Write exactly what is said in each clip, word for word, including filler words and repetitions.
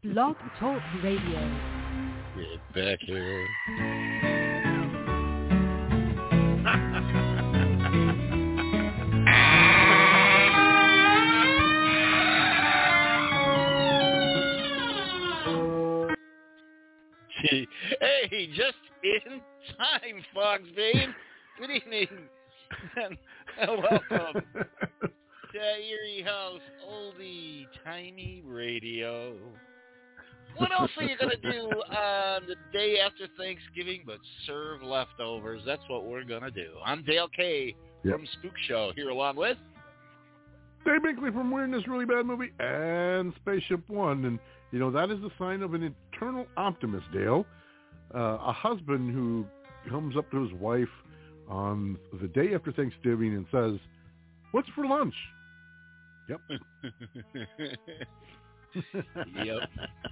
Blog Talk Radio. Get back here. Hey, just in time, Foxbane. Good evening and welcome to Erie House Oldie Timey Radio. What else are you going to do on the day after Thanksgiving but serve leftovers? That's what we're going to do. I'm Dale K. Yep. from Spook Show, here along with Dave Binkley from We're in This Really Bad Movie and Spaceship One. And, you know, that is the sign of an eternal optimist, Dale. Uh, a husband who comes up to his wife on the day after Thanksgiving and says, "What's for lunch?" Yep. Yep.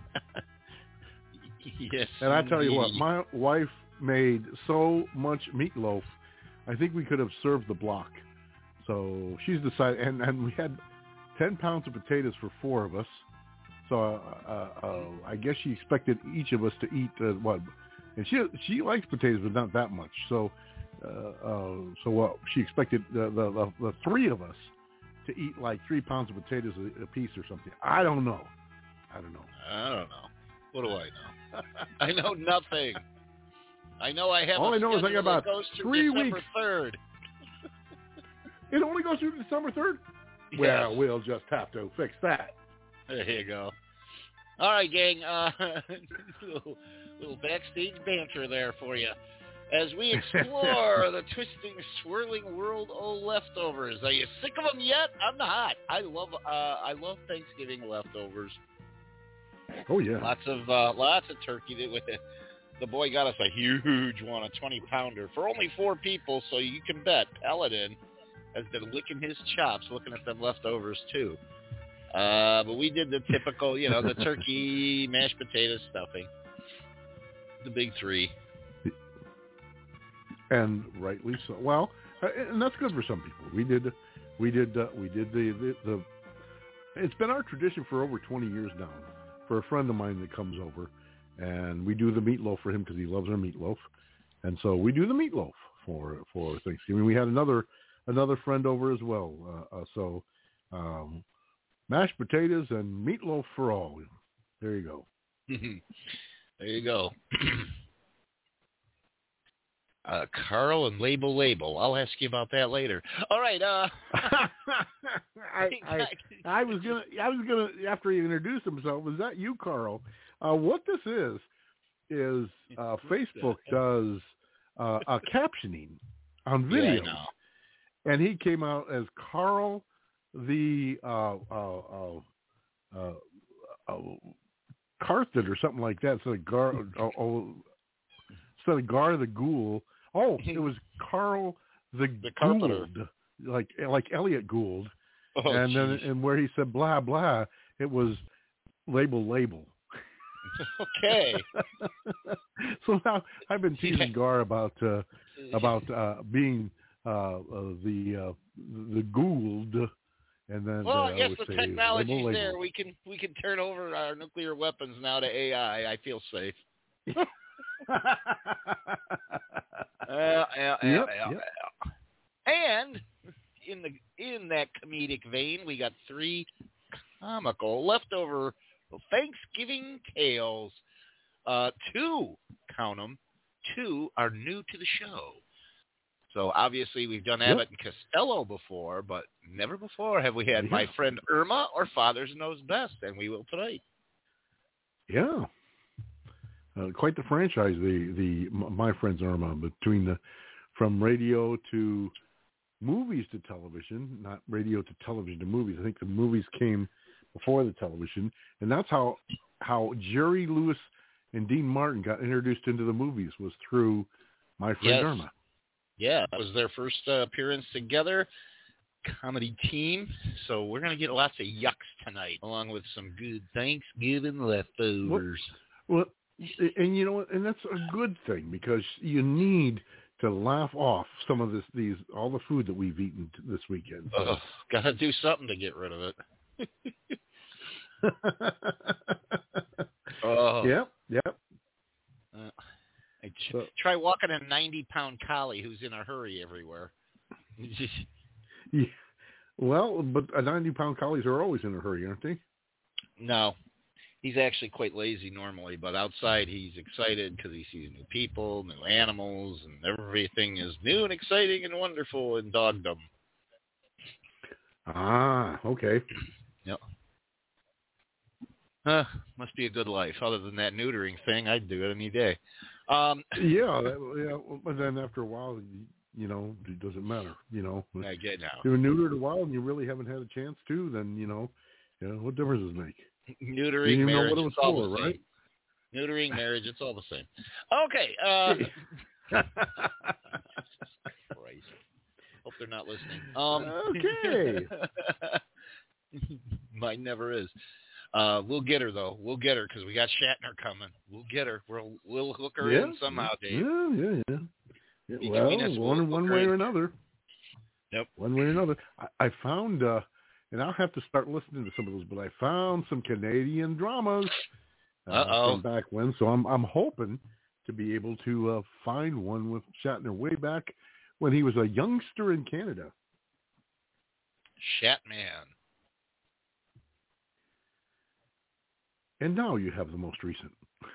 Yes. And I tell you what, indeed. my wife made so much meatloaf, I think we could have served the block. So she's decided, and, and we had ten pounds of potatoes for four of us. So uh, uh, I guess she expected each of us to eat uh, what, and she she likes potatoes, but not that much. So uh, uh, so what she expected the, the the the three of us to eat like three pounds of potatoes a, a piece or something. I don't know. I don't know. I don't know. What do I know? I know nothing. I know I have. All a I know is I got schedule that about goes through three December weeks. third. It only goes through December third. Yes. Well, we'll just have to fix that. There you go. All right, gang. Uh, little, little backstage banter there for you. As we explore the twisting, swirling world of leftovers. Are you sick of them yet? I'm not. I love uh, I love Thanksgiving leftovers. Oh yeah. Lots of uh, lots of turkey. With it. The boy got us a huge one, a twenty pounder for only four people. So you can bet Paladin has been licking his chops looking at them leftovers too. Uh, but we did the typical, you know, the turkey, mashed potatoes, stuffing. The big three. And rightly so. Well, uh, and that's good for some people. We did, we did, uh, we did the, the the. It's been our tradition for over twenty years now. For a friend of mine that comes over, and we do the meatloaf for him because he loves our meatloaf, and so we do the meatloaf for for Thanksgiving. We had another another friend over as well. Uh, uh, so, um, mashed potatoes and meatloaf for all. There you go. There you go. Uh, Carl and Label Label. I'll ask you about that later. All right. Uh, I, I I was gonna I was gonna after he introduced himself. Was that you, Carl? Uh, what this is is uh, Facebook does uh, a captioning on videos, yeah, I know. and he came out as Carl the uh, uh, uh, uh, uh, Carthid or something like that. So Gar. Oh, oh, instead of Gar the Ghoul. Oh, it was Carl the, the Carpenter, Gould, like like Elliot Gould, oh, and geez. then and where he said blah blah, it was Label Label. Okay. So now I've been teasing Gar about uh, about uh, being uh, uh, the uh, the Gould, and then well, uh, I guess would the say technology's Label, Label. there. We can we can turn over our nuclear weapons now to A I. I feel safe. Uh, yeah, yeah, Yep, yeah, yep. yeah. And in the in that comedic vein, we got three comical leftover Thanksgiving tales. Uh, two, count them, two are new to the show. So obviously we've done Abbott Yep. and Costello before, but never before have we had Yeah. My Friend Irma or Fathers Knows Best, and we will tonight. Yeah. Uh, quite the franchise, the the My Friends Irma, between the from radio to movies to television, not radio to television to movies. I think the movies came before the television, and that's how how Jerry Lewis and Dean Martin got introduced into the movies, was through My Friend Yes. Irma. Yeah, that was their first uh, appearance together, comedy team. So we're going to get lots of yucks tonight, along with some good Thanksgiving leftovers. Well, and you know what? And that's a good thing, because you need to laugh off some of this, these, all the food that we've eaten t- this weekend. Ugh, gotta do something to get rid of it. So, Try walking a ninety-pound collie who's in a hurry everywhere. Just, yeah. Well, but a ninety-pound collies are always in a hurry, aren't they? no, he's actually quite lazy normally, but outside he's excited because he sees new people, new animals, and everything is new and exciting and wonderful in dogdom. Ah, okay. Yep. Uh, must be a good life. Other than that neutering thing, I'd do it any day. Um, Yeah, that, yeah. But then after a while, you, you know, it doesn't matter. You know, I get now. if you're neutered a while and you really haven't had a chance to, then you know, you know what difference does it make? Neutering, you didn't even marriage, know what it was it's all for, the same. right? Neutering, marriage, it's all the same. Okay. Uh, Christ. Hope they're not listening. Um, okay. Mine never is. Uh, we'll get her though. We'll get her because we got Shatner coming. We'll get her. We'll we'll hook her yeah, in somehow, Dave. Yeah, yeah, yeah. yeah Between well, us, one we'll one hook her way in. or another. Yep. One way or another. I, I found, uh, and I'll have to start listening to some of those, but I found some Canadian dramas. Uh, Uh-oh. From back when, so I'm I'm hoping to be able to uh, find one with Shatner way back when he was a youngster in Canada. Shatman. And now you have the most recent.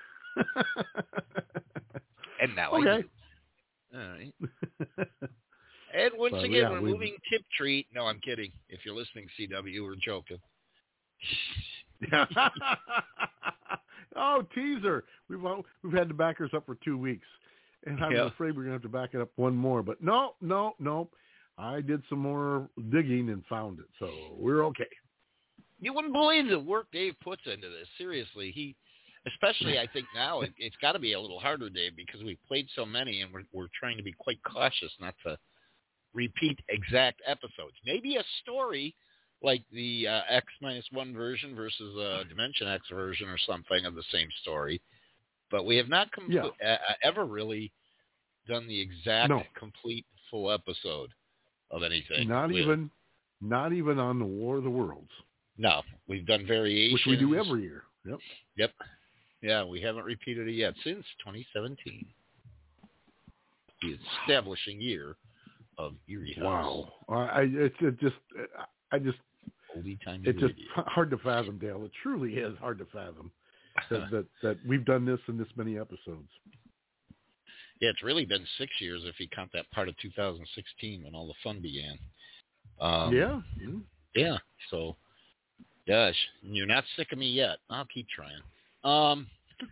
And now okay. I do. All right. And once Well, again, yeah, we're we've- moving Tip Treat. No, I'm kidding. If you're listening, C W, we're joking. Oh, teaser! We've we've had the backers up for two weeks, and I'm Yep. afraid we're gonna have to back it up one more. But no, no, no. I did some more digging and found it, so we're okay. You wouldn't believe the work Dave puts into this. Seriously, he, especially I think now, it, it's got to be a little harder, Dave, because we've played so many, and we're we're trying to be quite cautious not to repeat exact episodes. Maybe a story like the uh, X minus one version versus a Dimension X version or something of the same story, but we have not com- Yeah. uh, ever really done the exact No. complete full episode of anything. Not We- even, not even on the War of the Worlds, No, we've done variations. which we do every year. Yep. Yep. Yeah, we haven't repeated it yet since twenty seventeen. The establishing year of Erie House. Wow. I it's it just I just Oldie timey it's just radio. hard to fathom, Dale. It truly is hard to fathom that, that that we've done this in this many episodes. Yeah, it's really been six years if you count that part of two thousand sixteen when all the fun began. Um, yeah. Mm. Yeah. So, gosh, you're not sick of me yet. I'll keep trying. Um.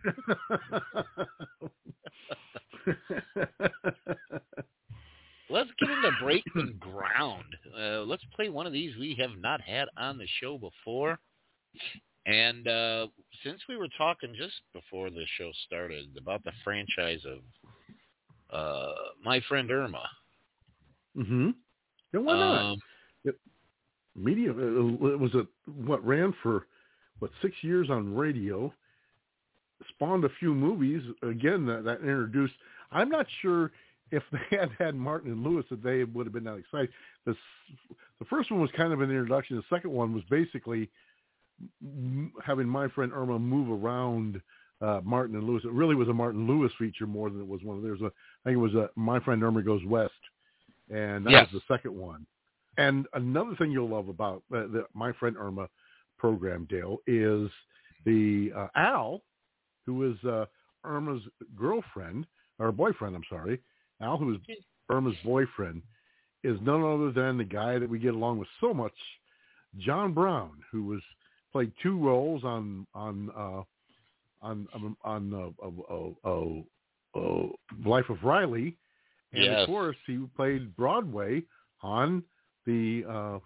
Let's get into breaking ground. Uh, let's play one of these we have not had on the show before. And uh, since we were talking just before the show started about the franchise of uh, My Friend Irma. Mm-hmm. Yeah, why not? Um, it, media, it was a, what, ran for, what, six years on radio, spawned a few movies, again, that, that introduced, I'm not sure if they had had Martin and Lewis that they would have been that excited. The, the first one was kind of an introduction. The second one was basically having My Friend Irma move around uh, Martin and Lewis. It really was a Martin Lewis feature more than it was one of theirs. I think it was a My Friend Irma Goes West, and that yes. was the second one. And another thing you'll love about uh, the My Friend Irma program, Dale, is the uh, Al, who is uh, Irma's girlfriend, or boyfriend, I'm sorry. Al, who is Irma's boyfriend, is none other than the guy that we get along with so much, John Brown, who was played two roles on on uh, on on, on uh, uh, uh, uh, Life of Riley, and yes. of course he played Broadway on the uh,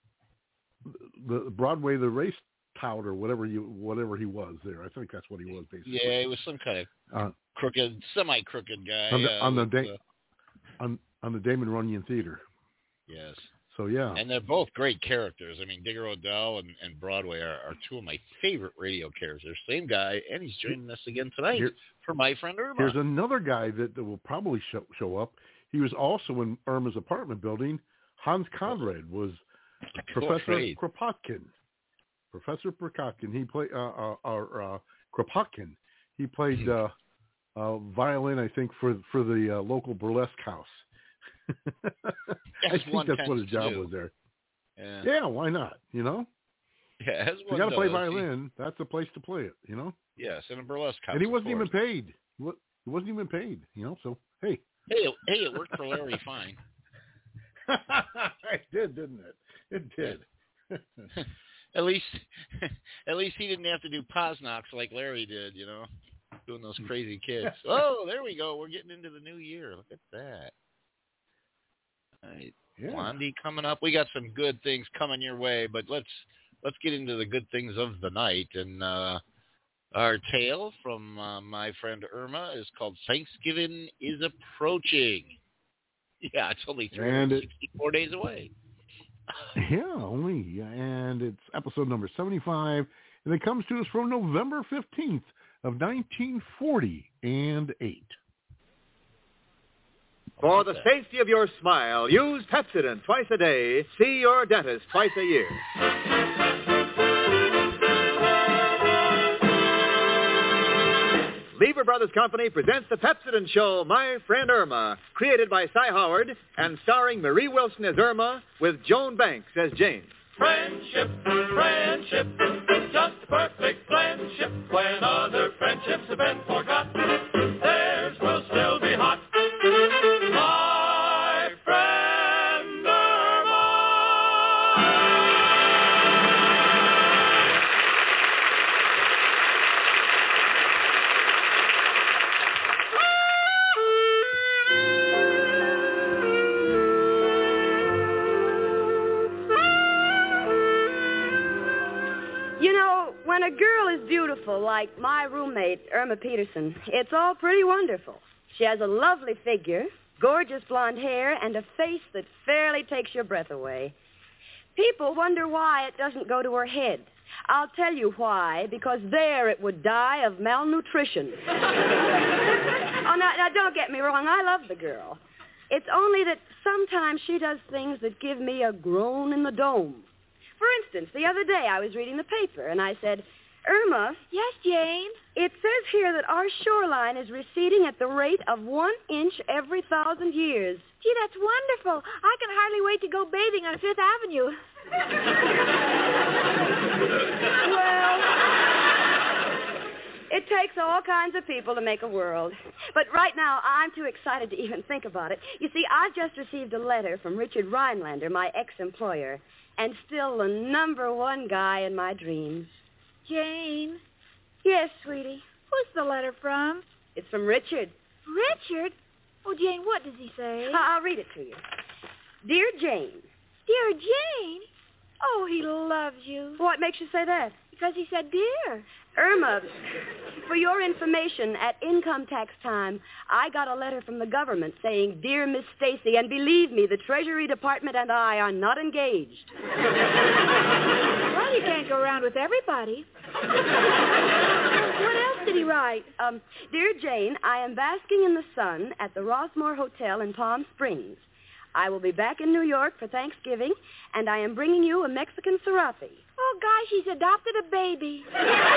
the Broadway the race tout or whatever you whatever he was there. I think that's what he was basically. Yeah, he was some kind of uh, crooked, semi-crooked guy. on the uh, on the, with, da- uh, on on the Damon Runyon Theater. yes. So yeah, And they're both great characters. I mean, Digger O'Dell and, and Broadway are, are two of my favorite radio characters. Same guy, and he's joining us again tonight Here, for My Friend Irma. here's another guy that, that will probably show, show up. He was also in Irma's apartment building. Hans Conrad was Professor Great. Kropotkin. Professor Kropotkin. He played uh, uh, uh, uh, Kropotkin. He played uh, uh, violin, I think, for for the uh, local burlesque house. I think that's what his job was there. Yeah. yeah, why not? You know? Yeah, as if you got to play violin, he, that's a place to play it, you know? Yes, in a burlesque house. And he wasn't even paid. He wasn't even paid, you know? So, hey. Hey, hey, it worked for Larry fine. It did, didn't it? It did. At least, at least he didn't have to do Posnox like Larry did, you know, doing those crazy kids. Oh, there we go. We're getting into the new year. Look at that. All right. Yeah. Blondie coming up. We got some good things coming your way, but let's let's get into the good things of the night. And uh, our tale from uh, my friend Irma is called Thanksgiving is Approaching. Yeah, it's only three hundred sixty-four days away. Yeah, only. And it's episode number seventy-five, and it comes to us from November fifteenth of nineteen forty and eight. For the safety of your smile, use Pepsodent twice a day. See your dentist twice a year. Lever Brothers Company presents the Pepsodent Show, My Friend Irma, created by Cy Howard and starring Marie Wilson as Irma with Joan Banks as Jane. Friendship, friendship, just a perfect friendship. When other friendships have been forgot, theirs will still be hot. My friend Irma. You know, when a girl is beautiful, like my roommate, Irma Peterson, it's all pretty wonderful. She has a lovely figure, gorgeous blonde hair, and a face that fairly takes your breath away. People wonder why it doesn't go to her head. I'll tell you why, because there it would die of malnutrition. Oh, now, now, don't get me wrong, I love the girl. It's only that sometimes she does things that give me a groan in the dome. For instance, the other day I was reading the paper, and I said, Irma. Yes, Jane? It says here that our shoreline is receding at the rate of one inch every thousand years. Gee, that's wonderful. I can hardly wait to go bathing on Fifth Avenue. Well, it takes all kinds of people to make a world. But right now, I'm too excited to even think about it. You see, I've just received a letter from Richard Rhinelander, my ex-employer, and still the number one guy in my dreams. Jane? Yes, sweetie? Who's the letter from? It's from Richard. Richard? Oh, Jane, what does he say? I'll read it to you. Dear Jane. Dear Jane? Oh, he loves you. What makes you say that? Because he said dear. Irma, for your information, at income tax time, I got a letter from the government saying, Dear Miss Stacy, and believe me, the Treasury Department and I are not engaged. Well, you can't go around with everybody. What else did he write? Um, Dear Jane, I am basking in the sun at the Rossmore Hotel in Palm Springs. I will be back in New York for Thanksgiving, and I am bringing you a Mexican serape. Oh, gosh, he's adopted a baby.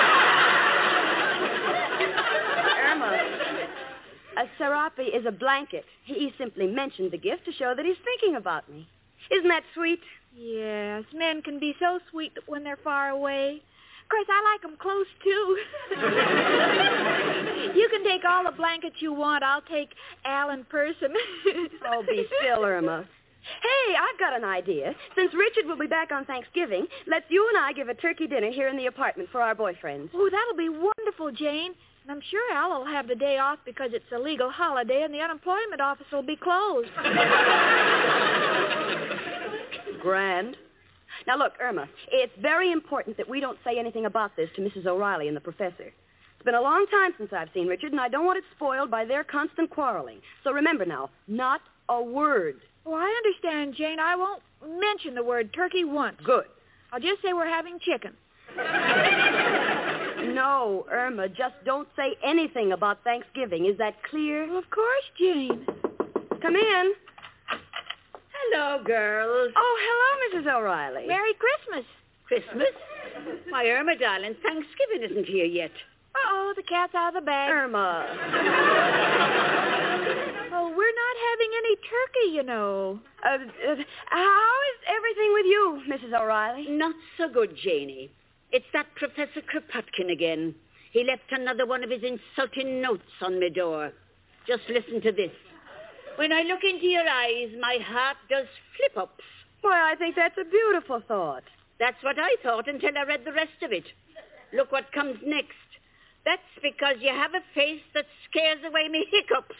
Irma, a serape is a blanket. He simply mentioned the gift to show that he's thinking about me. Isn't that sweet? Yes, men can be so sweet when they're far away. Of course, I like them close, too. You can take all the blankets you want. I'll take Al in person. Oh, be still, Irma. Hey, I've got an idea. Since Richard will be back on Thanksgiving, let's you and I give a turkey dinner here in the apartment for our boyfriends. Oh, that'll be wonderful, Jane. And I'm sure Al will have the day off because it's a legal holiday and the unemployment office will be closed. Grand. Now, look, Irma, it's very important that we don't say anything about this to Missus O'Reilly and the professor. It's been a long time since I've seen Richard, and I don't want it spoiled by their constant quarreling. So remember now, not a word. Oh, I understand, Jane. I won't mention the word turkey once. Good. I'll just say we're having chicken. No, Irma, just don't say anything about Thanksgiving. Is that clear? Well, of course, Jane. Come in. Hello, girls. Oh, hello, Missus O'Reilly. Merry Christmas. Christmas? Why, Irma, darling, Thanksgiving isn't here yet. Uh-oh, the cat's out of the bag. Irma. Oh, we're not having any turkey, you know. Uh, uh, how is everything with you, Missus O'Reilly? Not so good, Janie. It's that Professor Kropotkin again. He left another one of his insulting notes on my door. Just listen to this. When I look into your eyes, my heart does flip-ups. Why, I think that's a beautiful thought. That's what I thought until I read the rest of it. Look what comes next. That's because you have a face that scares away me hiccups.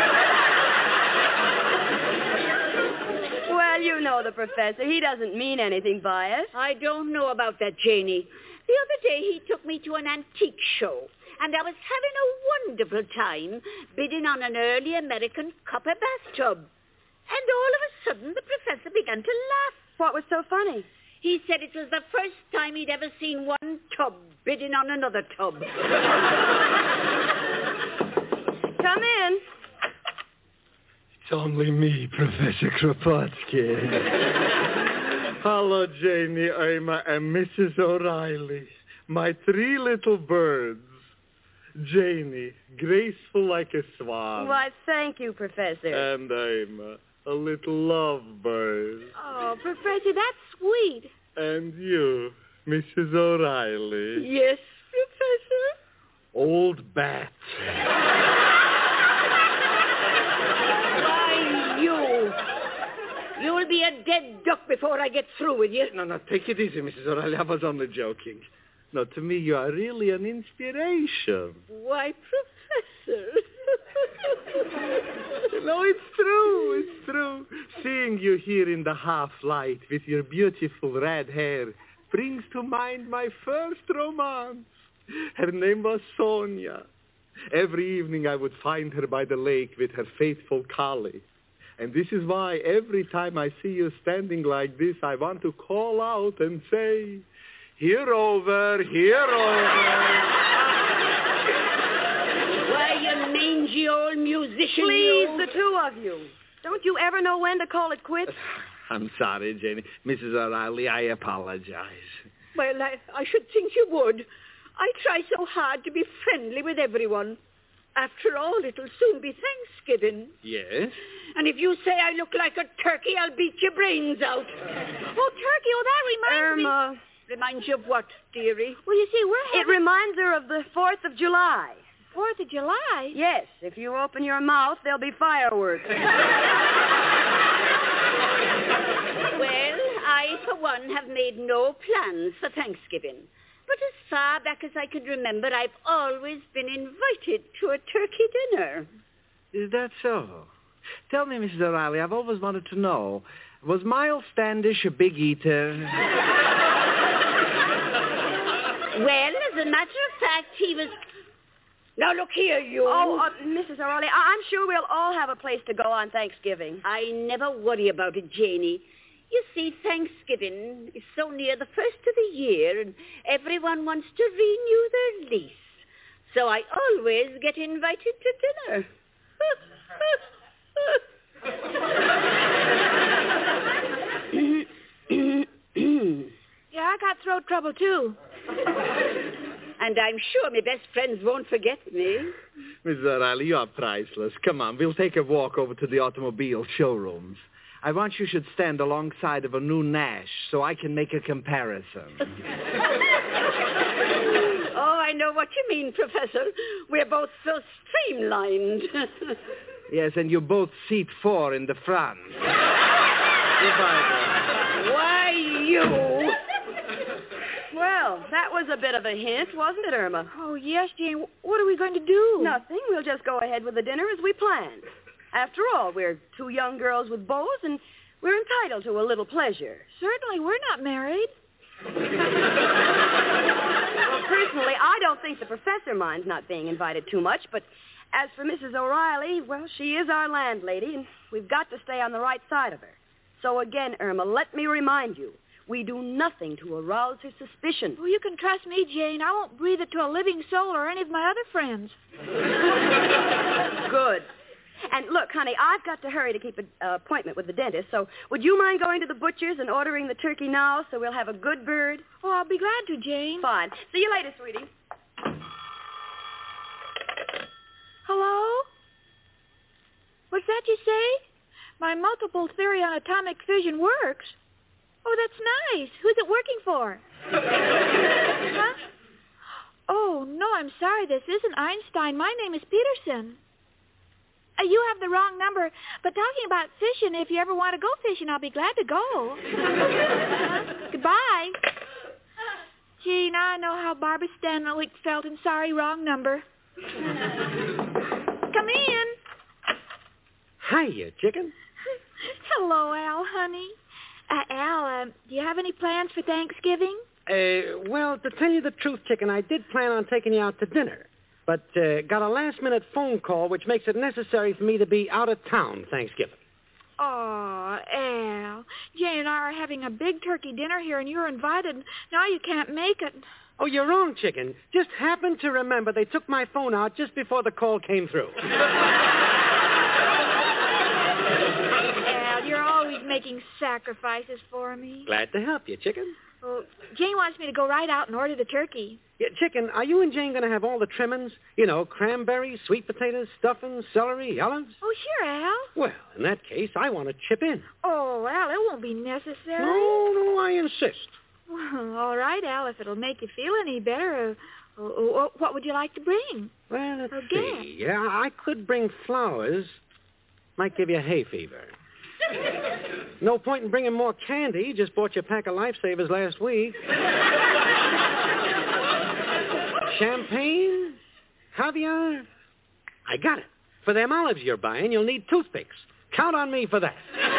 Well, you know the professor. He doesn't mean anything by it. I don't know about that, Janie. The other day he took me to an antique show, and I was having a wonderful time bidding on an early American copper bathtub. And all of a sudden the professor began to laugh. What was so funny? He said it was the first time he'd ever seen one tub bidding on another tub. Come in. It's only me, Professor Kropotkin. Hello, Janie, Irma, and Missus O'Reilly. My three little birds. Janie, graceful like a swan. Why, thank you, Professor. And Irma, a little lovebird. Oh, Professor, that's sweet. And you, Missus O'Reilly. Yes, Professor? Old bat. Why, you. You'll be a dead duck before I get through with you. No, no, take it easy, Missus O'Reilly. I was only joking. No, to me, you are really an inspiration. Why, Professor? No, it's true, it's true. Seeing you here in the half-light with your beautiful red hair brings to mind my first romance. Her name was Sonia. Every evening I would find her by the lake with her faithful collie. And this is why every time I see you standing like this, I want to call out and say, "Here over, here over." Why, you mangy old musician. Please, you. the two of you. Don't you ever know when to call it quits? I'm sorry, Janie. Missus O'Reilly, I apologize. Well, I, I should think you would. I try so hard to be friendly with everyone. After all, it'll soon be Thanksgiving. Yes? And if you say I look like a turkey, I'll beat your brains out. Oh, turkey, oh, that reminds Irma. me. Reminds you of what, dearie? Well, you see, we're It having... reminds her of the fourth of July. Fourth of July? Yes, if you open your mouth, there'll be fireworks. Well, I, for one, have made no plans for Thanksgiving. But as far back as I could remember, I've always been invited to a turkey dinner. Is that so? Tell me, Missus O'Reilly, I've always wanted to know, was Miles Standish a big eater? Well, as a matter of fact, he was... Now, look here, you. Oh, uh, Missus O'Reilly, I- I'm sure we'll all have a place to go on Thanksgiving. I never worry about it, Janie. You see, Thanksgiving is so near the first of the year, and everyone wants to renew their lease. So I always get invited to dinner. Yeah, I got throat trouble, too. And I'm sure my best friends won't forget me. Missus O'Reilly, you are priceless. Come on, we'll take a walk over to the automobile showrooms. I want you should stand alongside of a new Nash so I can make a comparison. Oh, I know what you mean, Professor. We're both so streamlined. Yes, and you both seat four in the front. Goodbye, then. Why, you... Well, that was a bit of a hint, wasn't it, Irma? Oh, yes, Jane. What are we going to do? Nothing. We'll just go ahead with the dinner as we planned. After all, we're two young girls with beaux, and we're entitled to a little pleasure. Certainly, we're not married. Well, personally, I don't think the professor minds not being invited too much, but as for Missus O'Reilly, well, she is our landlady, and we've got to stay on the right side of her. So again, Irma, let me remind you, we do nothing to arouse her suspicion. Well, you can trust me, Jane. I won't breathe it to a living soul or any of my other friends. Good. And look, honey, I've got to hurry to keep an uh, appointment with the dentist, so would you mind going to the butcher's and ordering the turkey now so we'll have a good bird? Oh, I'll be glad to, Jane. Fine. See you later, sweetie. that you say? My multiple theory on atomic fission works. Oh, that's nice. Who's it working for? Huh? Oh, no, I'm sorry. This isn't Einstein. My name is Peterson. Uh, you have the wrong number. But talking about fishing, if you ever want to go fishing, I'll be glad to go. uh, goodbye. Gee, now I know how Barbara Stanwyck felt, and sorry, wrong number. Come in. Hiya, chicken. Hello, Al, honey. Uh, Al, uh, do you have any plans for Thanksgiving? Uh, well, to tell you the truth, chicken, I did plan on taking you out to dinner, but uh, got a last-minute phone call which makes it necessary for me to be out of town Thanksgiving. Oh, Al. Jane and I are having a big turkey dinner here, and you're invited. Now you can't make it. Oh, you're wrong, chicken. Just happened to remember they took my phone out just before the call came through. Al, you're always making sacrifices for me. Glad to help you, chicken. Well, Jane wants me to go right out and order the turkey. Yeah, chicken, are you and Jane going to have all the trimmings? You know, cranberries, sweet potatoes, stuffing, celery, olives? Oh, sure, Al. Well, in that case, I want to chip in. Oh, Al, it won't be necessary. No, no, I insist. Well, all right, Al, if it'll make you feel any better, uh, uh, what would you like to bring? Well, let's Oh, see. Yeah, I could bring flowers. Might give you hay fever. No point in bringing more candy. Just bought you a pack of Lifesavers last week. Champagne? Caviar? I got it. For them olives you're buying, you'll need toothpicks. Count on me for that.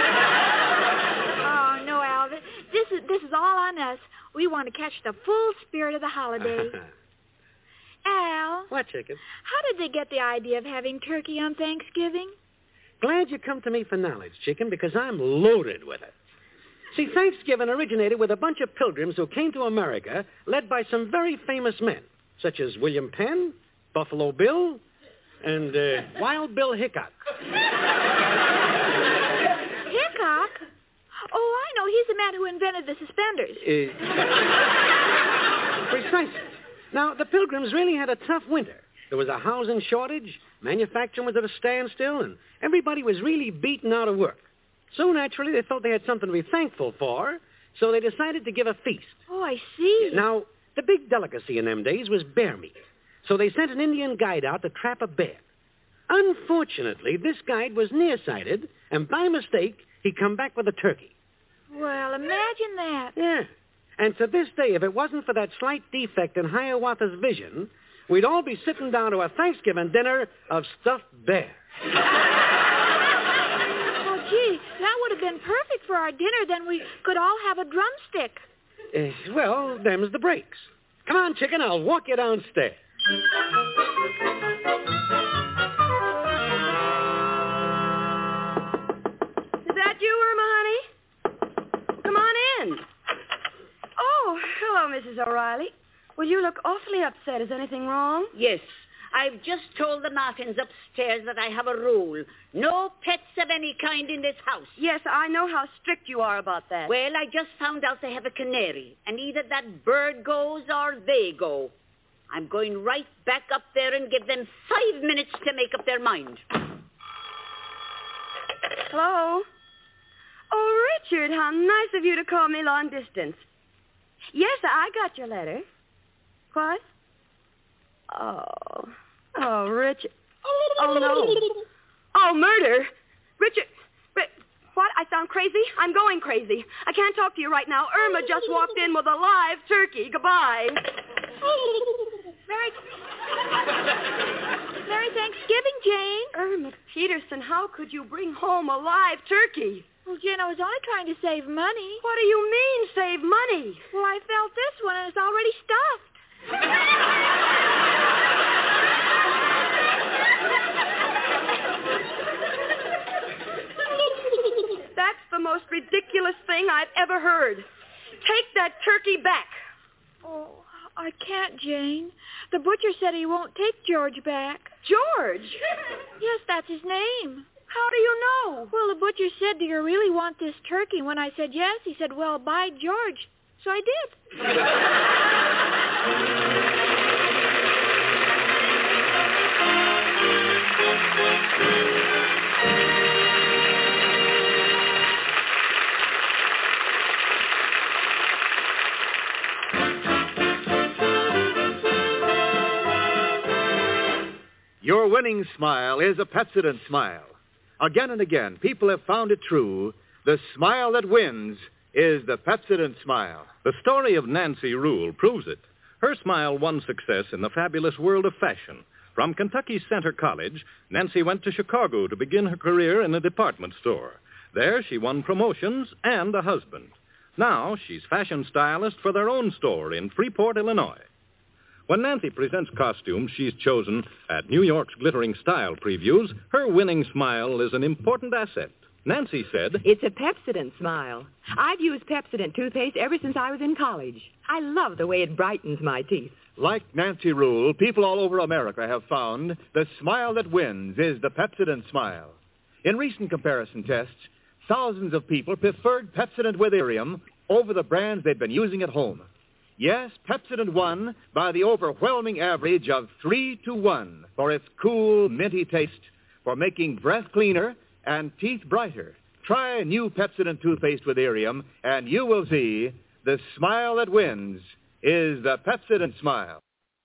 Oh, no, Al. This is, this is all on us. We want to catch the full spirit of the holiday. Al. What, chicken? How did they get the idea of having turkey on Thanksgiving? Glad you come to me for knowledge, chicken, because I'm loaded with it. See, Thanksgiving originated with a bunch of pilgrims who came to America, led by some very famous men, such as William Penn, Buffalo Bill, and uh, Wild Bill Hickok. Hickok? Oh, I know. He's the man who invented the suspenders. Uh, precisely. Now, the pilgrims really had a tough winter. There was a housing shortage, manufacturing was at a standstill, and everybody was really beaten out of work. So naturally, they thought they had something to be thankful for, so they decided to give a feast. Oh, I see. Now, the big delicacy in them days was bear meat. So they sent an Indian guide out to trap a bear. Unfortunately, this guide was nearsighted, and by mistake, he come back with a turkey. Well, imagine that. Yeah. And to this day, if it wasn't for that slight defect in Hiawatha's vision, we'd all be sitting down to a Thanksgiving dinner of stuffed bear. Oh, gee, that would have been perfect for our dinner. Then we could all have a drumstick. Uh, well, them's the breaks. Come on, chicken, I'll walk you downstairs. Is that you, Irma, honey? Come on in. Oh, hello, Missus O'Reilly. Well, you look awfully upset. Is anything wrong? Yes. I've just told the Martins upstairs that I have a rule. No pets of any kind in this house. Yes, I know how strict you are about that. Well, I just found out they have a canary, and either that bird goes or they go. I'm going right back up there and give them five minutes to make up their mind. Hello? Oh, Richard, how nice of you to call me long distance. Yes, I got your letter. What? Oh. Oh, Richard. Oh, no. Oh, murder. Richard. Ri- what? I sound crazy? I'm going crazy. I can't talk to you right now. Irma just walked in with a live turkey. Goodbye. Merry... Merry Thanksgiving, Jane. Irma Peterson, how could you bring home a live turkey? Well, Jane, I was only trying to save money. What do you mean, save money? Well, I felt this one, and it's already stuffed. That's the most ridiculous thing I've ever heard. Take that turkey back. Oh, I can't, Jane. The butcher said he won't take George back. George? Yes, that's his name. How do you know? Well, the butcher said, do you really want this turkey? When I said yes, he said, well, by George. So I did. Your winning smile is a Pepsodent smile. Again and again, people have found it true. The smile that wins is the Pepsodent smile. The story of Nancy Rule proves it. Her smile won success in the fabulous world of fashion. From Kentucky's Center College, Nancy went to Chicago to begin her career in a department store. There, she won promotions and a husband. Now, she's fashion stylist for their own store in Freeport, Illinois. When Nancy presents costumes she's chosen at New York's glittering style previews, her winning smile is an important asset. Nancy said, "It's a Pepsodent smile. I've used Pepsodent toothpaste ever since I was in college. I love the way it brightens my teeth." Like Nancy Rule, people all over America have found the smile that wins is the Pepsodent smile. In recent comparison tests, thousands of people preferred Pepsodent with Irium over the brands they'd been using at home. Yes, Pepsodent won by the overwhelming average of three to one for its cool, minty taste, for making breath cleaner and teeth brighter. Try new Pepsodent toothpaste with Irium, and you will see the smile that wins is the Pepsodent smile.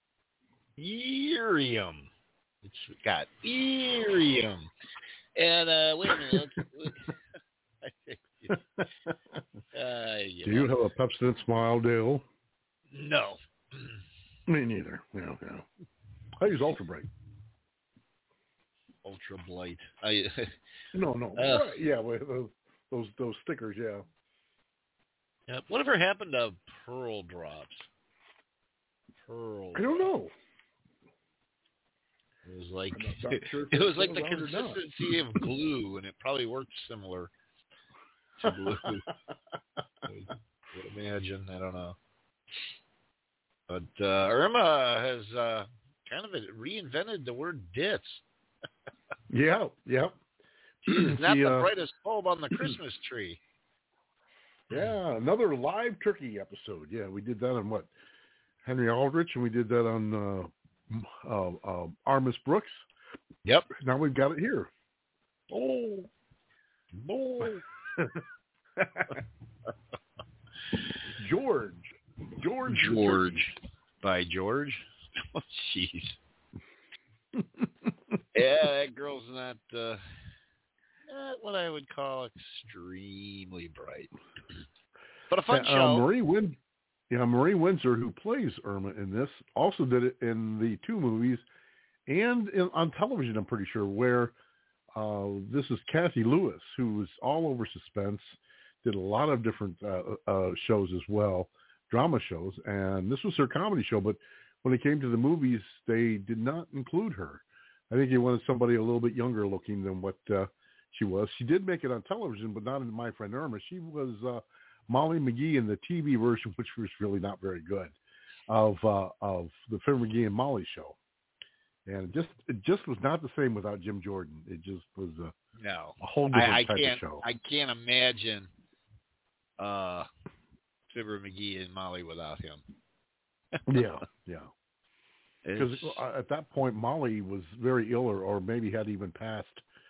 Irium. It's got Irium. And, uh, wait a minute. Let's, uh, you Do know. you have a Pepsodent smile, Dale? No. Me neither. No, no. I use Ultra Bright. Ultra Blight. I, no, no. Uh, Right, yeah, well, those, those those stickers, yeah. yeah. Whatever happened to Pearl Drops? Pearl. I don't know. It was like I'm not sure if it was it's like the still around or not. consistency of glue, and it probably worked similar to glue. I would imagine. I don't know. But uh, Irma has uh, kind of reinvented the word ditz. Yeah, yeah. She's not the, the uh, brightest bulb on the Christmas tree. Yeah, another live turkey episode. Yeah, we did that on what? Henry Aldrich, and we did that on uh, uh, uh, Armis Brooks. Yep. Now we've got it here. Oh. Oh. George. George. George. By George? Oh, jeez. Yeah, that girl's not, uh, not what I would call extremely bright. But a fun uh, show. Marie Win- yeah, Marie Windsor, who plays Irma in this, also did it in the two movies and in, on television, I'm pretty sure, where uh, this is Kathy Lewis, who was all over Suspense, did a lot of different uh, uh, shows as well, drama shows, and this was her comedy show, but when it came to the movies, they did not include her. I think they wanted somebody a little bit younger looking than what uh, she was. She did make it on television, but not in My Friend Irma. She was uh, Molly McGee in the T V version, which was really not very good, of uh, of the Finn McGee and Molly show. And it just it just was not the same without Jim Jordan. It just was a, no. a whole different I, I type can't, of show. I can't imagine uh, Fibber McGee and Molly without him. yeah, yeah. Because at that point, Molly was very ill, or, or maybe had even passed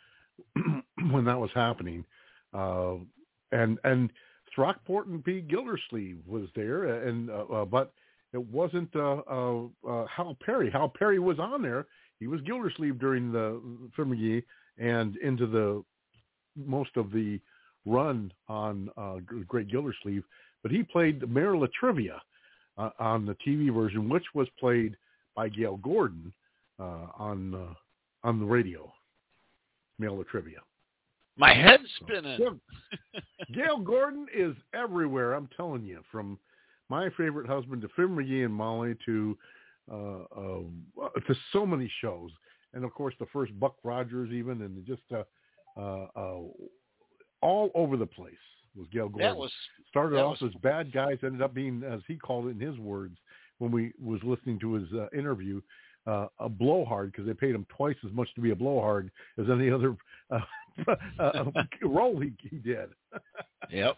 when that was happening. Uh, and and Throckmorton P. Gildersleeve was there, and uh, uh, but it wasn't uh, uh, uh, Hal Perry. Hal Perry was on there. He was Gildersleeve during the Finn McGee and into the most of the run on uh, Great Gildersleeve. But he played Mayor Latrivia uh, on the T V version, which was played by Gail Gordon uh, on uh, on the radio. Mayor Latrivia. My head's spinning. So, Gail Gordon is everywhere, I'm telling you, from My Favorite Husband to Finn McGee and Molly to uh, uh, to so many shows. And, of course, the first Buck Rogers even, and just uh, uh, uh, all over the place was Gail Gordon. That was, Started that off was... as bad guys, ended up being, as he called it in his words, when we was listening to his uh, interview, uh, a blowhard, because they paid him twice as much to be a blowhard as any other uh, uh, role he, he did. Yep.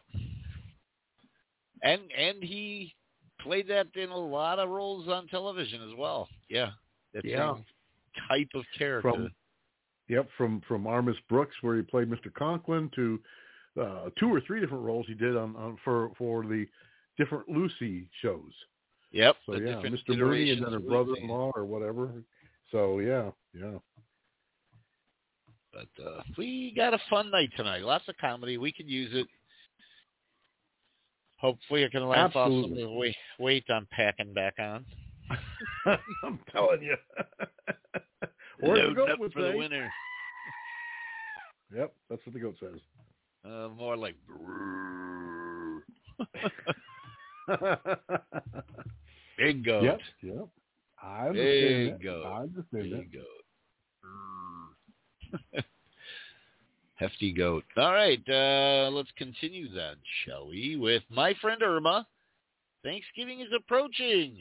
And and he played that in a lot of roles on television as well. Yeah. That yeah. same type of character. From, yep, from, from Armis Brooks, where he played Mister Conklin, to uh, two or three different roles he did on, on for, for the different Lucy shows. Yep. So, yeah, Mister Mooney and then her brother-in-law or whatever. So, yeah, Yeah. But uh, we got a fun night tonight. Lots of comedy. We could use it. Hopefully I can laugh Absolutely. off some of the weight, weight I'm packing back on. I'm telling you. Or the Loading goat up would for say. the winter. Yep, that's what the goat says. Uh, more like... Big goat. Yep, yep. I understand Big that. goat. I understand Big that. goat. Hefty goat. All right, uh, let's continue then, shall we, with my friend Irma. Thanksgiving is approaching.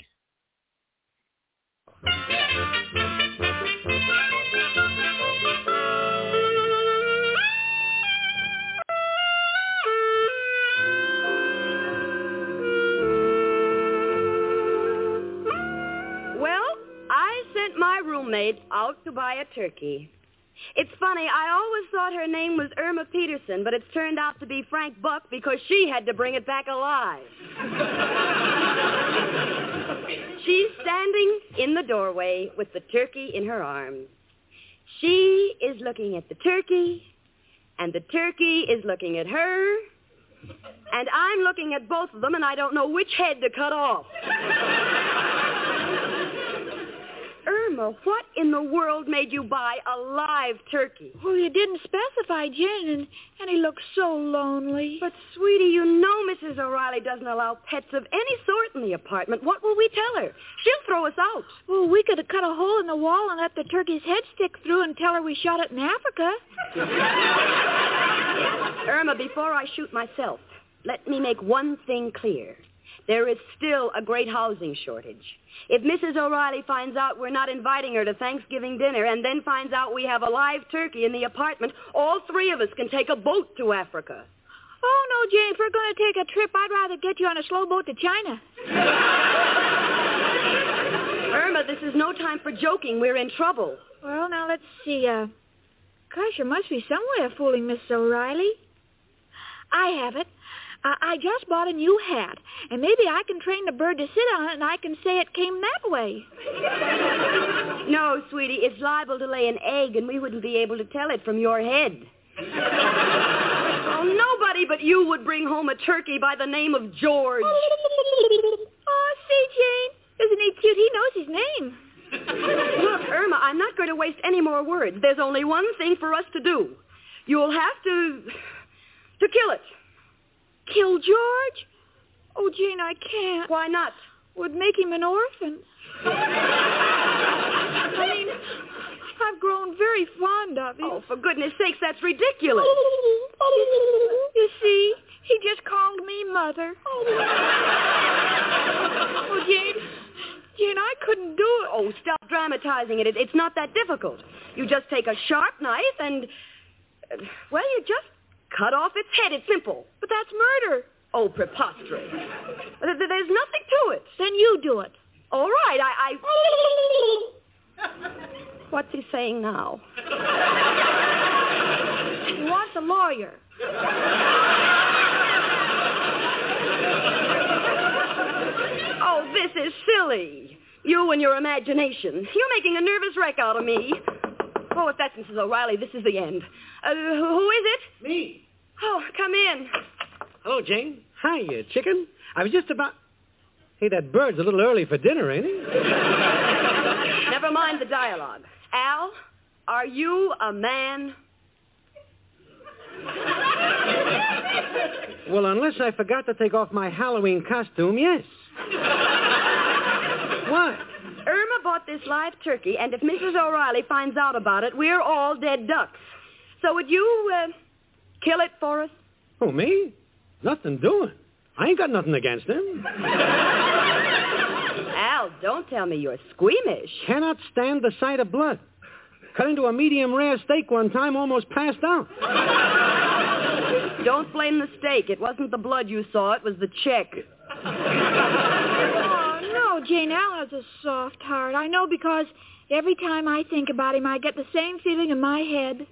Well, I sent my roommate out to buy a turkey. It's funny, I always thought her name was Irma Peterson, but it's turned out to be Frank Buck because she had to bring it back alive. She's standing in the doorway with the turkey in her arms. She is looking at the turkey, and the turkey is looking at her, and I'm looking at both of them, and I don't know which head to cut off. Irma, what in the world made you buy a live turkey? Well, you didn't specify, Jen, and, and he looks so lonely. But, sweetie, you know Missus O'Reilly doesn't allow pets of any sort in the apartment. What will we tell her? She'll throw us out. Well, we could have cut a hole in the wall and let the turkey's head stick through and tell her we shot it in Africa. Irma, before I shoot myself, let me make one thing clear. There is still a great housing shortage. If Missus O'Reilly finds out we're not inviting her to Thanksgiving dinner and then finds out we have a live turkey in the apartment, all three of us can take a boat to Africa. Oh, no, Jane, if we're going to take a trip, I'd rather get you on a slow boat to China. Irma, this is no time for joking. We're in trouble. Well, now, let's see. Uh, gosh, there must be some way of fooling Missus O'Reilly. I have it. Uh, I just bought a new hat, and maybe I can train the bird to sit on it, and I can say it came that way. No, sweetie, it's liable to lay an egg, and we wouldn't be able to tell it from your head. Oh, nobody but you would bring home a turkey by the name of George. Oh, see, Jane, isn't he cute? He knows his name. Look, Irma, I'm not going to waste any more words. There's only one thing for us to do. You'll have to... to kill it. Kill George? Oh, Jane, I can't. Why not? Would make him an orphan. I mean, I've grown very fond of him. Oh, for goodness sakes, that's ridiculous. You see, he just called me Mother. Oh, Jane, Jane, I couldn't do it. Oh, stop dramatizing it. it. It's not that difficult. You just take a sharp knife and, uh, well, you just cut off its head. It's simple. But that's murder. Oh, preposterous. There's nothing to it. Then you do it. All right, I... I... What's he saying now? He wants a lawyer. Oh, this is silly. You and your imagination. You're making a nervous wreck out of me. Oh, if that's Missus O'Reilly, this is the end. Uh, who is it? Me. Oh, come in. Hello, Jane. Hi, uh, chicken. I was just about... Hey, that bird's a little early for dinner, ain't he? Never mind the dialogue. Al, are you a man? Well, unless I forgot to take off my Halloween costume, yes. What? Irma bought this live turkey, and if Missus O'Reilly finds out about it, we're all dead ducks. So would you, uh, kill it for us? Oh, me? Nothing doing. I ain't got nothing against him. Al, don't tell me you're squeamish. Cannot stand the sight of blood. Cut into a medium rare steak one time, almost passed out. Don't blame the steak. It wasn't the blood you saw. It was the check. Oh, no, Jane, Al has a soft heart. I know because every time I think about him, I get the same feeling in my head.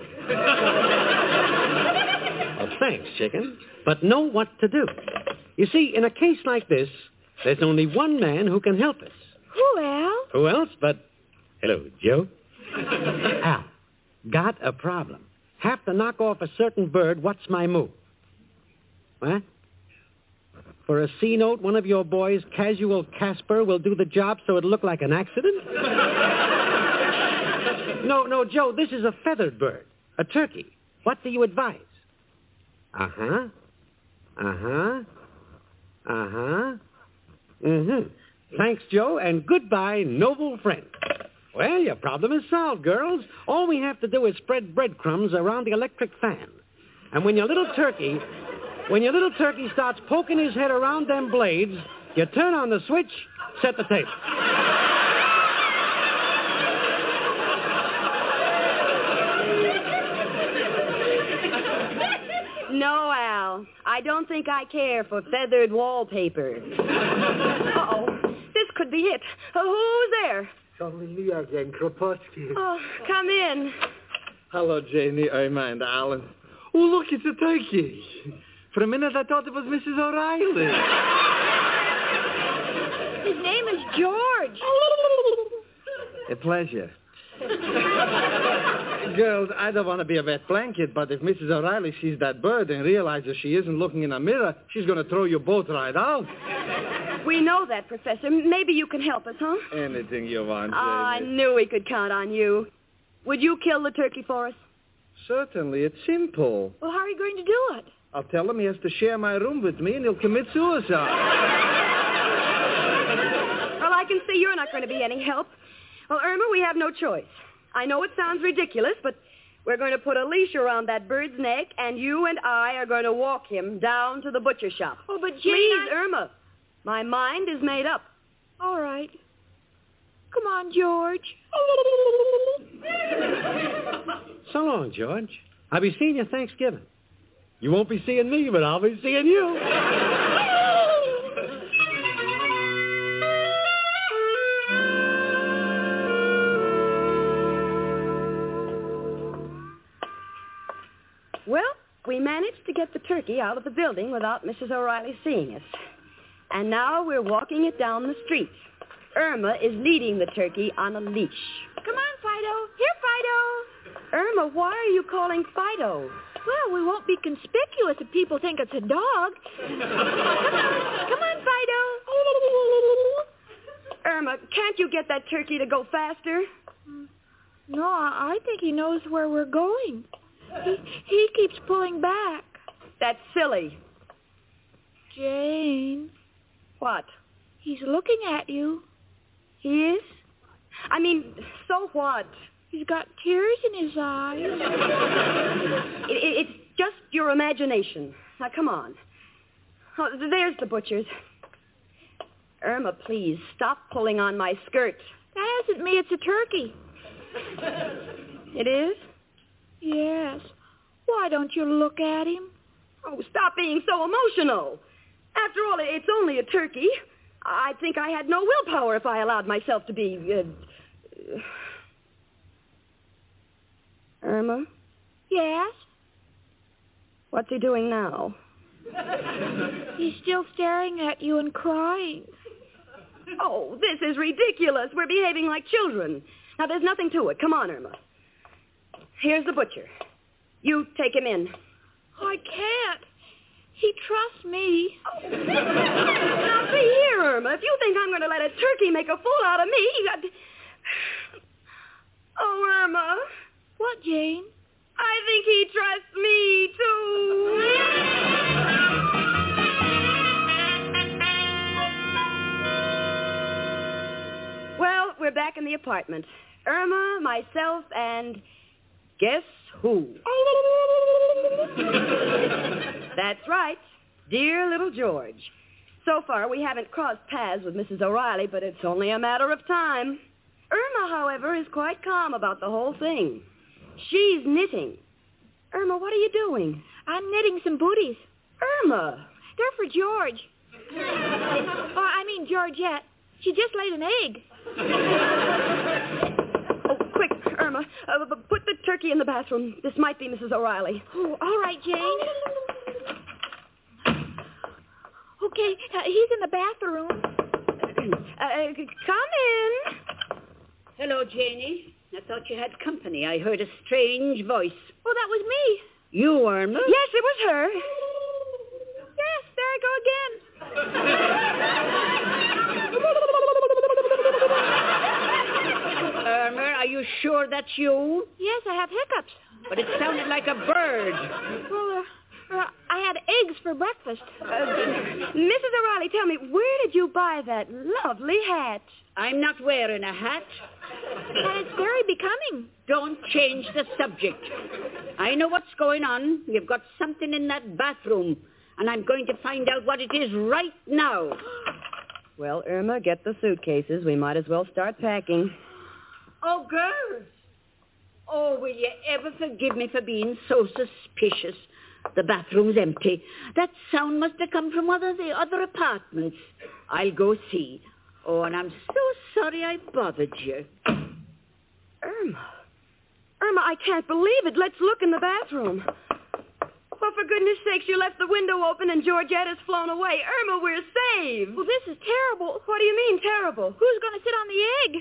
Well, thanks, chicken. But know what to do. You see, in a case like this, there's only one man who can help us. Who, Al? Who else but... Hello, Joe. Al, got a problem. Have to knock off a certain bird. What's my move? What? For a C note, one of your boys, Casual Casper, will do the job so it'll look like an accident? No, no, Joe, this is a feathered bird. A turkey. What do you advise? Uh-huh. Uh-huh. Uh-huh. Mm-hmm. Thanks, Joe, and goodbye, noble friend. Well, your problem is solved, girls. All we have to do is spread breadcrumbs around the electric fan. And when your little turkey, when your little turkey starts poking his head around them blades, you turn on the switch, set the table. No, Al. I don't think I care for feathered wallpaper. Uh-oh. This could be it. Uh, who's there? Only me again, Kropotkin. Oh, come in. Hello, Janie. I mind, Alan. Oh, look, it's a turkey. For a minute, I thought it was Missus O'Reilly. His name is George. A pleasure. Girls, I don't want to be a wet blanket, but if Missus O'Reilly sees that bird and realizes she isn't looking in a mirror, she's going to throw you both right out. We know that, Professor. Maybe you can help us, huh? Anything you want, Oh, I Janie. knew we could count on you. Would you kill the turkey for us? Certainly, it's simple. Well, how are you going to do it? I'll tell him he has to share my room with me and he'll commit suicide. Well, I can see you're not going to be any help. Well, Irma, we have no choice. I know it sounds ridiculous, but we're going to put a leash around that bird's neck, and you and I are going to walk him down to the butcher shop. Oh, but Jane, Please, I... Irma. My mind is made up. All right. Come on, George. So long, George. I'll be seeing you Thanksgiving. You won't be seeing me, but I'll be seeing you. Well, we managed to get the turkey out of the building without Missus O'Reilly seeing us. And now we're walking it down the street. Irma is leading the turkey on a leash. Come on, Fido. Here, Fido. Irma, why are you calling Fido? Well, we won't be conspicuous if people think it's a dog. Come on, Come on, Fido. Irma, can't you get that turkey to go faster? No, I think he knows where we're going. He, he keeps pulling back. That's silly. Jane. What? He's looking at you. He is? I mean, so what? He's got tears in his eyes. It, it, it's just your imagination. Now, come on. Oh, there's the butcher's. Irma, please, stop pulling on my skirt. That isn't me. It's a turkey. It is? Yes. Why don't you look at him? Oh, stop being so emotional. After all, it's only a turkey. I think I had no willpower if I allowed myself to be... Uh, uh... Irma? Yes? What's he doing now? He's still staring at you and crying. Oh, this is ridiculous. We're behaving like children. Now, there's nothing to it. Come on, Irma. Here's the butcher. You take him in. I can't. He trusts me. Oh. Now, see here, Irma. If you think I'm going to let a turkey make a fool out of me... I'd... Oh, Irma. What, Jane? I think he trusts me, too. Well, we're back in the apartment. Irma, myself, and guess who? That's right. Dear little George. So far, we haven't crossed paths with Missus O'Reilly, but it's only a matter of time. Irma, however, is quite calm about the whole thing. She's knitting. Irma, what are you doing? I'm knitting some booties. Irma! They're for George. Oh, I mean Georgette. She just laid an egg. Oh, quick, Irma. Uh, put the turkey in the bathroom. This might be Missus O'Reilly. Oh, all right, Jane. Okay, uh, he's in the bathroom. Uh, come in. Hello, Janie. I thought you had company. I heard a strange voice. Oh, that was me. You, Irma? Yes, it was her. Yes, there I go again. Irma, are you sure that's you? Yes, I have hiccups. But it sounded like a bird. Well, uh, uh, I had eggs for breakfast. Uh, Missus O'Reilly, tell me, where did you buy that lovely hat? I'm not wearing a hat. And it's very becoming. Don't change the subject. I know what's going on. You've got something in that bathroom, and I'm going to find out what it is right now. Well, Irma, get the suitcases. We might as well start packing. Oh, girls. Oh, will you ever forgive me for being so suspicious? The bathroom's empty. That sound must have come from one of the other apartments. I'll go see. Oh, and I'm so sorry I bothered you. Irma. Irma, I can't believe it. Let's look in the bathroom. Well, for goodness sakes, you left the window open and Georgetta's flown away. Irma, we're saved. Well, this is terrible. What do you mean, terrible? Who's going to sit on the egg?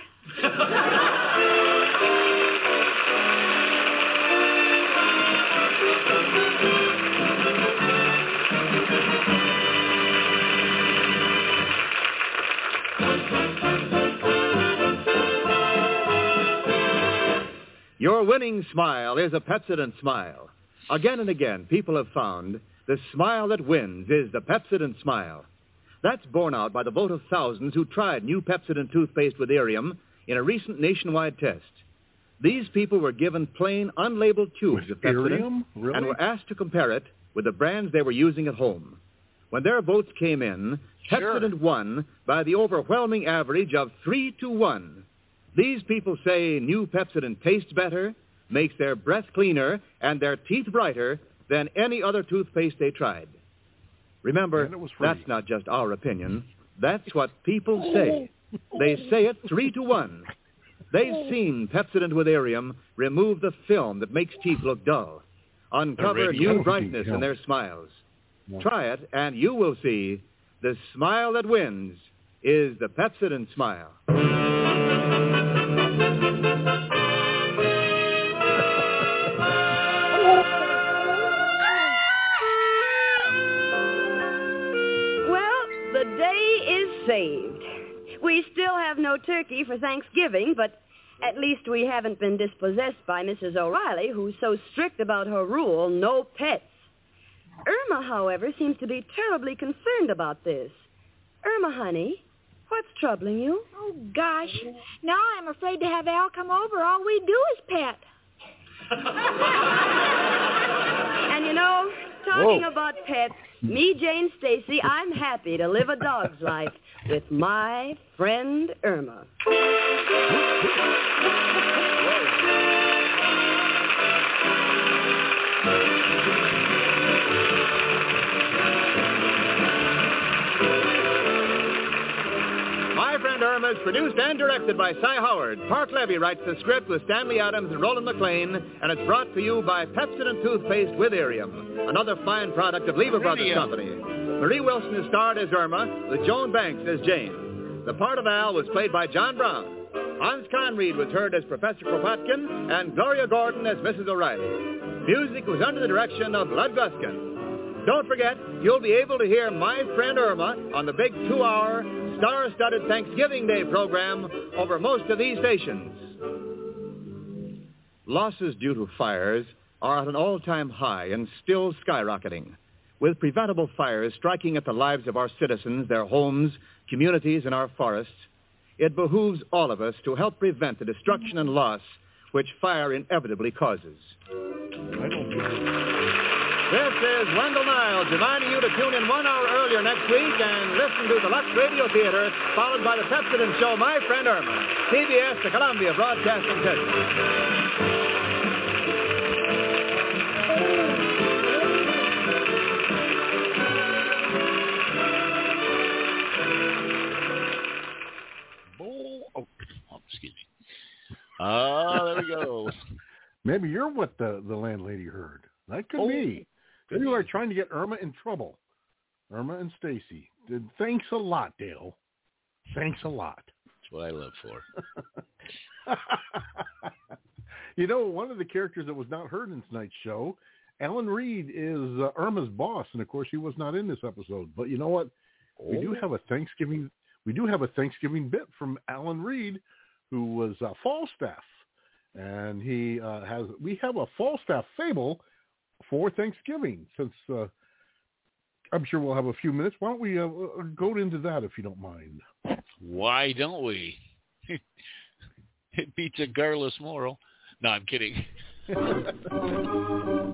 Your winning smile is a Pepsodent smile. Again and again, people have found the smile that wins is the Pepsodent smile. That's borne out by the vote of thousands who tried new Pepsodent toothpaste with Arium in a recent nationwide test. These people were given plain, unlabeled tubes of Pepsodent really? and were asked to compare it with the brands they were using at home. When their votes came in, Pepsodent sure. won by the overwhelming average of three to one. These people say new Pepsodent tastes better, makes their breath cleaner, and their teeth brighter than any other toothpaste they tried. Remember, that's not just our opinion. That's what people say. They say it three to one. They've seen Pepsodent with Arium remove the film that makes teeth look dull, uncover new brightness in their smiles. Try it, and you will see the smile that wins is the Pepsodent smile. The day is saved. We still have no turkey for Thanksgiving, but at least we haven't been dispossessed by Missus O'Reilly, who's so strict about her rule, no pets. Irma, however, seems to be terribly concerned about this. Irma, honey, what's troubling you? Oh, gosh. Now I'm afraid to have Al come over. All we do is pet. And you know, talking Whoa. about pets, me, Jane Stacy, I'm happy to live a dog's life with my friend Irma. My Friend Irma is produced and directed by Cy Howard. Park Levy writes the script with Stanley Adams and Roland McClain, and it's brought to you by Pepsodent Toothpaste with Arium, another fine product of Lever Brothers Company. Marie Wilson is starred as Irma, with Joan Banks as Jane. The part of Al was played by John Brown. Hans Conried was heard as Professor Kropotkin, and Gloria Gordon as Missus O'Reilly. Music was under the direction of Lud Guskin. Don't forget, you'll be able to hear My Friend Irma on the big two-hour, star-studded Thanksgiving Day program over most of these stations. Losses due to fires are at an all-time high and still skyrocketing. With preventable fires striking at the lives of our citizens, their homes, communities, and our forests, it behooves all of us to help prevent the destruction and loss which fire inevitably causes. This is Wendell Niles reminding you to tune in one hour earlier next week and listen to the Lux Radio Theater, followed by the Pepsodent show, My Friend Irma. C B S, the Columbia Broadcasting System. Oh, oh, excuse me. Ah, there we go. Maybe you're what the, the landlady heard. That could Oh, be. Maybe we're trying to get Irma in trouble. Irma and Stacy. Thanks a lot, Dale. Thanks a lot. That's what I live for. You know, one of the characters that was not heard in tonight's show, Alan Reed, is uh, Irma's boss, and of course he was not in this episode. But you know what? Oh. We do have a Thanksgiving. We do have a Thanksgiving bit from Alan Reed, who was uh, Falstaff, and he uh, has. We have a Falstaff fable for Thanksgiving. Since uh, I'm sure we'll have a few minutes, why don't we uh, go into that if you don't mind? Why don't we? It beats a garrulous moral. No, I'm kidding. Hello.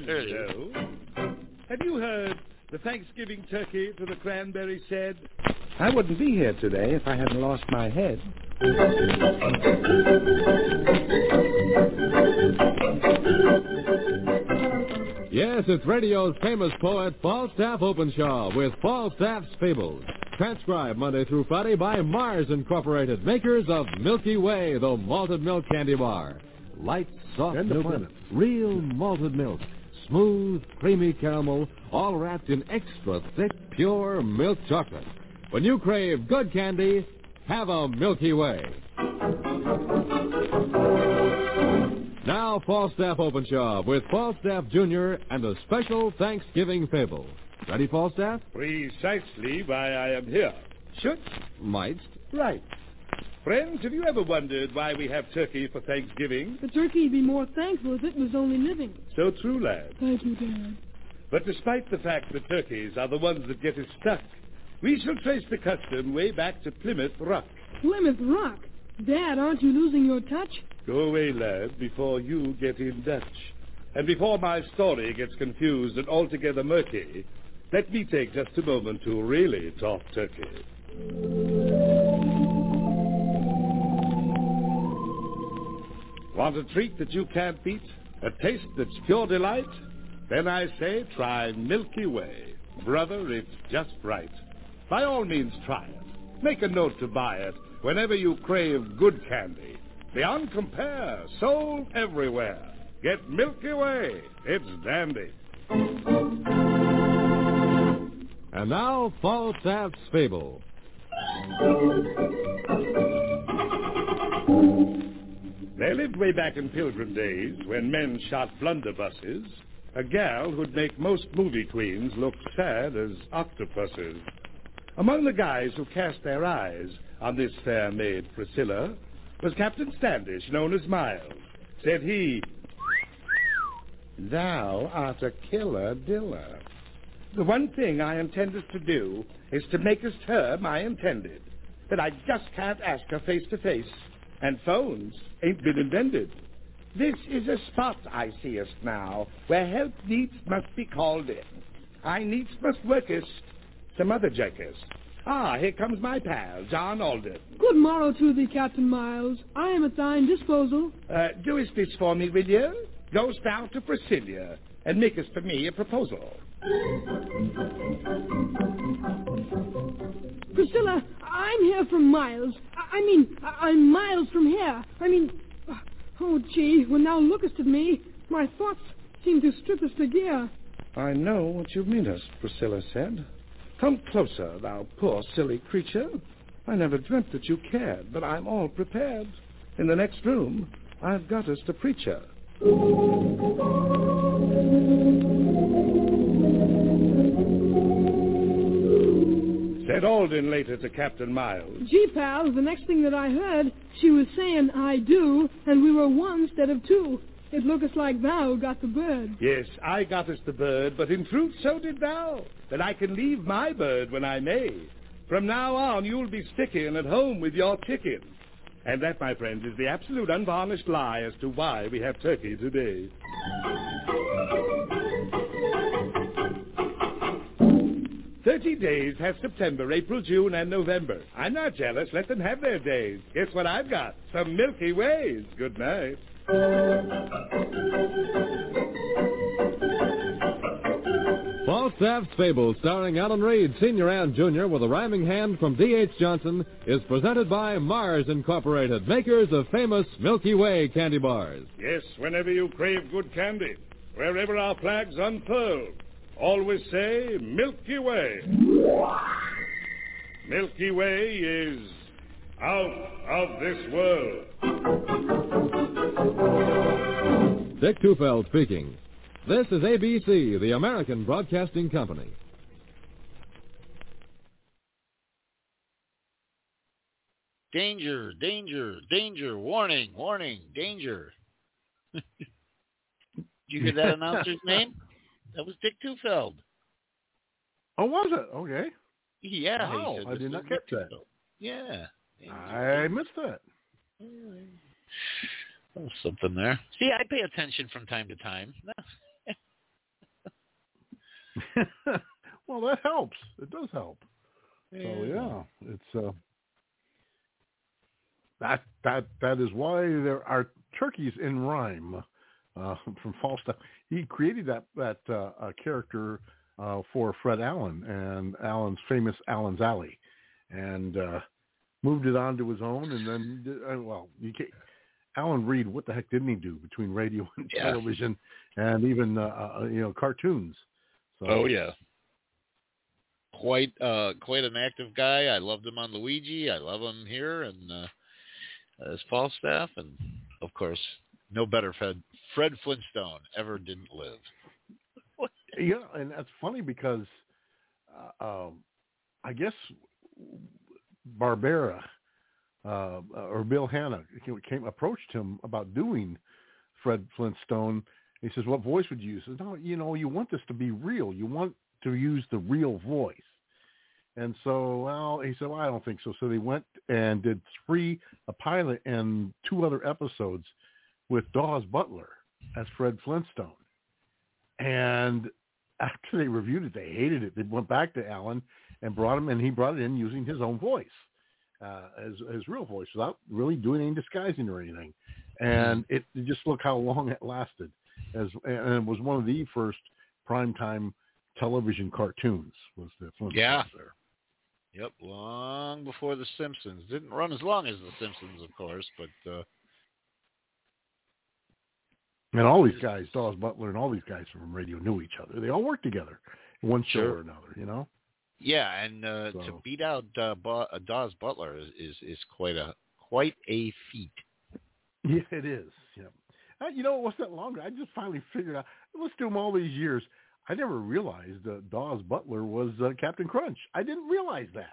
Have you heard the Thanksgiving turkey to the cranberry said, I wouldn't be here today if I hadn't lost my head. Yes, it's radio's famous poet, Falstaff Openshaw, with Falstaff's Fables. Transcribed Monday through Friday by Mars Incorporated, makers of Milky Way, the malted milk candy bar. Light, soft milk, real malted milk, smooth, creamy caramel, all wrapped in extra thick, pure milk chocolate. When you crave good candy, have a Milky Way. Now, Falstaff Openshaw with Falstaff Junior and a special Thanksgiving fable. Ready, Falstaff? Precisely why I am here. Should? Mightst. Right. Friends, have you ever wondered why we have turkey for Thanksgiving? The turkey'd be more thankful if it was only living. So true, lad. Thank you, Dad. But despite the fact that turkeys are the ones that get us stuck, we shall trace the custom way back to Plymouth Rock. Plymouth Rock? Dad, aren't you losing your touch? Go away, lad, before you get in Dutch. And before my story gets confused and altogether murky, let me take just a moment to really talk turkey. Want a treat that you can't beat? A taste that's pure delight? Then I say try Milky Way. Brother, it's just right. By all means try it. Make a note to buy it whenever you crave good candy. Beyond compare, sold everywhere. Get Milky Way. It's dandy. And now, Falstaff's Fable. There lived way back in Pilgrim days, when men shot blunderbusses, a gal who'd make most movie queens look sad as octopuses. Among the guys who cast their eyes on this fair maid Priscilla was Captain Standish, known as Miles. Said he, Thou art a killer diller. The one thing I intended to do is to makest her my intended, but I just can't ask her face to face, and phones ain't been invented. This is a spot I seest now, where help needs must be called in. I needs must workest some other jerkers. Ah, here comes my pal, John Alden. Good morrow to thee, Captain Miles. I am at thine disposal. Uh, doest this for me, will you? Goest thou to Priscilla, and makest for me a proposal. Priscilla, I'm here from Miles. I, I mean, I, I'm miles from here. I mean, oh, gee, when thou lookest at me, my thoughts seem to strip us to gear. I know what you mean us, Priscilla said. Come closer, thou poor silly creature. I never dreamt that you cared, but I'm all prepared. In the next room, I've got us to preacher. Said Alden later to Captain Miles. Gee, pal, the next thing that I heard, she was saying, I do, and we were one instead of two. It looketh like thou got the bird. Yes, I got us the bird, but in truth so did thou, that I can leave my bird when I may. From now on, you'll be sticking at home with your chicken. And that, my friends, is the absolute unvarnished lie as to why we have turkey today. Thirty days have September, April, June, and November. I'm not jealous. Let them have their days. Guess what I've got? Some Milky Ways. Good night. Falstaff's Fable, starring Alan Reed, Senior and Junior, with a rhyming hand from D H Johnson, is presented by Mars Incorporated, makers of famous Milky Way candy bars. Yes, whenever you crave good candy, wherever our flags unfurl, always say Milky Way. Milky Way is out of this world. Dick Tufeld speaking. This is A B C, the American Broadcasting Company. Danger, danger, danger, warning, warning, danger. Did you hear that announcer's name? That was Dick Tufeld. Oh, was it? Okay. Yeah. Wow, he said, I did not catch that. Yeah. Danger, I danger. missed that. Oh, something there. See, I pay attention from time to time. Well, that helps. It does help. Yeah. So yeah, it's uh, that that that is why there are turkeys in rhyme uh, from Falstaff. He created that that uh, uh, character uh, for Fred Allen and Allen's famous Allen's Alley, and uh, moved it on to his own. And then, uh, well, you can't, Alan Reed, what the heck didn't he do between radio and yeah. television, and even uh, uh, you know cartoons? So, oh yeah. Quite, uh, quite an active guy. I loved him on Luigi. I love him here, and uh, as Falstaff, and of course, no better Fred Fred Flintstone ever didn't live. Yeah, and that's funny because uh, um, I guess Barbera uh, or Bill Hanna came approached him about doing Fred Flintstone. He says, "What voice would you use?" He says, "No, you know, you want this to be real. You want to use the real voice." And so, well, he said, well, I don't think so. So they went and did three, a pilot and two other episodes with Dawes Butler as Fred Flintstone. And after they reviewed it, they hated it. They went back to Alan and brought him, and he brought it in using his own voice, uh, as his real voice, without really doing any disguising or anything. And it just look how long it lasted. As and it was one of the first primetime television cartoons was the Flintstones yeah. there. Yep, long before The Simpsons. Didn't run as long as The Simpsons, of course, but... Uh... And all these guys, Dawes Butler and all these guys from radio knew each other. They all worked together in one show sure. or another, you know? Yeah, and uh, so. to beat out uh, Bo- uh, Dawes Butler is, is, is quite a quite a feat. Yeah, it is. Yeah. Uh, you know, it wasn't that long. I just finally figured out, let's do them all these years. I never realized uh, Dawes Butler was uh, Captain Crunch. I didn't realize that.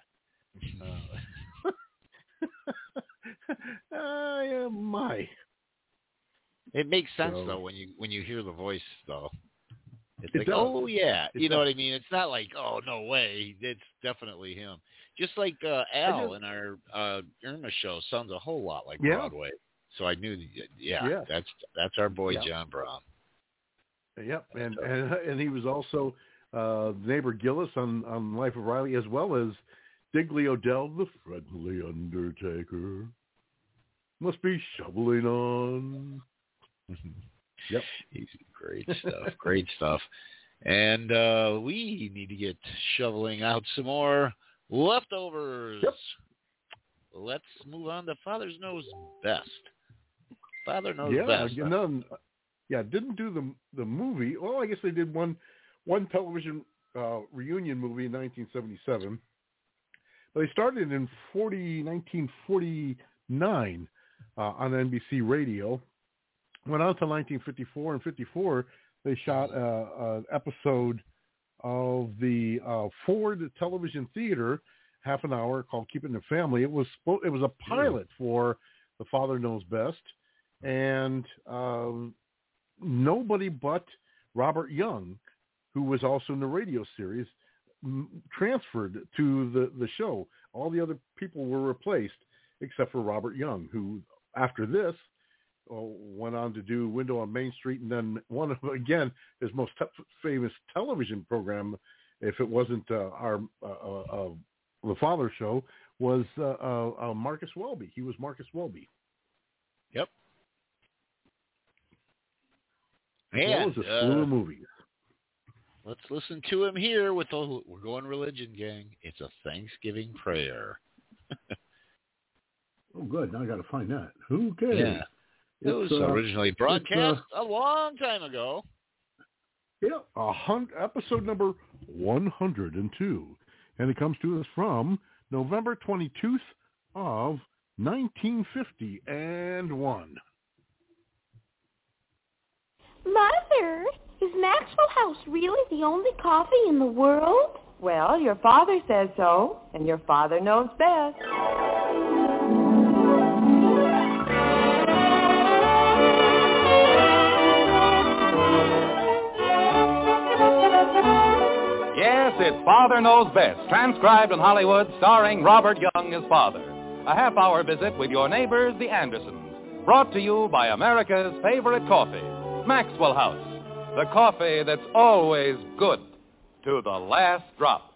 Uh, uh, yeah, my. It makes sense so, though when you when you hear the voice though. It's it like, does. oh yeah, it you know does. what I mean. It's not like, oh no way, it's definitely him. Just like uh, Al just, in our uh, Irma show sounds a whole lot like yeah. Broadway. So I knew, yeah, yeah. that's that's our boy yeah. John Brown. Yep, and, and and he was also uh, neighbor Gillis on, on Life of Riley, as well as Digley O'Dell, the friendly undertaker. Must be shoveling on. Yep, he's great stuff, great stuff. And uh, we need to get shoveling out some more leftovers. Yep. Let's move on to Father Knows Best. Father Knows yeah, Best. Yeah, no, yeah, didn't do the the movie. Well, I guess they did one one television uh, reunion movie in nineteen seventy-seven. But they started in nineteen forty-nine uh, on N B C Radio. Went on to nineteen fifty-four. In fifty-four, they shot uh, an episode of the uh, Ford Television Theater, half an hour, called Keeping the Family. It was it was a pilot for The Father Knows Best, and um, nobody but Robert Young, who was also in the radio series, m- transferred to the, the show. All the other people were replaced except for Robert Young, who after this uh, went on to do Window on Main Street, and then one of, again, his most te- famous television program, if it wasn't uh, our uh, uh, uh, The Father Show, was uh, uh, uh, Marcus Welby. He was Marcus Welby. Yep. As well as a slew uh, of movies. Let's listen to him here with the We're Going Religion Gang. It's a Thanksgiving prayer. Oh, good. Now I got to find that. Okay. Yeah. It was uh, originally broadcast uh, a long time ago. Yeah, a hun- episode number one hundred two. And it comes to us from November twenty-second of nineteen fifty and one. Mother, is Maxwell House really the only coffee in the world? Well, your father says so, and your father knows best. Yes, it's Father Knows Best, transcribed in Hollywood, starring Robert Young as father. A half-hour visit with your neighbors, the Andersons, brought to you by America's favorite coffee, Maxwell House. The coffee that's always good to the last drop.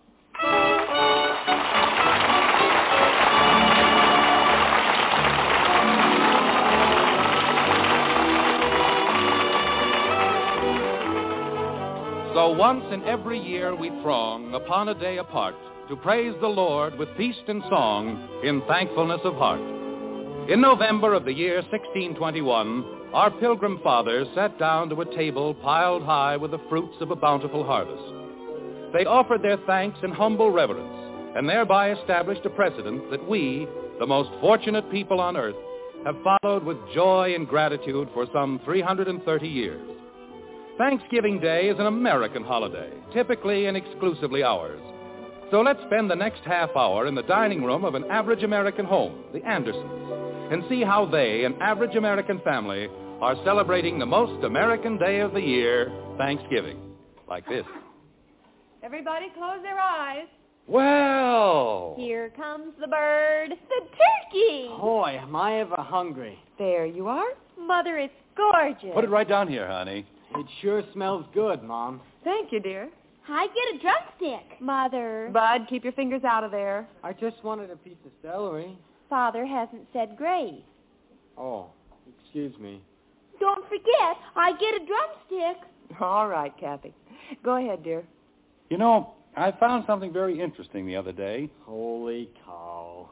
So once in every year we throng upon a day apart to praise the Lord with feast and song in thankfulness of heart. In November of the year sixteen twenty-one, our pilgrim fathers sat down to a table piled high with the fruits of a bountiful harvest. They offered their thanks in humble reverence and thereby established a precedent that we, the most fortunate people on earth, have followed with joy and gratitude for some three hundred thirty years. Thanksgiving Day is an American holiday, typically and exclusively ours. So let's spend the next half hour in the dining room of an average American home, the Andersons, and see how they, an average American family, are celebrating the most American day of the year, Thanksgiving, like this. Everybody close their eyes. Well! Here comes the bird, the turkey. Boy, am I ever hungry. There you are. Mother, it's gorgeous. Put it right down here, honey. It sure smells good, Mom. Thank you, dear. I get a drumstick. Mother. Bud, keep your fingers out of there. I just wanted a piece of celery. Father hasn't said grace. Oh, excuse me. Don't forget, I get a drumstick. All right, Kathy. Go ahead, dear. You know, I found something very interesting the other day. Holy cow.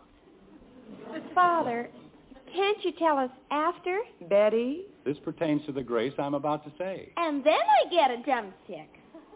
Father, can't you tell us after? Betty? This pertains to the grace I'm about to say. And then I get a drumstick.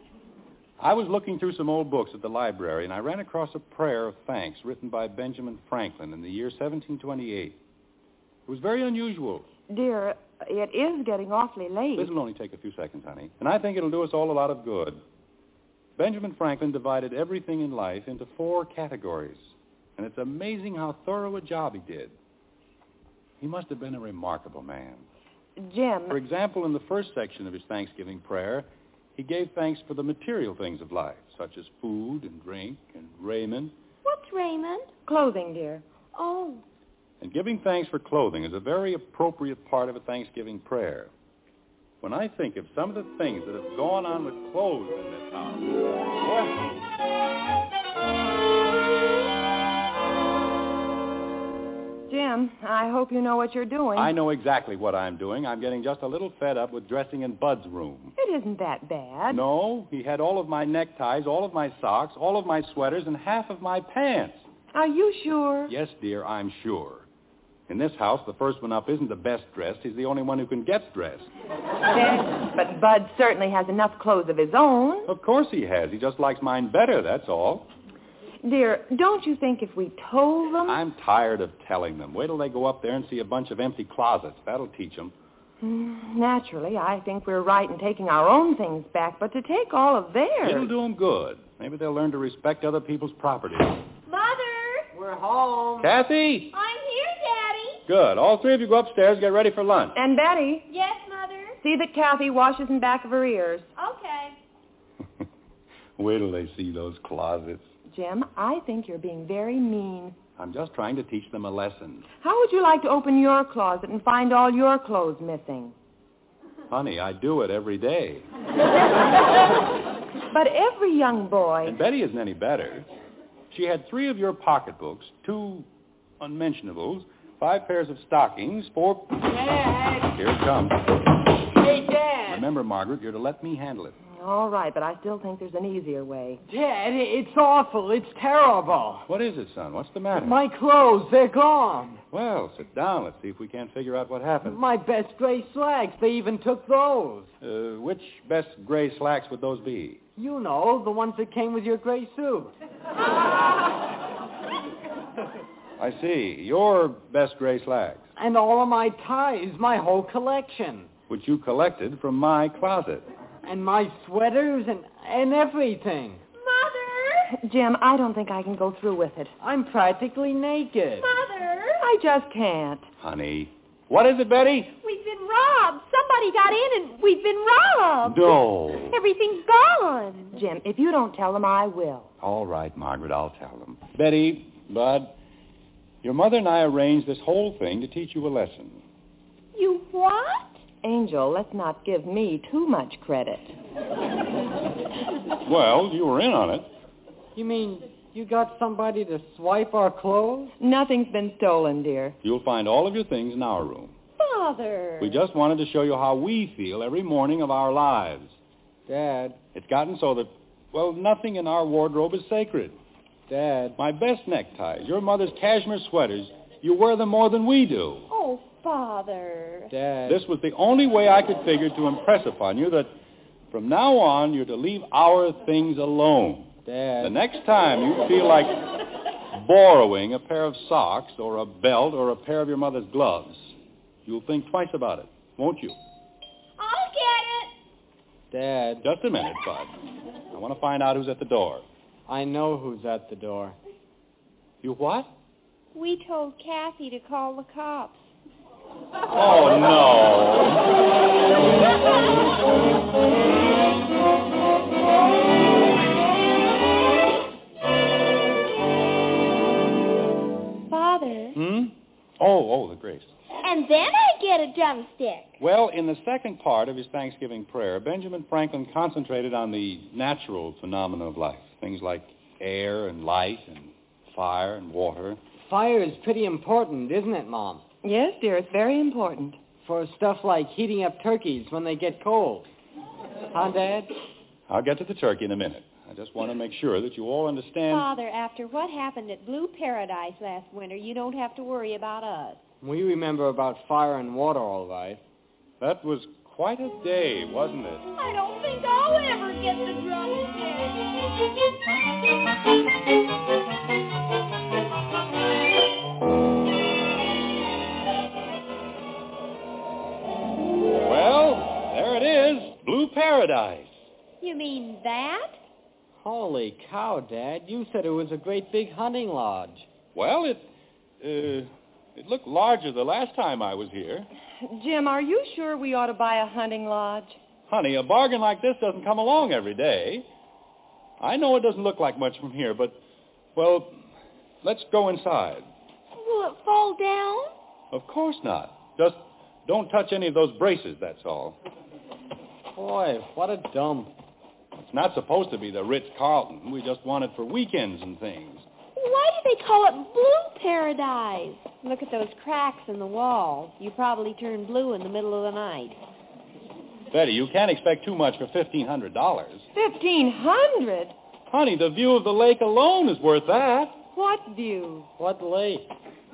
I was looking through some old books at the library, and I ran across a prayer of thanks written by Benjamin Franklin in the year seventeen twenty-eight. It was very unusual. Dear, it is getting awfully late. This will only take a few seconds, honey. And I think it'll do us all a lot of good. Benjamin Franklin divided everything in life into four categories. And it's amazing how thorough a job he did. He must have been a remarkable man. Jim. For example, in the first section of his Thanksgiving prayer, he gave thanks for the material things of life, such as food and drink and raiment. What's raiment? Clothing, dear. Oh. And giving thanks for clothing is a very appropriate part of a Thanksgiving prayer. When I think of some of the things that have gone on with clothes in this house, well, Jim, I hope you know what you're doing. I know exactly what I'm doing. I'm getting just a little fed up with dressing in Bud's room. It isn't that bad. No, he had all of my neckties, all of my socks, all of my sweaters, and half of my pants. Are you sure? Yes, dear, I'm sure. In this house, the first one up isn't the best dressed. He's the only one who can get dressed. Yes, but Bud certainly has enough clothes of his own. Of course he has. He just likes mine better, that's all. Dear, don't you think if we told them... I'm tired of telling them. Wait till they go up there and see a bunch of empty closets. That'll teach them. Mm, naturally, I think we're right in taking our own things back, but to take all of theirs... It'll do them good. Maybe they'll learn to respect other people's property. Mother! We're home. Kathy! I'm here, Daddy. Good. All three of you go upstairs and get ready for lunch. And Betty? Yes, Mother? See that Kathy washes in back of her ears. Okay. Wait till they see those closets. Jim, I think you're being very mean. I'm just trying to teach them a lesson. How would you like to open your closet and find all your clothes missing? Honey, I do it every day. But every young boy... And Betty isn't any better. She had three of your pocketbooks, two unmentionables, five pairs of stockings, four... Dad! Here it comes. Hey, Dad! Remember, Margaret, you're to let me handle it. All right, but I still think there's an easier way. Dad, it's awful. It's terrible. What is it, son? What's the matter? My clothes, they're gone. Well, sit down. Let's see if we can't figure out what happened. My best gray slacks, they even took those. Uh, which best gray slacks would those be? You know, the ones that came with your gray suit. I see. Your best gray slacks. And all of my ties, my whole collection. which you collected from my closet. And my sweaters and, and everything. Mother! Jim, I don't think I can go through with it. I'm practically naked. Mother! I just can't. Honey. What is it, Betty? We've been robbed. Somebody got in and we've been robbed. No. Everything's gone. Jim, if you don't tell them, I will. All right, Margaret, I'll tell them. Betty, Bud, your mother and I arranged this whole thing to teach you a lesson. You what? Angel, let's not give me too much credit. Well, you were in on it. You mean you got somebody to swipe our clothes? Nothing's been stolen, dear. You'll find all of your things in our room. Father. We just wanted to show you how we feel every morning of our lives. Dad. It's gotten so that, well, nothing in our wardrobe is sacred. Dad. My best neckties, your mother's cashmere sweaters, you wear them more than we do. Oh, Father. Dad. This was the only way I could figure to impress upon you that from now on you're to leave our things alone. Dad. The next time you feel like borrowing a pair of socks or a belt or a pair of your mother's gloves, you'll think twice about it, won't you? I'll get it. Dad. Just a minute, Bud. I want to find out who's at the door. I know who's at the door. You what? We told Kathy to call the cops. Oh, Father. Hmm? Oh, oh, the grace. And then I get a drumstick. Well, in the second part of his Thanksgiving prayer, Benjamin Franklin concentrated on the natural phenomena of life, things like air and light and fire and water. Fire is pretty important, isn't it, Mom? Yes, dear, it's very important. For stuff like heating up turkeys when they get cold. Huh, Dad? I'll get to the turkey in a minute. I just want to make sure that you all understand. Father, after what happened at Blue Paradise last winter, you don't have to worry about us. We remember about fire and water, all right. That was quite a day, wasn't it? I don't think I'll ever get the Well, there it is, Blue Paradise. You mean that? Holy cow, Dad. You said it was a great big hunting lodge. Well, it, uh, it looked larger the last time I was here. Jim, are you sure we ought to buy a hunting lodge? Honey, a bargain like this doesn't come along every day. I know it doesn't look like much from here, but, well, let's go inside. Will it fall down? Of course not. Just don't touch any of those braces, that's all. Boy, what a dump. It's not supposed to be the Ritz-Carlton. We just want it for weekends and things. Why do they call it Blue Paradise? Look at those cracks in the walls. You probably turn blue in the middle of the night. Betty, you can't expect too much for fifteen hundred dollars. Fifteen hundred? Honey, the view of the lake alone is worth that. What view? What lake?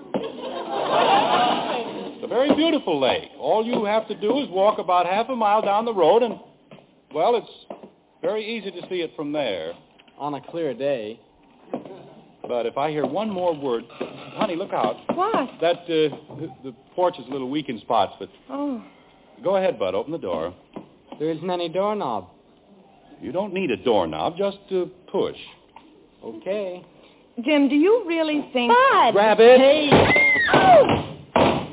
It's a very beautiful lake. All you have to do is walk about half a mile down the road and, well, it's very easy to see it from there. On a clear day. But if I hear one more word, honey, look out. What? That, uh, the, the porch is a little weak in spots, but... Oh. Go ahead, Bud. Open the door. There isn't any doorknob. You don't need a doorknob. Just uh, push. Okay. Jim, do you really think... Bud! Grab it. Hey! Oh!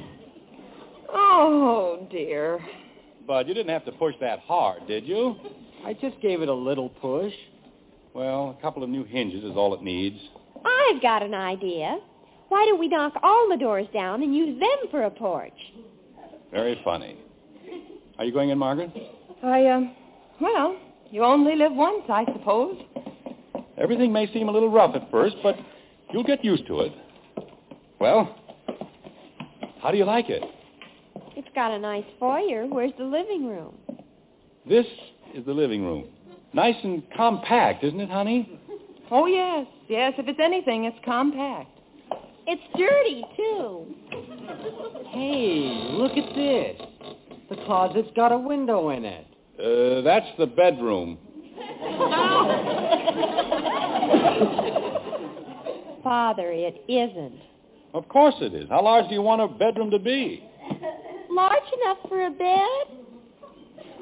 Oh, dear. Bud, you didn't have to push that hard, did you? I just gave it a little push. Well, a couple of new hinges is all it needs. I've got an idea. Why don't we knock all the doors down and use them for a porch? Very funny. Are you going in, Margaret? I, um, well, you only live once, I suppose. Everything may seem a little rough at first, but you'll get used to it. Well, how do you like it? It's got a nice foyer. Where's the living room? This is the living room. Nice and compact, isn't it, honey? Oh, yes. Yes, if it's anything, it's compact. It's dirty, too. Hey, look at this. The closet's got a window in it. Uh, that's the bedroom. Father, it isn't. Of course it is. How large do you want a bedroom to be? Large enough for a bed?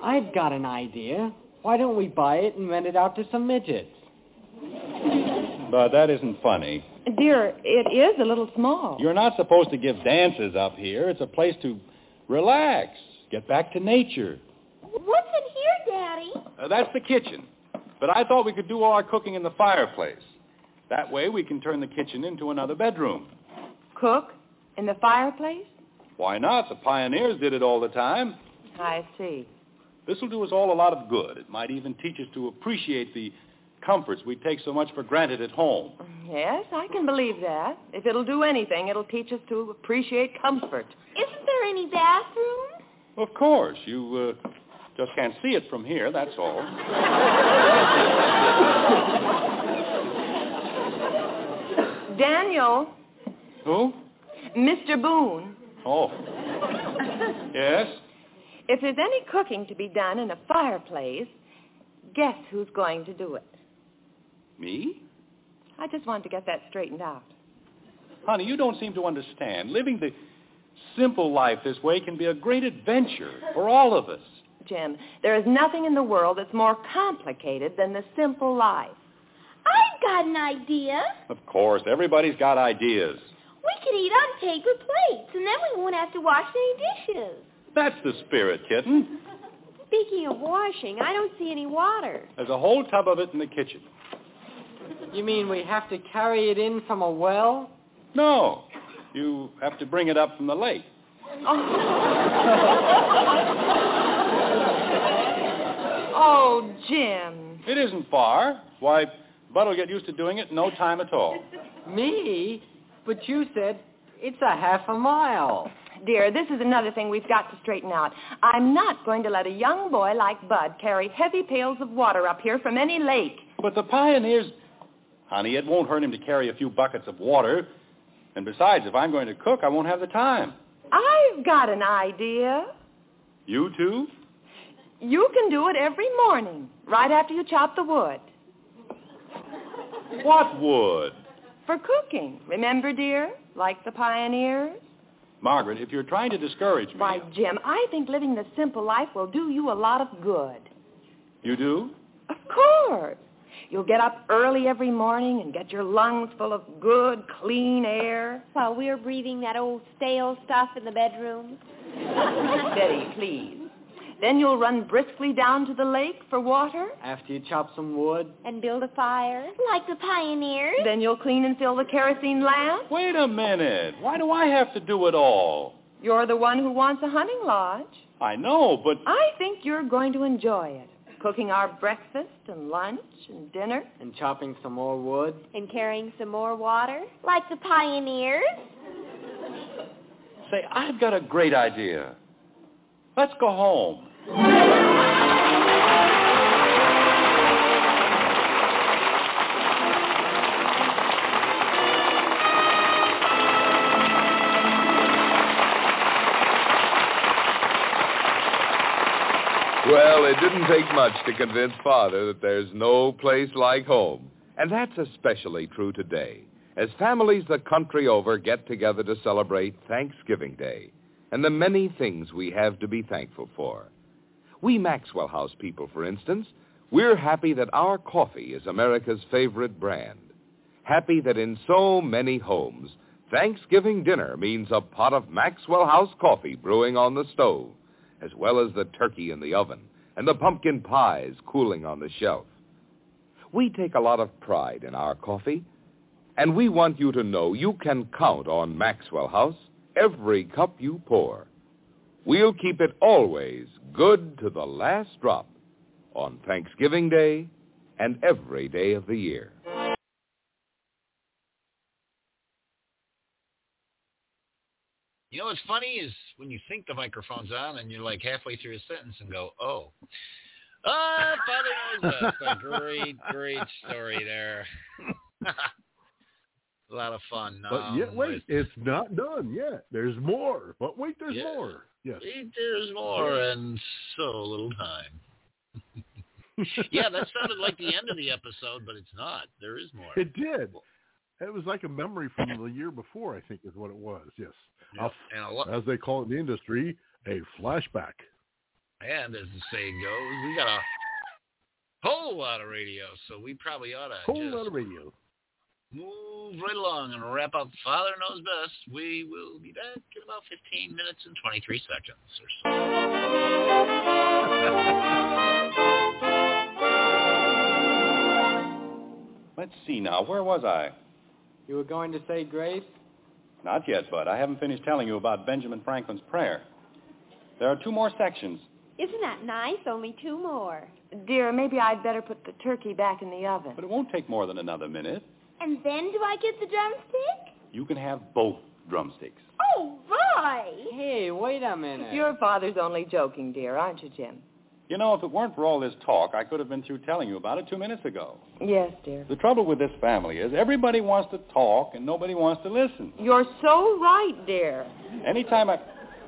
I've got an idea. Why don't we buy it and rent it out to some midgets? But that isn't funny. Dear, it is a little small. You're not supposed to give dances up here. It's a place to relax, get back to nature. What's in here, Daddy? Uh, that's the kitchen. But I thought we could do all our cooking in the fireplace. That way we can turn the kitchen into another bedroom. Cook? In the fireplace? Why not? The pioneers did it all the time. I see. This will do us all a lot of good. It might even teach us to appreciate the comforts we take so much for granted at home. Yes, I can believe that. If it'll do anything, it'll teach us to appreciate comfort. Isn't there any bathroom? Of course. You uh, just can't see it from here, that's all. Daniel. Who? Mister Boone. Oh. Yes? If there's any cooking to be done in a fireplace, guess who's going to do it? Me? I just wanted to get that straightened out. Honey, you don't seem to understand. Living the simple life this way can be a great adventure for all of us. Jim, there is nothing in the world that's more complicated than the simple life. I've got an idea. Of course, everybody's got ideas. We could eat on paper plates, and then we won't have to wash any dishes. That's the spirit, kitten. Speaking of washing, I don't see any water. There's a whole tub of it in the kitchen. You mean we have to carry it in from a well? No. You have to bring it up from the lake. Oh, Jim. It isn't far. Why, Bud will get used to doing it in no time at all. Me? But you said it's a half a mile. Dear, this is another thing we've got to straighten out. I'm not going to let a young boy like Bud carry heavy pails of water up here from any lake. But the pioneers... Honey, it won't hurt him to carry a few buckets of water. And besides, if I'm going to cook, I won't have the time. I've got an idea. You too? You can do it every morning, right after you chop the wood. What wood? For cooking. Remember, dear? Like the pioneers? Margaret, if you're trying to discourage me... Why, Jim, I think living the simple life will do you a lot of good. You do? Of course. You'll get up early every morning and get your lungs full of good, clean air. While we're breathing that old stale stuff in the bedroom. Betty, please. Then you'll run briskly down to the lake for water. After you chop some wood. And build a fire. Like the pioneers. Then you'll clean and fill the kerosene lamp. Wait a minute. Why do I have to do it all? You're the one who wants a hunting lodge. I know, but... I think you're going to enjoy it. Cooking our breakfast and lunch and dinner. And chopping some more wood. And carrying some more water. Like the pioneers. Say, I've got a great idea. Let's go home. Well, it didn't take much to convince Father that there's no place like home. And that's especially true today, as families the country over get together to celebrate Thanksgiving Day and the many things we have to be thankful for. We Maxwell House people, for instance, we're happy that our coffee is America's favorite brand. Happy that in so many homes, Thanksgiving dinner means a pot of Maxwell House coffee brewing on the stove, as well as the turkey in the oven and the pumpkin pies cooling on the shelf. We take a lot of pride in our coffee, and we want you to know you can count on Maxwell House every cup you pour. We'll keep it always good to the last drop on Thanksgiving Day and every day of the year. You know what's funny is when you think the microphone's on and you're like halfway through a sentence and go, oh. Ah, Father Knows Best. A great, great story there. A lot of fun. But um, yet, wait, with... it's not done yet. There's more. But wait, there's yeah. more. Yes. Wait, there's more and so little time. Yeah, that sounded like the end of the episode, but it's not. There is more. It did. It was like a memory from the year before, I think is what it was. Yes. Yeah. A, and a lo- as they call it in the industry, a flashback. And as the saying goes, we got a whole lot of radio, so we probably ought to Whole just lot of radio. move right along and wrap up Father Knows Best. We will be back in about fifteen minutes and twenty-three seconds or so. Let's see now. Where was I? You were going to say grace? Not yet, Bud. I haven't finished telling you about Benjamin Franklin's prayer. There are two more sections. Isn't that nice? Only two more. Dear, maybe I'd better put the turkey back in the oven. But it won't take more than another minute. And then do I get the drumstick? You can have both drumsticks. Oh, right. Hey, wait a minute. Your father's only joking, dear, aren't you, Jim? You know, if it weren't for all this talk, I could have been through telling you about it two minutes ago. Yes, dear. The trouble with this family is everybody wants to talk and nobody wants to listen. You're so right, dear. Anytime I...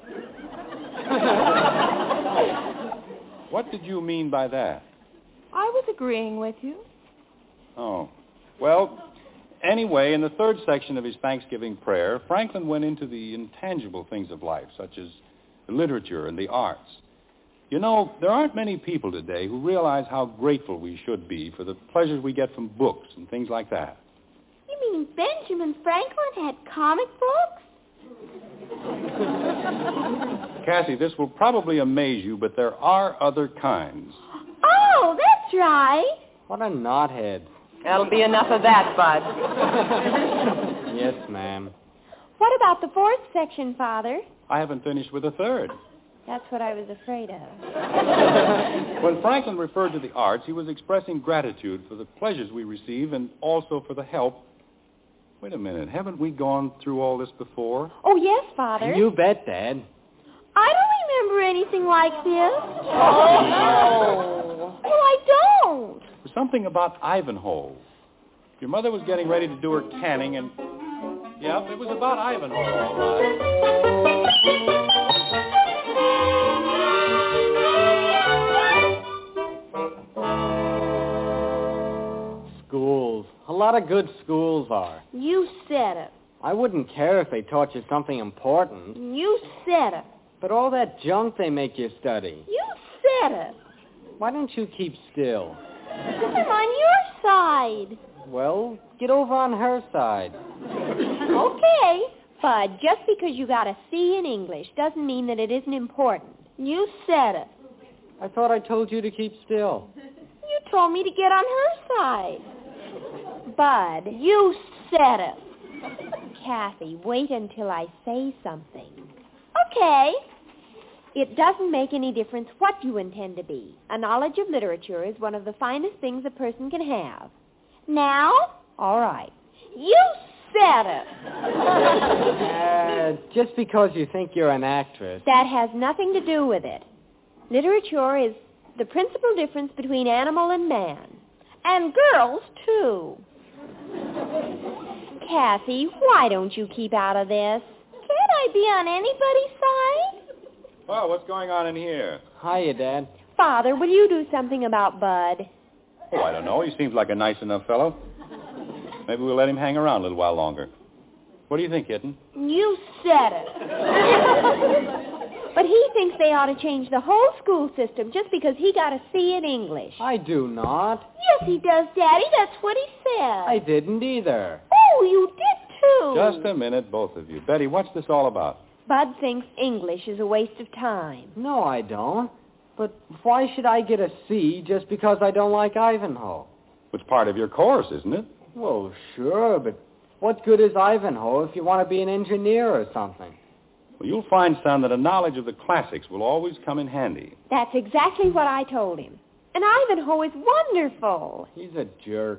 What did you mean by that? I was agreeing with you. Oh. Well, anyway, in the third section of his Thanksgiving prayer, Franklin went into the intangible things of life, such as the literature and the arts. You know, there aren't many people today who realize how grateful we should be for the pleasures we get from books and things like that. You mean Benjamin Franklin had comic books? Cassie, this will probably amaze you, but there are other kinds. Oh, that's right. What a knothead. That'll be enough of that, Bud. Yes, ma'am. What about the fourth section, Father? I haven't finished with the third. That's what I was afraid of. When Franklin referred to the arts, he was expressing gratitude for the pleasures we receive and also for the help. Wait a minute. Haven't we gone through all this before? Oh, yes, Father. You bet, Dad. I don't remember anything like this. Oh. Well, I don't. It was something about Ivanhoe. Your mother was getting ready to do her canning, and... Yeah, it was about Ivanhoe, all right. Schools. A lot of good schools are. You said it. I wouldn't care if they taught you something important. You said it. But all that junk they make you study. You said it. Why don't you keep still? I'm on your side. Well, get over on her side. Okay. Bud, just because you got a C in English doesn't mean that it isn't important. You said it. I thought I told you to keep still. You told me to get on her side. Bud. You said it. Kathy, wait until I say something. Okay. It doesn't make any difference what you intend to be. A knowledge of literature is one of the finest things a person can have. Now? All right. You said it. uh, just because you think you're an actress. That has nothing to do with it. Literature is the principal difference between animal and man. And girls, too. Kathy, why don't you keep out of this? Can't I be on anybody's side? Well, what's going on in here? Hiya, Dad. Father, will you do something about Bud? Oh, I don't know. He seems like a nice enough fellow. Maybe we'll let him hang around a little while longer. What do you think, Kitten? You said it. But he thinks they ought to change the whole school system just because he got a C in English. I do not. Yes, he does, Daddy. That's what he said. I didn't either. Oh, you did, too. Just a minute, both of you. Betty, what's this all about? Bud thinks English is a waste of time. No, I don't. But why should I get a C just because I don't like Ivanhoe? It's part of your course, isn't it? Well, sure, but what good is Ivanhoe if you want to be an engineer or something? Well, you'll find, son, that a knowledge of the classics will always come in handy. That's exactly what I told him. And Ivanhoe is wonderful. He's a jerk.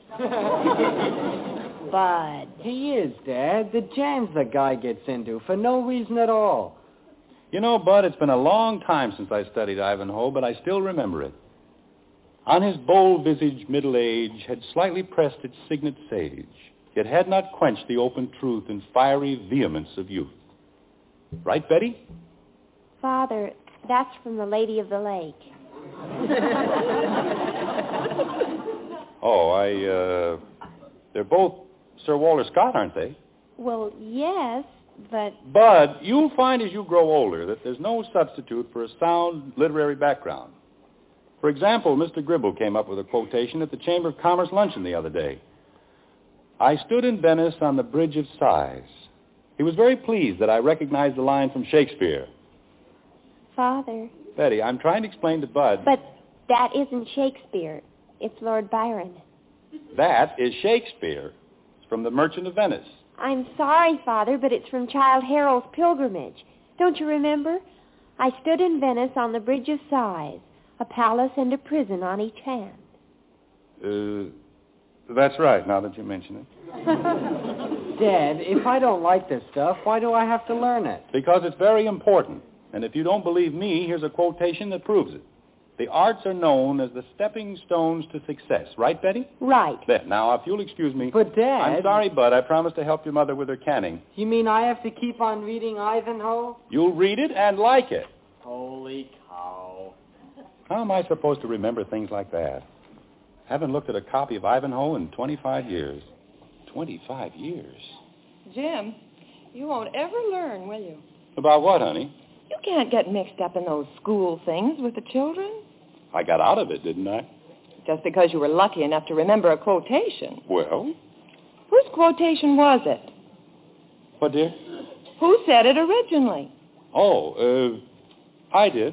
Bud. He is, Dad. The jams the guy gets into for no reason at all. You know, Bud, it's been a long time since I studied Ivanhoe, but I still remember it. On his bold visage middle age had slightly pressed its signet sage, yet had not quenched the open truth and fiery vehemence of youth. Right, Betty? Father, that's from The Lady of the Lake. Oh, I, uh, they're both Sir Walter Scott, aren't they? Well, yes, but... Bud, you'll find as you grow older that there's no substitute for a sound literary background. For example, Mister Gribble came up with a quotation at the Chamber of Commerce luncheon the other day. I stood in Venice on the Bridge of Sighs. He was very pleased that I recognized the line from Shakespeare. Father. Betty, I'm trying to explain to Bud... But that isn't Shakespeare. It's Lord Byron. That is Shakespeare. It's from The Merchant of Venice. I'm sorry, Father, but it's from Childe Harold's Pilgrimage. Don't you remember? I stood in Venice on the Bridge of Sighs, a palace and a prison on each hand. Uh, that's right, now that you mention it. Dad, if I don't like this stuff, why do I have to learn it? Because it's very important. And if you don't believe me, here's a quotation that proves it. The arts are known as the stepping stones to success. Right, Betty? Right. There. Now, if you'll excuse me... But, Dad... I'm sorry, Bud. I promised to help your mother with her canning. You mean I have to keep on reading Ivanhoe? You'll read it and like it. Holy cow. How am I supposed to remember things like that? Haven't looked at a copy of Ivanhoe in twenty-five years. twenty-five years? Jim, you won't ever learn, will you? About what, honey? You can't get mixed up in those school things with the children. I got out of it, didn't I? Just because you were lucky enough to remember a quotation. Well? Whose quotation was it? What, dear? Who said it originally? Oh, uh, I did.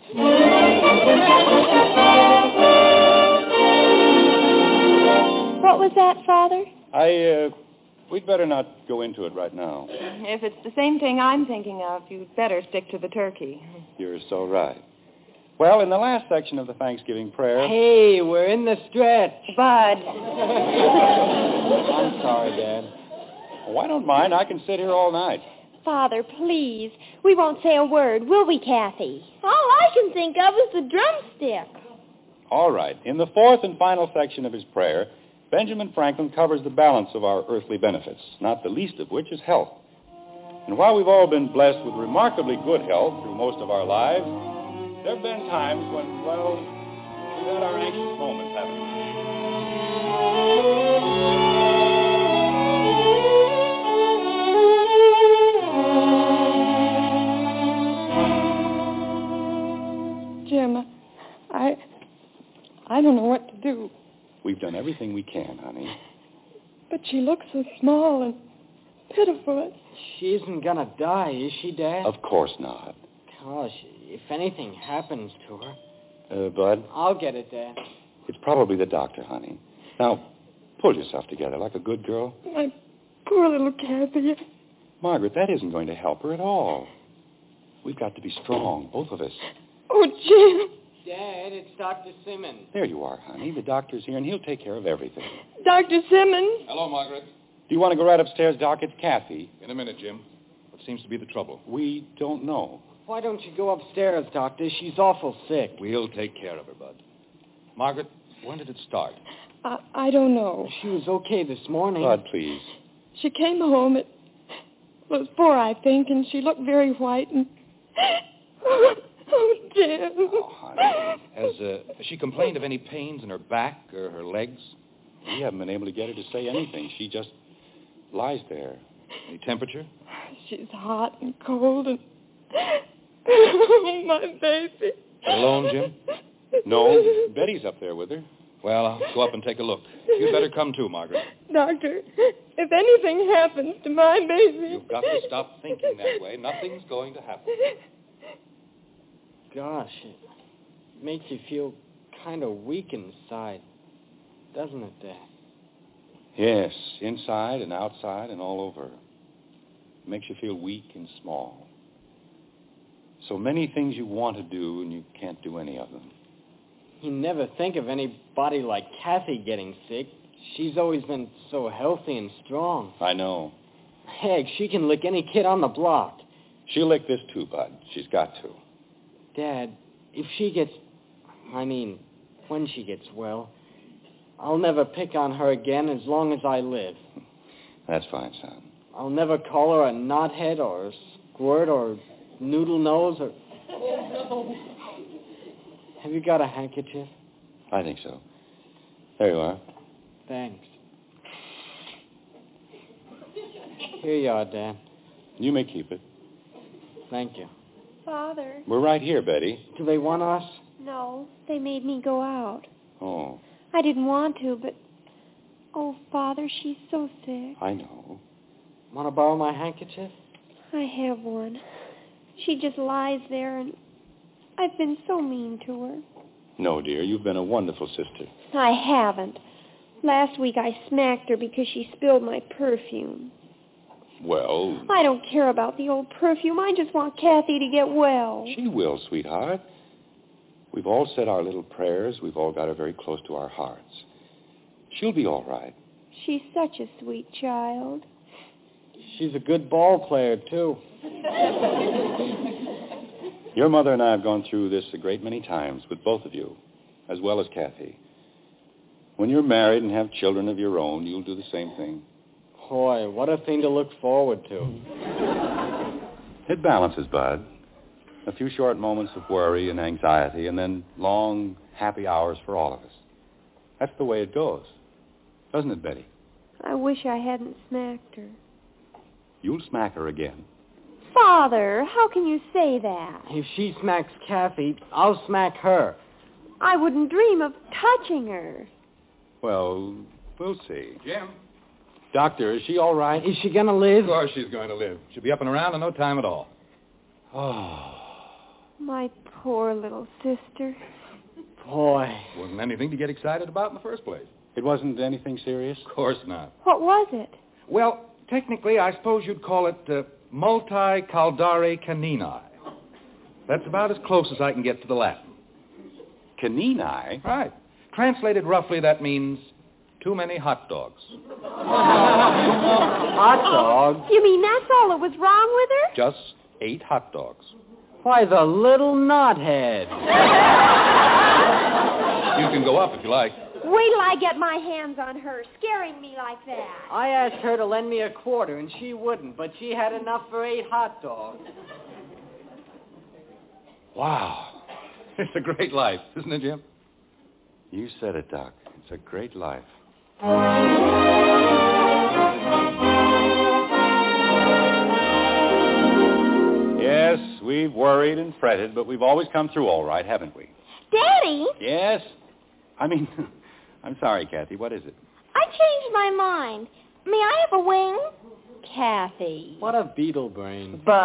What was that, Father? I, uh, we'd better not go into it right now. If it's the same thing I'm thinking of, you'd better stick to the turkey. You're so right. Well, in the last section of the Thanksgiving prayer... Hey, we're in the stretch. Bud. I'm sorry, Dad. Oh, I don't mind. I can sit here all night. Father, please. We won't say a word, will we, Kathy? All I can think of is the drumstick. All right. In the fourth and final section of his prayer, Benjamin Franklin covers the balance of our earthly benefits, not the least of which is health. And while we've all been blessed with remarkably good health through most of our lives, there have been times when, well, we've had our anxious moments, haven't we? Jim, I, I don't know what to do. We've done everything we can, honey. But she looks so small and pitiful. She isn't gonna die, is she, Dad? Of course not. Gosh, if anything happens to her... Uh, Bud? I'll get it, Dad. It's probably the doctor, honey. Now, pull yourself together like a good girl. My poor little Kathy. Margaret, that isn't going to help her at all. We've got to be strong, both of us. Oh, Jim. Dad, it's Doctor Simmons. There you are, honey. The doctor's here, and he'll take care of everything. Doctor Simmons? Hello, Margaret. Do you want to go right upstairs, Doc? It's Kathy. In a minute, Jim. What seems to be the trouble? We don't know. Why don't you go upstairs, Doctor? She's awful sick. We'll take care of her, Bud. Margaret, when did it start? I, I don't know. She was okay this morning. Bud, please. She came home at, well, it was four, I think, and she looked very white and... Oh, Jim. Oh, honey. Has, uh, has she complained of any pains in her back or her legs? We haven't been able to get her to say anything. She just lies there. Any temperature? She's hot and cold and... Oh, my baby. Alone, Jim? No, Betty's up there with her. Well, I'll go up and take a look. You'd better come too, Margaret. Doctor, if anything happens to my baby... You've got to stop thinking that way. Nothing's going to happen. Gosh, it makes you feel kind of weak inside, doesn't it, Dad? Yes, inside and outside and all over. It makes you feel weak and small. So many things you want to do, and you can't do any of them. You never think of anybody like Kathy getting sick. She's always been so healthy and strong. I know. Heck, she can lick any kid on the block. She'll lick this too, Bud. She's got to. Dad, if she gets... I mean, when she gets well, I'll never pick on her again as long as I live. That's fine, son. I'll never call her a knothead or a squirt or noodle nose or... Have you got a handkerchief? I think so. There you are. Thanks. Here you are, Dad. You may keep it. Thank you. Father. We're right here, Betty. Do they want us? No, they made me go out. Oh, I didn't want to, but... Oh, Father, she's so sick. I know. Want to borrow my handkerchief? I have one. She just lies there, and I've been so mean to her. No, dear, you've been a wonderful sister. I haven't. Last week I smacked her because she spilled my perfume. Well, I don't care about the old perfume. I just want Kathy to get well. she will, sweetheart. We've all said our little prayers. We've all got her very close to our hearts. She'll be all right. She's such a sweet child. She's a good ball player, too. Your mother and I have gone through this a great many times with both of you, as well as Kathy. When you're married and have children of your own, you'll do the same thing. Boy, what a thing to look forward to. It balances, Bud. A few short moments of worry and anxiety, and then long, happy hours for all of us. That's the way it goes. Doesn't it, Betty? I wish I hadn't smacked her. You'll smack her again. Father, how can you say that? If she smacks Kathy, I'll smack her. I wouldn't dream of touching her. Well, we'll see. Jim? Doctor, is she all right? Is she going to live? Of course she's going to live. She'll be up and around in no time at all. Oh. My poor little sister. Boy. Wasn't anything to get excited about in the first place. It wasn't anything serious? Of course not. What was it? Well, technically, I suppose you'd call it uh, multi-caldare canini. That's about as close as I can get to the Latin. Canini? Right. Translated roughly, that means too many hot dogs. Hot dogs? You mean that's all that was wrong with her? Just eight hot dogs. Why, the little knothead. You can go up if you like. Wait till I get my hands on her, scaring me like that. I asked her to lend me a quarter, and she wouldn't, but she had enough for eight hot dogs. Wow. It's a great life, isn't it, Jim? You said it, Doc. It's a great life. Yes, we've worried and fretted, but we've always come through all right, haven't we? Daddy? Yes? I mean, I'm sorry, Kathy. What is it? I changed my mind. May I have a wing? Kathy. What a beetle brain. Bud.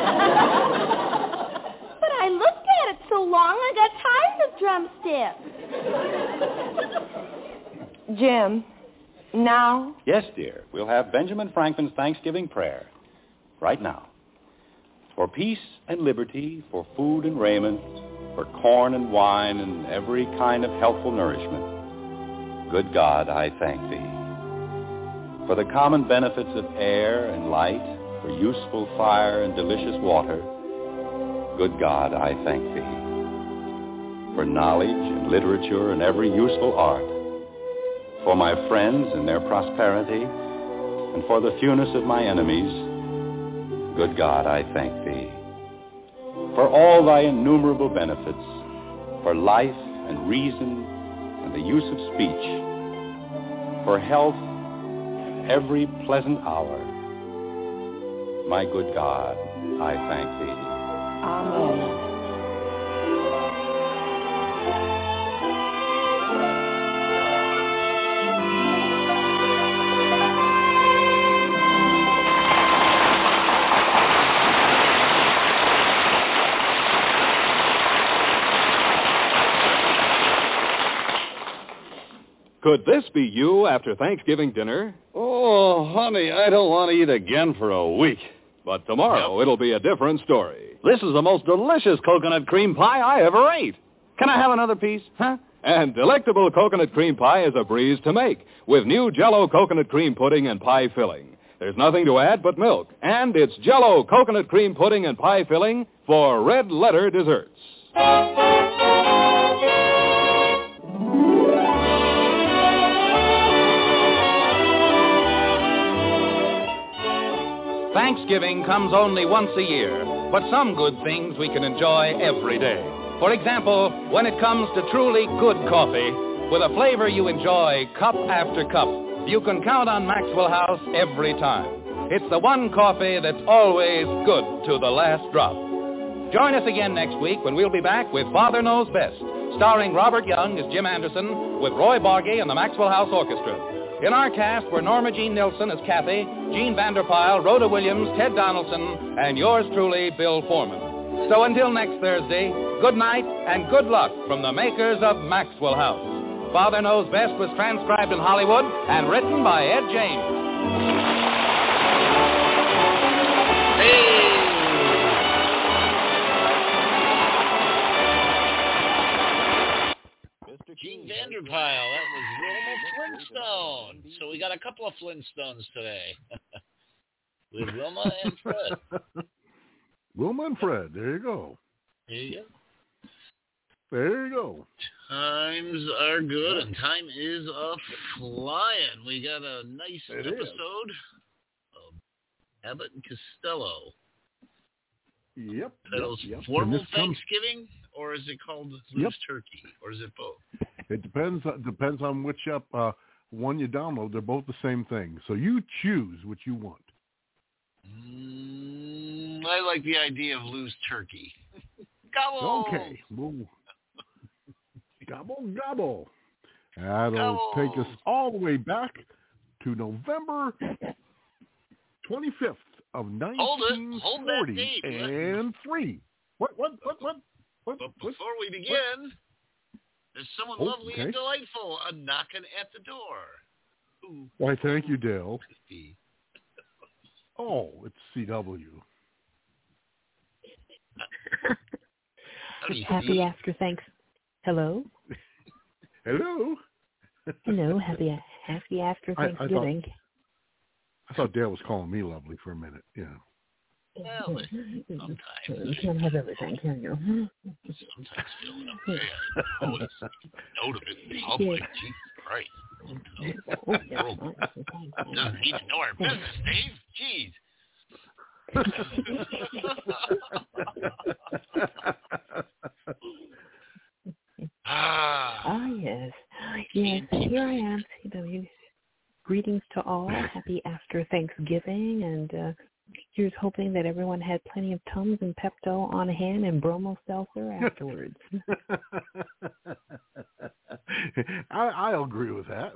But I looked at it so long I got tired of drumsticks. Jim, now? Yes, dear. We'll have Benjamin Franklin's Thanksgiving prayer right now. For peace and liberty, for food and raiment, for corn and wine and every kind of healthful nourishment. Good God, I thank thee. For the common benefits of air and light, for useful fire and delicious water. Good God, I thank thee. For knowledge and literature and every useful art. For my friends and their prosperity, and for the fewness of my enemies. Good God, I thank thee. For all thy innumerable benefits, for life and reason and the use of speech, for health and every pleasant hour. My good God, I thank thee. Amen. Could this be you after Thanksgiving dinner? Oh, honey, I don't want to eat again for a week. But tomorrow yep. It'll be a different story. This is the most delicious coconut cream pie I ever ate. Can I have another piece? Huh? And delectable coconut cream pie is a breeze to make with new Jell-O coconut cream pudding and pie filling. There's nothing to add but milk. And it's Jell-O coconut cream pudding and pie filling for Red Letter Desserts. Thanksgiving comes only once a year, but some good things we can enjoy every day. For example, when it comes to truly good coffee, with a flavor you enjoy cup after cup, you can count on Maxwell House every time. It's the one coffee that's always good to the last drop. Join us again next week when we'll be back with Father Knows Best, starring Robert Young as Jim Anderson with Roy Bargy and the Maxwell House Orchestra. In our cast were Norma Jean Nilsson as Kathy, Gene Vanderpyle, Rhoda Williams, Ted Donaldson, and yours truly, Bill Foreman. So until next Thursday, good night and good luck from the makers of Maxwell House. Father Knows Best was transcribed in Hollywood and written by Ed James. Hey! Gene Vanderpyle, that was Wilma Flintstone. So we got a couple of Flintstones today. With Wilma and Fred. Wilma and Fred, there you go. There you go. There you go. Times are good, and time is a-flying. We got a nice it episode is. of Abbott and Costello. Yep. Titles yep, yep. Formal comes... Thanksgiving, or is it called Loose yep. Turkey, or is it both? It depends. Depends on which up uh, one you download. They're both the same thing, so you choose what you want. Mm, I like the idea of Loose Turkey. Gobble. Okay. Well, gobble gobble. That'll gobble. take us all the way back to November twenty-fifth of nineteen forty and three. What? What? What? What? What? But before what, we begin, what? there's someone oh, lovely okay. and delightful a knocking at the door. Ooh. Why, thank you, Dale. Oh, it's C W. Happy after thanks. Hello. Hello. Hello. Happy happy after Thanksgiving. I, I, thought, I thought Dale was calling me lovely for a minute. Yeah. Well, sometimes. You can't have everything, can you? Sometimes feeling up there. Oh, it's note of it in public. Jesus Christ. Oh, yeah. Doesn't need to know our business, Dave. Jeez. ah. ah, yes. Yes, here I am, C W. Greetings to all. Happy after Thanksgiving, and uh, here's hoping that everyone had plenty of Tums and Pepto on hand and Bromo Seltzer afterwards. I, I'll agree with that.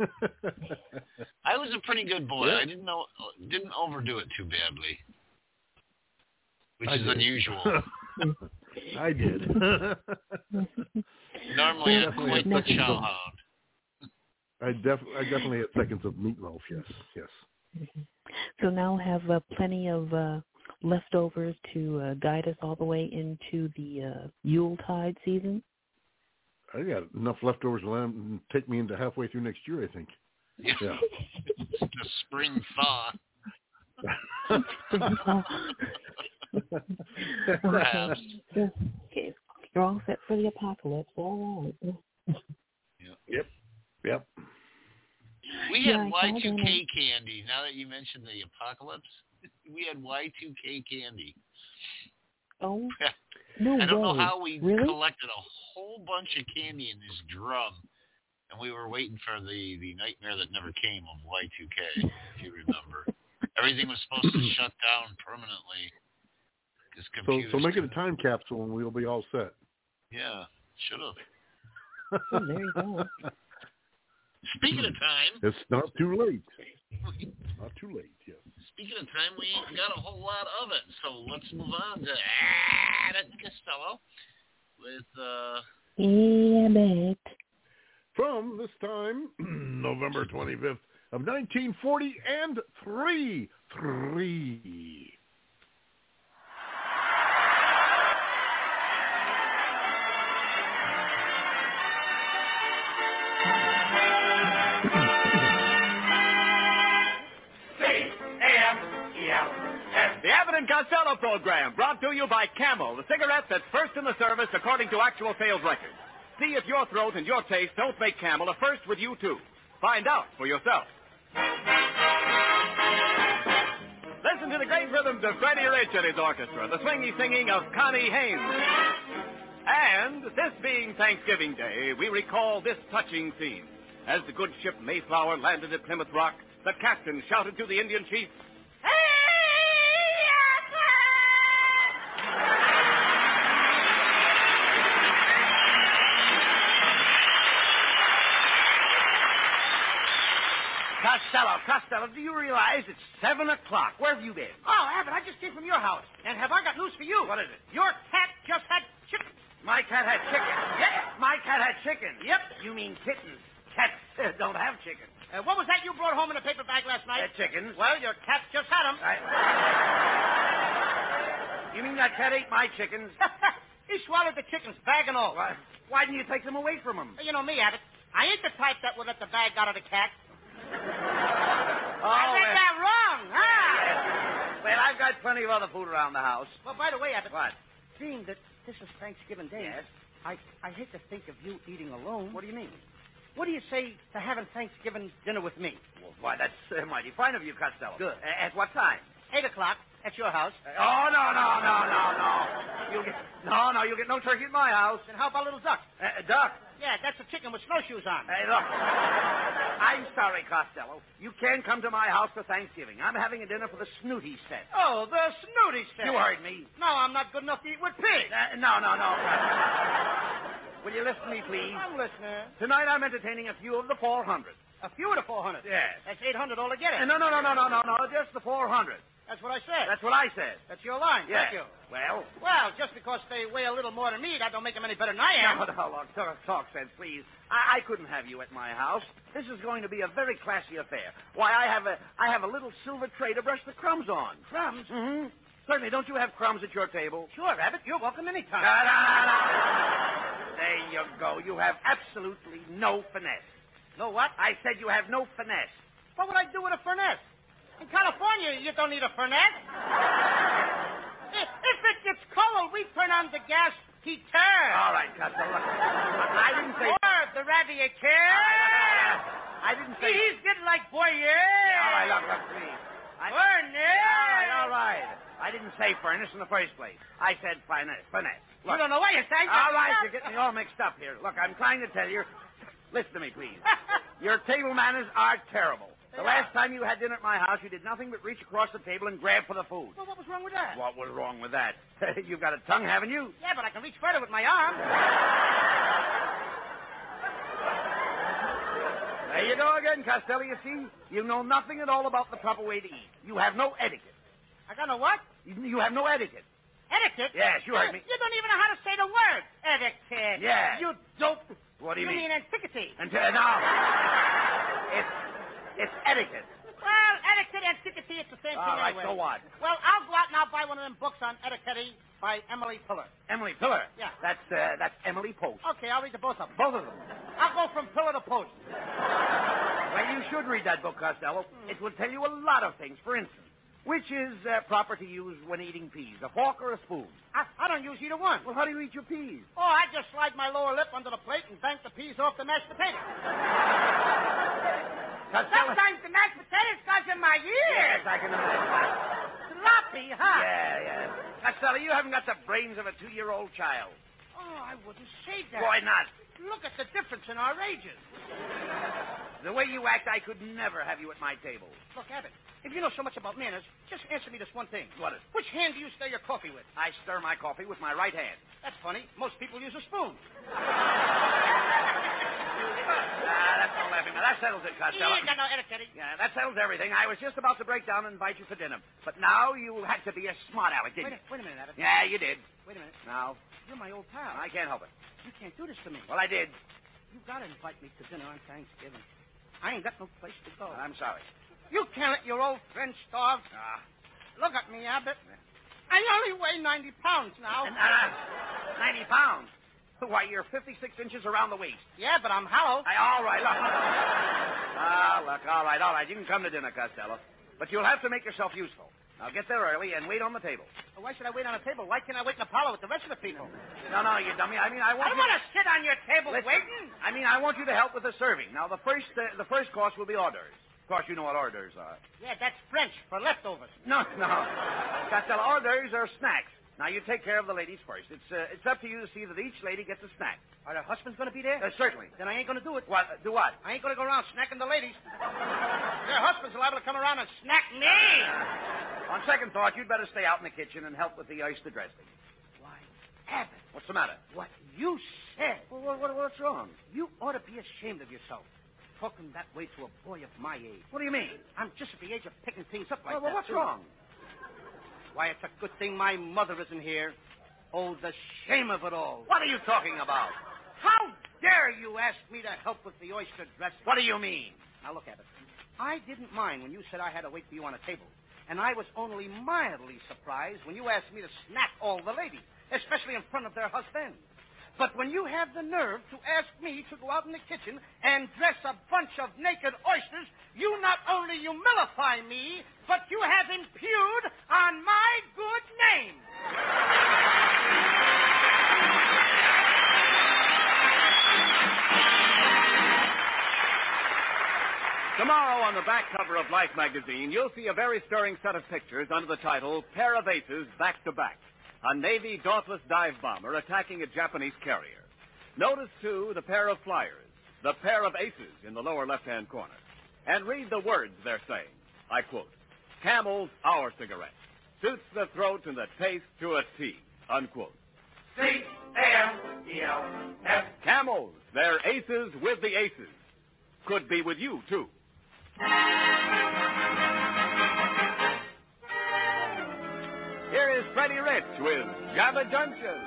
I was a pretty good boy. I didn't know, didn't overdo it too badly, which I is did. unusual. I did. Normally, I'm quite the chowhound. I, def- I definitely had seconds of meatloaf. Yes, yes. Mm-hmm. So now have uh, plenty of uh, leftovers to uh, guide us all the way into the uh, Yuletide season. I got enough leftovers to take me into halfway through next year, I think. Yeah. yeah. The spring thaw. Spring thaw. Perhaps. Okay, you're all set for the apocalypse. All right. Yep. Yep. Yep. We had yeah, Y two K candy. Now that you mentioned the apocalypse, we had Y two K candy. Oh, no I don't way. know how we really? collected a whole bunch of candy in this drum, and we were waiting for the, the nightmare that never came of Y two K, if you remember. Everything was supposed to shut down permanently. So, so make it a time capsule, and we'll be all set. Yeah, should have. Oh, there you go. Speaking of time. It's not too late. Not too late, yes. Speaking of time, we ain't got a whole lot of it. So let's move on to Abbott Costello with... Uh... Abbott. From this time, November twenty-fifth of nineteen forty and three. Three. The Abbott and Costello program, brought to you by Camel, the cigarette that's first in the service according to actual sales records. See if your throat and your taste don't make Camel a first with you, too. Find out for yourself. Listen to the great rhythms of Freddie Rich and his orchestra, the swingy singing of Connie Haynes. And this being Thanksgiving Day, we recall this touching scene. As the good ship Mayflower landed at Plymouth Rock, the captain shouted to the Indian chief, Costello, Costello, do you realize it's seven o'clock? Where have you been? Oh, Abbott, I just came from your house. And have I got news for you? What is it? Your cat just had chicken. My cat had chicken. Yes. My cat had chicken. Yep. You mean kittens. Cats uh, don't have chicken. Uh, what was that you brought home in a paper bag last night? Uh, chickens. Well, your cat just had them. I... You mean that cat ate my chickens? He swallowed the chickens, bag and all. Why, why didn't you take them away from him? You know me, Abbott. I ain't the type that would let the bag out of the cat. Oh, I read uh, that wrong, huh? Yes. Well, I've got plenty of other food around the house. Well, by the way, Abbott. What? Seeing that this is Thanksgiving Day, Yes. I, I hate to think of you eating alone. What do you mean? What do you say to having Thanksgiving dinner with me? Well, why, that's uh, mighty fine of you, Costello. Good. Uh, at what time? Eight o'clock at your house. Uh, oh, no, no, no, no, no. You'll get... No, no, you'll get no turkey at my house. Then how about a little duck? Uh, a duck? Yeah, that's a chicken with snowshoes on. Hey, look. I'm sorry, Costello. You can't come to my house for Thanksgiving. I'm having a dinner for the Snooty set. Oh, the snooty set. You heard me. No, I'm not good enough to eat with pigs. Uh, no, no, no. Will you listen to me, please? I'm listening. Tonight I'm entertaining a few of the four hundred. A few of the four hundred? Yes. That's eight hundred altogether. Uh, no, no, no, no, no, no, no. Just the four hundred. That's what I said. That's what I said. That's your line. Yes. Thank you. Well? Well, just because they weigh a little more than me, that don't make them any better than I am. No, no, look, talk, talk sense, please. I, I couldn't have you at my house. This is going to be a very classy affair. Why, I have a I have a little silver tray to brush the crumbs on. Crumbs? Mm-hmm. Certainly. Don't you have crumbs at your table? Sure, Rabbit. You're welcome anytime. Da, da, da. There you go. You have absolutely no finesse. No what? I said you have no finesse. What would I do with a furnace? In California, you don't need a furnace. if, if it gets cold, we turn on the gas heater. All right, Costello. I didn't say... Or the radiator. I didn't say... He's getting like boy, yeah. All right, look, look, please. I... Furnace. All right, all right. I didn't say furnace in the first place. I said finesse, finesse. Look. You don't know what you're saying. All right, you're getting me all mixed up here. Look, I'm trying to tell you. Listen to me, please. Your table manners are terrible. The last time you had dinner at my house, you did nothing but reach across the table and grab for the food. Well, what was wrong with that? What was wrong with that? You've got a tongue, haven't you? Yeah, but I can reach further with my arm. There you go again, Costello. You see, you know nothing at all about the proper way to eat. You have no etiquette. I got no what? You, you have no etiquette. Etiquette? Yes, you heard me. You don't even know how to say the word. Etiquette. Yeah. You dope. What do you, you mean? You mean antiquity. Ant- no. It's, it's etiquette. Well, etiquette and antiquity, it's the same All thing right, anyway. so what? Well, I'll go out and I'll buy one of them books on etiquette by Emily Pillar. Emily Pillar? Yeah. That's, uh, that's Emily Post. Okay, I'll read the both of them. Both of them. I'll go from pillar to post. Well, you should read that book, Costello. Hmm. It will tell you a lot of things. For instance, which is uh, proper to use when eating peas, a fork or a spoon? I, I don't use either one. Well, how do you eat your peas? Oh, I just slide my lower lip under the plate and bank the peas off the mashed potatoes. Costello. Sometimes the mashed potatoes goes in my ears. Yes, I can imagine. Sloppy, huh? Yeah, yeah. Costello, you haven't got the brains of a two-year-old child. Oh, I wouldn't say that. Why not? Look at the difference in our ages. The way you act, I could never have you at my table. Look, Abbott, if you know so much about manners, just answer me this one thing. What is it? Which hand do you stir your coffee with? I stir my coffee with my right hand. That's funny. Most people use a spoon. Ah, that's no laughing. Now, that settles it, Costello. You got no etiquette. Yeah, that settles everything. I was just about to break down and invite you for dinner. But now you had to be a smart aleck, didn't Wait a, wait a minute, Abbott. you? Yeah, you did. Wait a minute. Now? You're my old pal. I can't help it. You can't do this to me. Well, I did. You gotta invite me to dinner on Thanksgiving. I ain't got no place to go. I'm sorry. You can't let your old friend starve. Ah. Look at me, Abbott. I only weigh ninety pounds now. Uh, ninety pounds? Why, you're fifty-six inches around the waist. Yeah, but I'm hollow. I, all right, look. Ah, look, all right, all right. You can come to dinner, Costello. But you'll have to make yourself useful. Now, get there early and wait on the table. Well, why should I wait on a table? Why can't I wait in Apollo with the rest of the people? No, no, you dummy. I mean, I want I don't you want to sit on your table Listen, waiting. I mean, I want you to help with the serving. Now, the first uh, the first course will be hors d'oeuvres. Of course, you know what hors d'oeuvres are. Yeah, that's French for leftovers. No, no. Costello, hors d'oeuvres are snacks. Now, you take care of the ladies first. It's uh, it's up to you to see that each lady gets a snack. Are their husbands going to be there? Uh, certainly. Then I ain't going to do it. What? Uh, do what? I ain't going to go around snacking the ladies. Their husbands are liable to come around and snack me. Uh, on second thought, you'd better stay out in the kitchen and help with the oyster dressing. Why, Abbott. What's the matter? What you said. Well, what, what, what's wrong? You ought to be ashamed of yourself. talking that way to a boy of my age. What do you mean? I'm just at the age of picking things up like Well, well that. what's too. wrong? Why, it's a good thing my mother isn't here. Oh, the shame of it all. What are you talking about? How dare you ask me to help with the oyster dress? What do you mean? Now, look at it. I didn't mind when you said I had to wait for you on a table. And I was only mildly surprised when you asked me to snack all the ladies, especially in front of their husbands. But when you have the nerve to ask me to go out in the kitchen and dress a bunch of naked oysters, you not only humilify me, but you have impugned on my good name. Tomorrow on the back cover of Life magazine, you'll see a very stirring set of pictures under the title Pair of Aces Back to Back. A Navy Dauntless dive bomber attacking a Japanese carrier. Notice, too, the pair of flyers, the pair of aces in the lower left-hand corner. And read the words they're saying. I quote, Camel's Our Cigarette. Suits the throat and the taste to a T. Unquote. C A M E L S. Camels, they're aces with the aces. Could be with you, too. Here is Freddie Rich with Java Junction.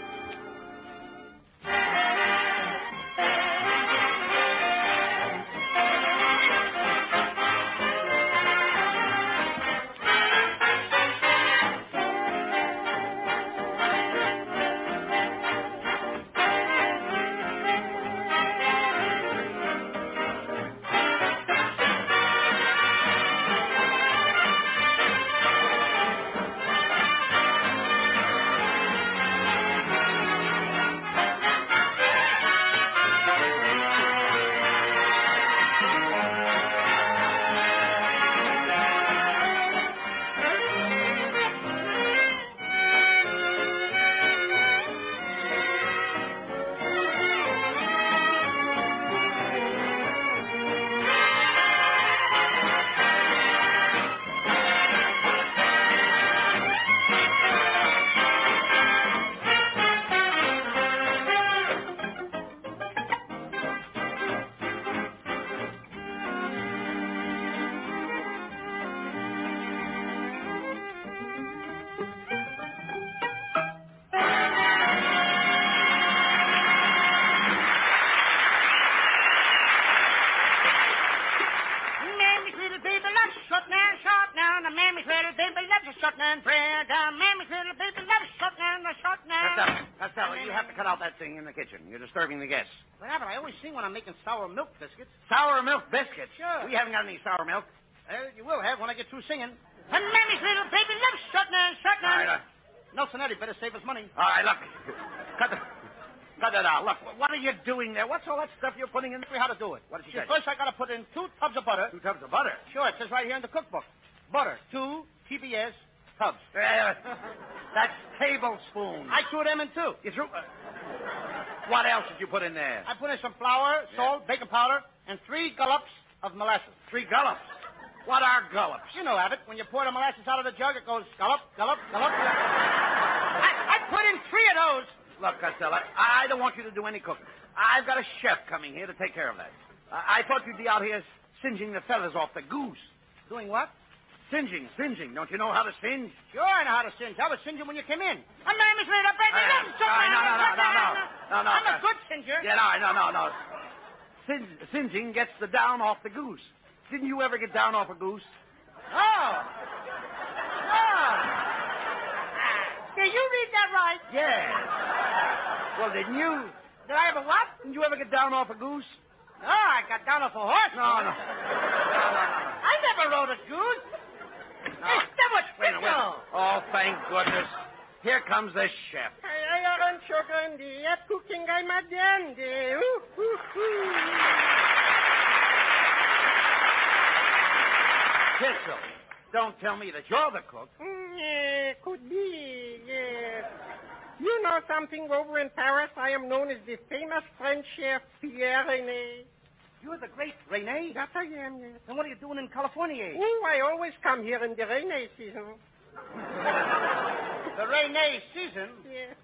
In the kitchen. You're disturbing the guests. What happened? I always sing when I'm making sour milk biscuits. Sour milk biscuits? Sure. We haven't got any sour milk. Uh, you will have when I get through singing. And Mammy's little baby loves shotgun, shotgun. All right, uh, Nelson Eddy better save his money. All right, look. Cut the, cut that out. Look, what are you doing there? What's all that stuff you're putting in? How to do it? What did she See, say? first I got to put in two tubs of butter. Two tubs of butter? Sure, it says right here in the cookbook. Butter, two T B S tubs. Uh, that's tablespoons. I threw them in too. You threw... Uh, what else did you put in there? I put in some flour, salt, yeah. baking powder, and three gullops of molasses. Three gullops? What are gullops? You know, Abbott, when you pour the molasses out of the jug, it goes gullop, gullop, gullop. I, I put in three of those. Look, Costello, I don't want you to do any cooking. I've got a chef coming here to take care of that. I, I thought you'd be out here singeing the feathers off the goose. Doing what? Singeing, singeing. Don't you know how to singe? Sure, I know how to singe. I was singeing when you came in. A man is little baby. Uh, no, no, no, no, no, no, no, no. I'm a good singer. Yeah, no, no, no, no. Sin- singeing gets the down off the goose. Didn't you ever get down off a goose? Oh. Oh. Did you read that right? Yeah. Well, didn't you? Did I ever what? Didn't you ever get down off a goose? No, I got down off a horse. No, no. I never rode a goose. No. Hey, that was Wait a minute. Oh, thank goodness. Here comes the chef. Thistle, don't tell me that you're the cook. Yeah, could be, yeah. You know something over in Paris? I am known as the famous French chef Pierre Rene. You're the great Rene? That I am, yes. Then what are you doing in California? Oh, I always come here in the Rene season. The Rene season? Yes.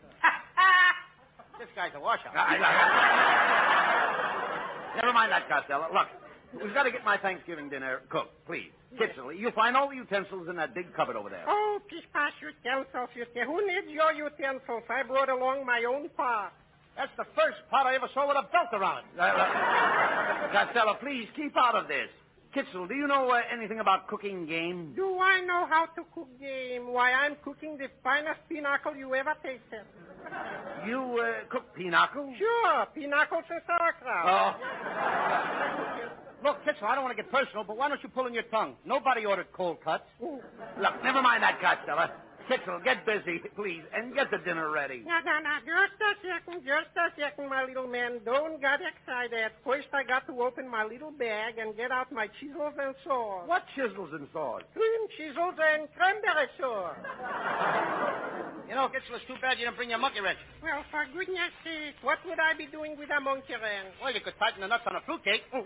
This guy's a washout. Never mind that, Costello. Look, We've got to get my Thanksgiving dinner cooked, please. Kitzel, you'll find all the utensils in that big cupboard over there. Oh, pispas utensils, you say. Who needs your utensils? I brought along my own pot. That's the first pot I ever saw with a belt around it. Uh, uh, Costello, please keep out of this. Kitzel, do you know uh, anything about cooking game? Do I know how to cook game? Why, I'm cooking the finest pinochle you ever tasted. You uh, cook pinochle? Sure, pinocles and sauerkraut. Oh. Look, Kitzel, I don't want to get personal, but why don't you pull in your tongue? Nobody ordered cold cuts. Ooh. Look, never mind that, Costello. Kitzel, get busy, please, and get the dinner ready. No, no, no. Just a second, just a second, my little man. Don't get excited. First, I got to open my little bag and get out my chisels and saws. What chisels and saws? Cream chisels and cranberry sauce. You know, Kitzel, it's too bad you didn't bring your monkey wrench. Well, for goodness sake, what would I be doing with a monkey wrench? Well, you could tighten the nuts on a fruitcake. Oh.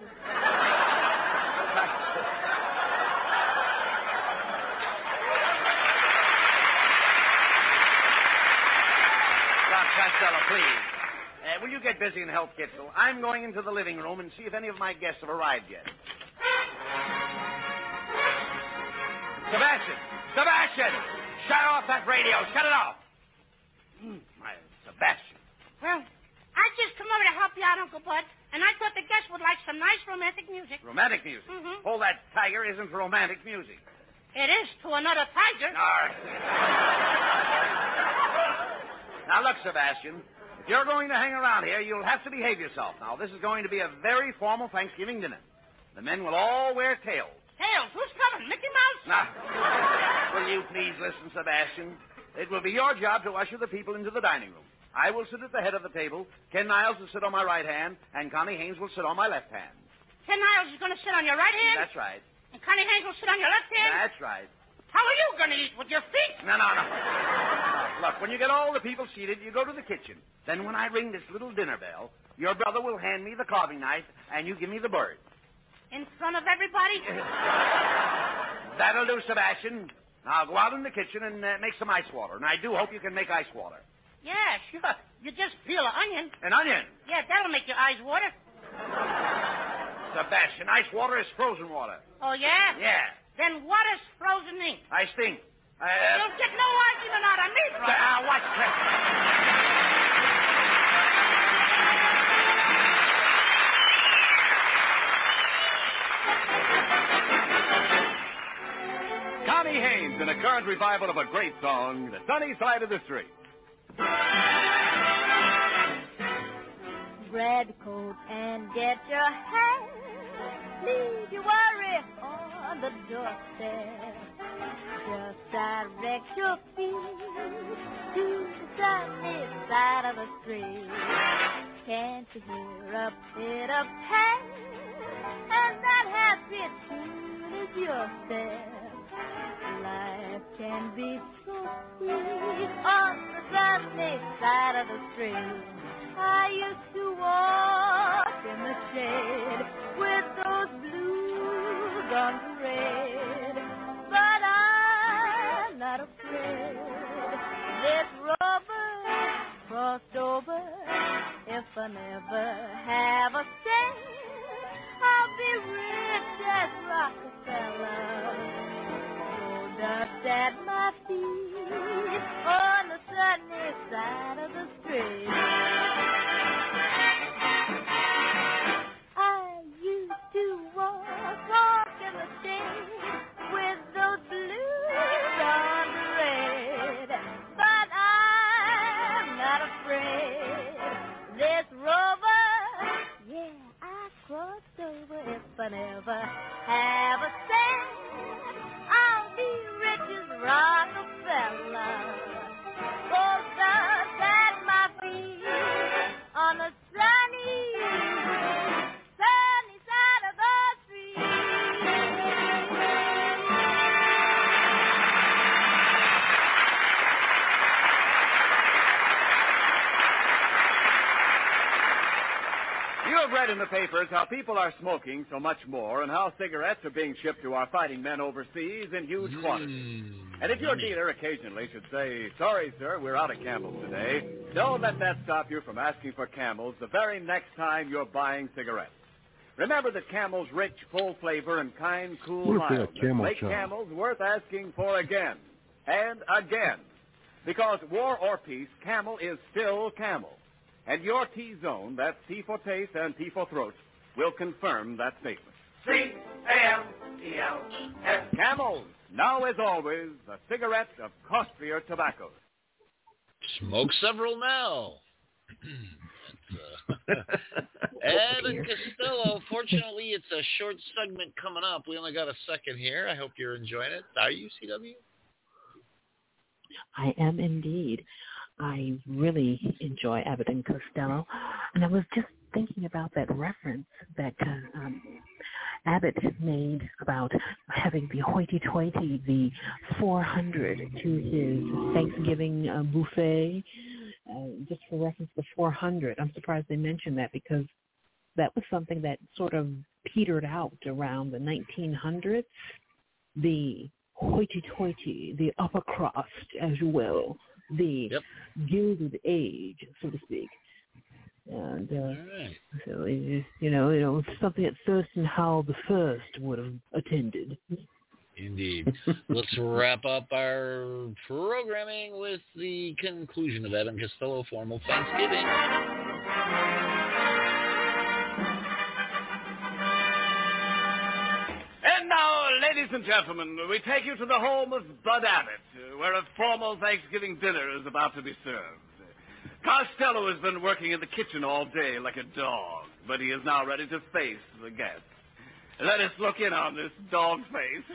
Costello, please. Uh, will you get busy and help Kitzel? I'm going into the living room and see if any of my guests have arrived yet. Sebastian! Sebastian! Shut off that radio. Shut it off. Mm, my Sebastian. Well, I just come over to help you out, Uncle Bud, and I thought the guests would like some nice romantic music. Romantic music? Mm-hmm. Oh, that tiger isn't for romantic music. It is to another tiger. All right. Now, look, Sebastian, if you're going to hang around here, you'll have to behave yourself. Now, this is going to be a very formal Thanksgiving dinner. The men will all wear tails. Tails? Who's coming? Mickey Mouse? Now, will you please listen, Sebastian? It will be your job to usher the people into the dining room. I will sit at the head of the table. Ken Niles will sit on my right hand, and Connie Haynes will sit on my left hand. Ken Niles is going to sit on your right hand? That's right. And Connie Haynes will sit on your left hand? That's right. How are you going to eat? With your feet? No, no, no. Look, when you get all the people seated, you go to the kitchen. Then when I ring this little dinner bell, your brother will hand me the carving knife, and you give me the bird. In front of everybody? That'll do, Sebastian. Now go out in the kitchen and uh, make some ice water. And I do hope you can make ice water. Yeah, sure. You just peel an onion. An onion? Yeah, that'll make your eyes water. Sebastian, ice water is frozen water. Oh, yeah? Yeah. Then what is frozen ink? I stink. Uh, You'll get no argument out of me, brother. Ah, uh, what's that? Connie Haynes in a current revival of a great song, The Sunny Side of the Street. Grab coat and get your hat. Leave your worry on the doorstep. Just direct your feet to the sunny side of the street. Can't you hear a bit of pain? And that happy tune is your step. Life can be so sweet on the sunny side of the street. I used to walk in the shade with those blues on parade, but I'm not afraid. This rover crossed over. If I never have a cent, I'll be rich as Rockefeller. Gold dust at my feet on the sunny side of the street. I used to walk, walk in the shade with those blues on parade, but I'm not afraid. This rover, yeah, I crossed over. If I never have a cent, I'll be rich as Rockefeller. Gold dust at my feet on the sunny, sunny side of the street. You have read in the papers how people are smoking so much more and how cigarettes are being shipped to our fighting men overseas in huge Mm. quantities. And if your dealer occasionally should say, sorry, sir, we're out of Camels today, don't let that stop you from asking for Camels the very next time you're buying cigarettes. Remember that Camel's rich, full flavor and kind, cool What if they got mildness Camel make chop? Camel's worth asking for again and again. Because war or peace, Camel is still Camel. And your T-zone, that's T for taste and T for throat, will confirm that statement. C A M E L S. Camel, now as always, the cigarette of costlier tobaccos. Smoke several now. uh, Ed and Costello, fortunately, it's a short segment coming up. We only got a second here. I hope you're enjoying it. Are you, C W? I am indeed. I really enjoy Abbott and Costello. And I was just thinking about that reference that uh, um, Abbott made about having the hoity-toity, the four hundred to his Thanksgiving uh, buffet. Uh, just for reference, the four hundred. I'm surprised they mentioned that because that was something that sort of petered out around the nineteen hundreds. The hoity-toity, the upper crust, as you will, the yep. Gilded Age, so to speak. And uh, right. so, it, you know, you know, something that Thurston Howell the First would have attended. Indeed. Let's wrap up our programming with the conclusion of Evan Costello Formal Thanksgiving. And now, ladies and gentlemen, we take you to the home of Bud Abbott, where a formal Thanksgiving dinner is about to be served. Costello has been working in the kitchen all day like a dog, but he is now ready to face the guests. Let us look in on this dog face.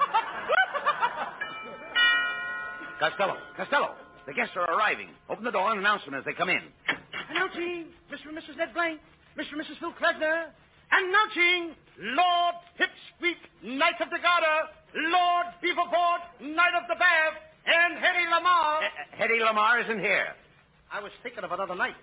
Costello, Costello, the guests are arriving. Open the door and announce them as they come in. Announcing Mister and Missus Ned Blank, Mister and Missus Phil Klesner. Announcing Lord Pipsqueak, Knight of the Garter, Lord Beaverport, Knight of the Bath, and Hetty Lamar. Uh, Hetty Lamar isn't here. I was thinking of another night.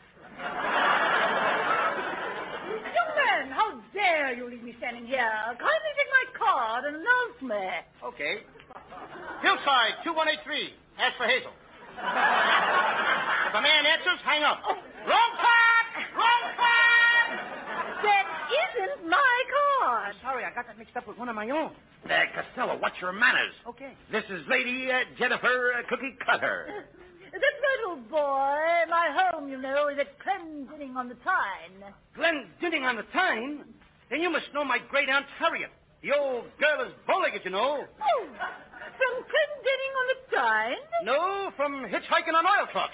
Young man, how dare you leave me standing here? Kindly take my card and announce me. Okay. Hillside, two one eight three. Ask for Hazel. If a man answers, hang up. Oh. Wrong card! Wrong card! That isn't my card. I'm sorry, I got that mixed up with one of my own. Uh, Costello, what's your manners? Okay. This is Lady uh, Jennifer uh, Cookie Cutter. That's right, old boy. My home, you know, is at Glendinning on the Tyne. Glendinning on the Tyne? Then you must know my great aunt Harriet. The old girl is bowlegged, you know. Oh, from Glendinning on the Tyne? No, from hitchhiking on oil trucks.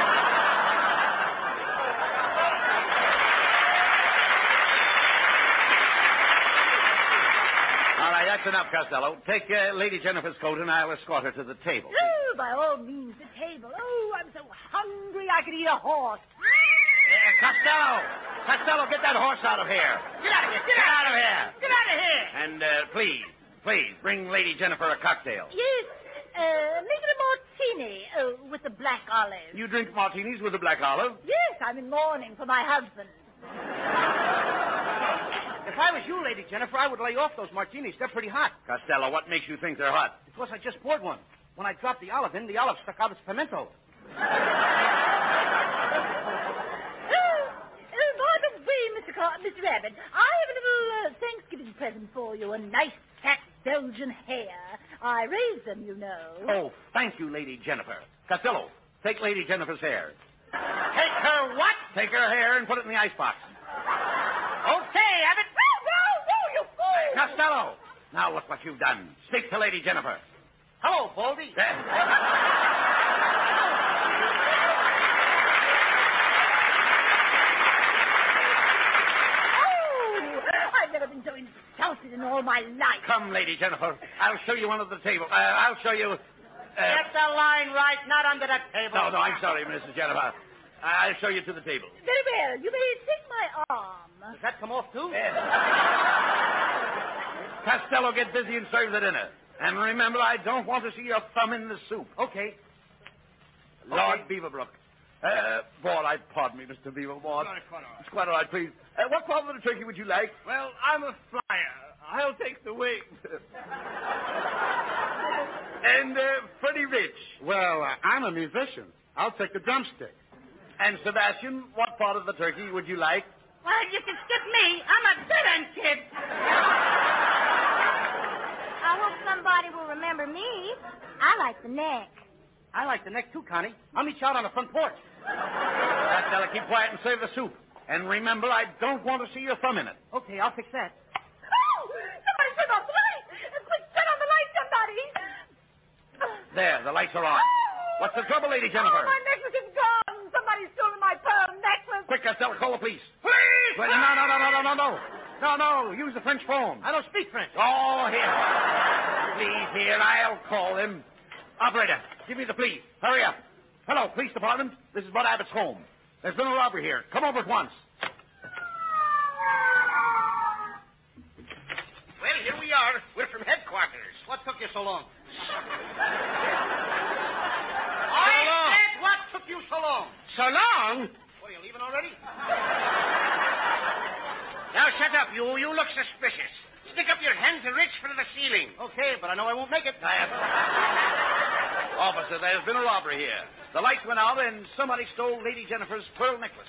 All right, that's enough, Costello. Take uh, Lady Jennifer's coat and I'll escort her to the table. Oh, by all means, the table. Oh, I'm so hungry I could eat a horse. Uh, Costello! Costello, get that horse out of here. Get out of here! Get, get out, out of here! Get out of here! And uh, please, please, bring Lady Jennifer a cocktail. Yes, uh, make it a martini uh, with the black olive. You drink martinis with the black olive? Yes, I'm in mourning for my husband. If I was you, Lady Jennifer, I would lay off those martinis. They're pretty hot. Costello, what makes you think they're hot? Because I just poured one. When I dropped the olive in, the olive stuck out its pimento. Oh, oh, by the way, Mister Car- Mister Abbott, I have a little uh, Thanksgiving present for you. A nice fat Belgian hare. I raised them, you know. Oh, thank you, Lady Jennifer. Costello, take Lady Jennifer's hair. Take her what? Take her hair and put it in the icebox. Okay, Abbott. No, no, no, you fool! Costello, now look what you've done. Speak to Lady Jennifer. Hello, Baldy. Oh, I've never been so insulted in all my life. Come, Lady Jennifer. I'll show you one of the table. Uh, I'll show you... Uh, Get the line right, not under that table. No, no, I'm sorry, Missus Jennifer. I'll show you to the table. Very well. You may take my arm. Does that come off, too? Yes. Costello, get busy and serve the dinner. And remember, I don't want to see your thumb in the soup. Okay. Lord okay. Beaverbrook. Uh, all right, pardon me, Mister Beaverbrook. It's quite all right. It's quite all right, please. Uh, what part of the turkey would you like? Well, I'm a flyer. I'll take the wing. And uh, Freddie Rich. Well, uh, I'm a musician. I'll take the drumstick. And Sebastian, what part of the turkey would you like? Well, you can skip me. I'm a dead-end kid. I hope somebody will remember me. I like the neck. I like the neck, too, Connie. I'll meet you out on the front porch. Costello, keep quiet and save the soup. And remember, I don't want to see your thumb in it. Okay, I'll fix that. Oh! Somebody turn off the light! Quick, turn on the light, somebody! There, the lights are on. What's the trouble, Lady Jennifer? Oh, my necklace is gone. Somebody's stolen my pearl necklace. Quick, Costello, call the police. Please! Wait, no, no, no, no, no, no, no. No, no, use the French phone. I don't speak French. Oh, here. Please, here, I'll call him. Operator, give me the police. Hurry up. Hello, police department. This is Bud Abbott's home. There's been a robbery here. Come over at once. Well, here we are. We're from headquarters. What took you so long? I said, what took you so long? So long? What, are you leaving already? Now, shut up, you. You look suspicious. Stick up your hands and reach for the ceiling. Okay, but I know I won't make it. I have... Officer, there's been a robbery here. The lights went out and somebody stole Lady Jennifer's pearl necklace.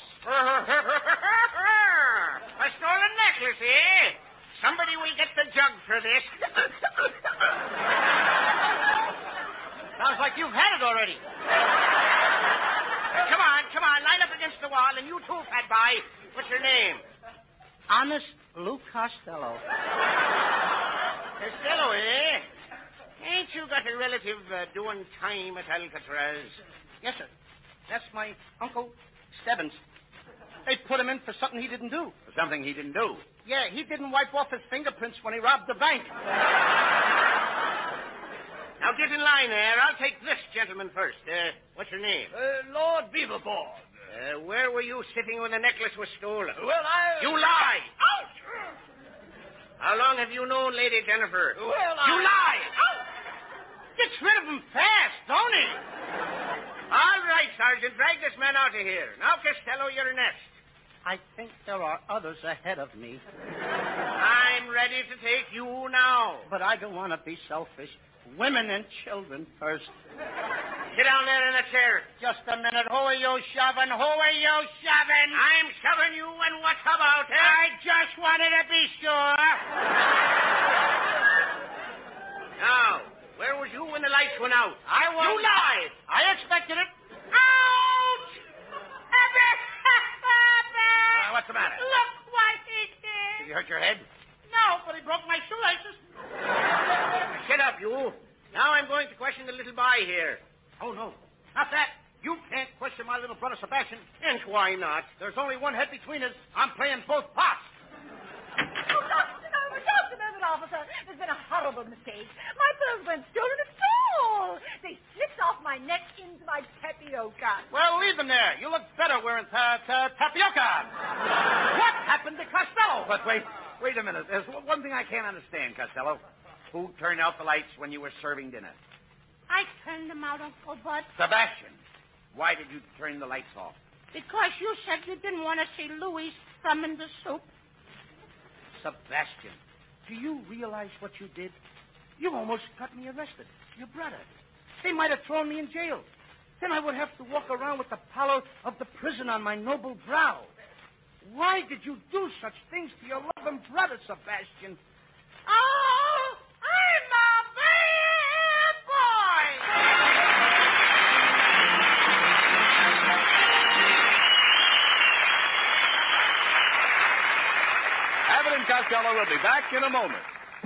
A stolen necklace, eh? Somebody will get the jug for this. Sounds like you've had it already. Uh, come on, come on. Line up against the wall, and you too, fat boy. What's your name? Honest Lou Costello. Costello, eh? Ain't you got a relative uh, doing time at Alcatraz? Yes, sir. That's my Uncle Stebbins. They put him in for something he didn't do. For something he didn't do? Yeah, he didn't wipe off his fingerprints when he robbed the bank. Now get in line there. I'll take this gentleman first. Uh, what's your name? Uh, Lord Beaverboard. Uh, where were you sitting when the necklace was stolen? Well, I... You lie! Ouch! How long have you known Lady Jennifer? Well, I... You lie! Ouch! Gets rid of him fast, don't he? All right, Sergeant. Drag this man out of here. Now, Costello, you're next. I think there are others ahead of me. I'm ready to take you now. But I don't want to be selfish. Women and children first. Sit down there in the chair. Just a minute. Who are you shoving? Who are you shoving? I'm shoving you, and what's about it? I just wanted to be sure. Now, where was you when the lights went out? I was... You lied. I expected it. Ouch! Uh, what's the matter? Look what he did. Did you hurt your head? No, but he broke my shoelaces. Shut up, you. Now I'm going to question the little boy here. Oh, no. Not that. You can't question my little brother Sebastian. And why not? There's only one head between us. I'm playing both parts. Oh, just a moment, just a moment, officer. There's been a horrible mistake. My pearls weren't stolen at all. They slipped off my neck into my tapioca. Well, leave them there. You look better wearing ta- ta- tapioca. What happened to Costello? But wait, wait a minute. There's one thing I can't understand, Costello. Who turned out the lights when you were serving dinner? I turned them out, Uncle Bud. Sebastian. Why did you turn the lights off? Because you said you didn't want to see Louis thumb in the soup. Sebastian, do you realize what you did? You almost got me arrested. Your brother. They might have thrown me in jail. Then I would have to walk around with the pallor of the prison on my noble brow. Why did you do such things to your loving brother, Sebastian? Oh, I'm a bad boy! Abbott and Costello will be back in a moment.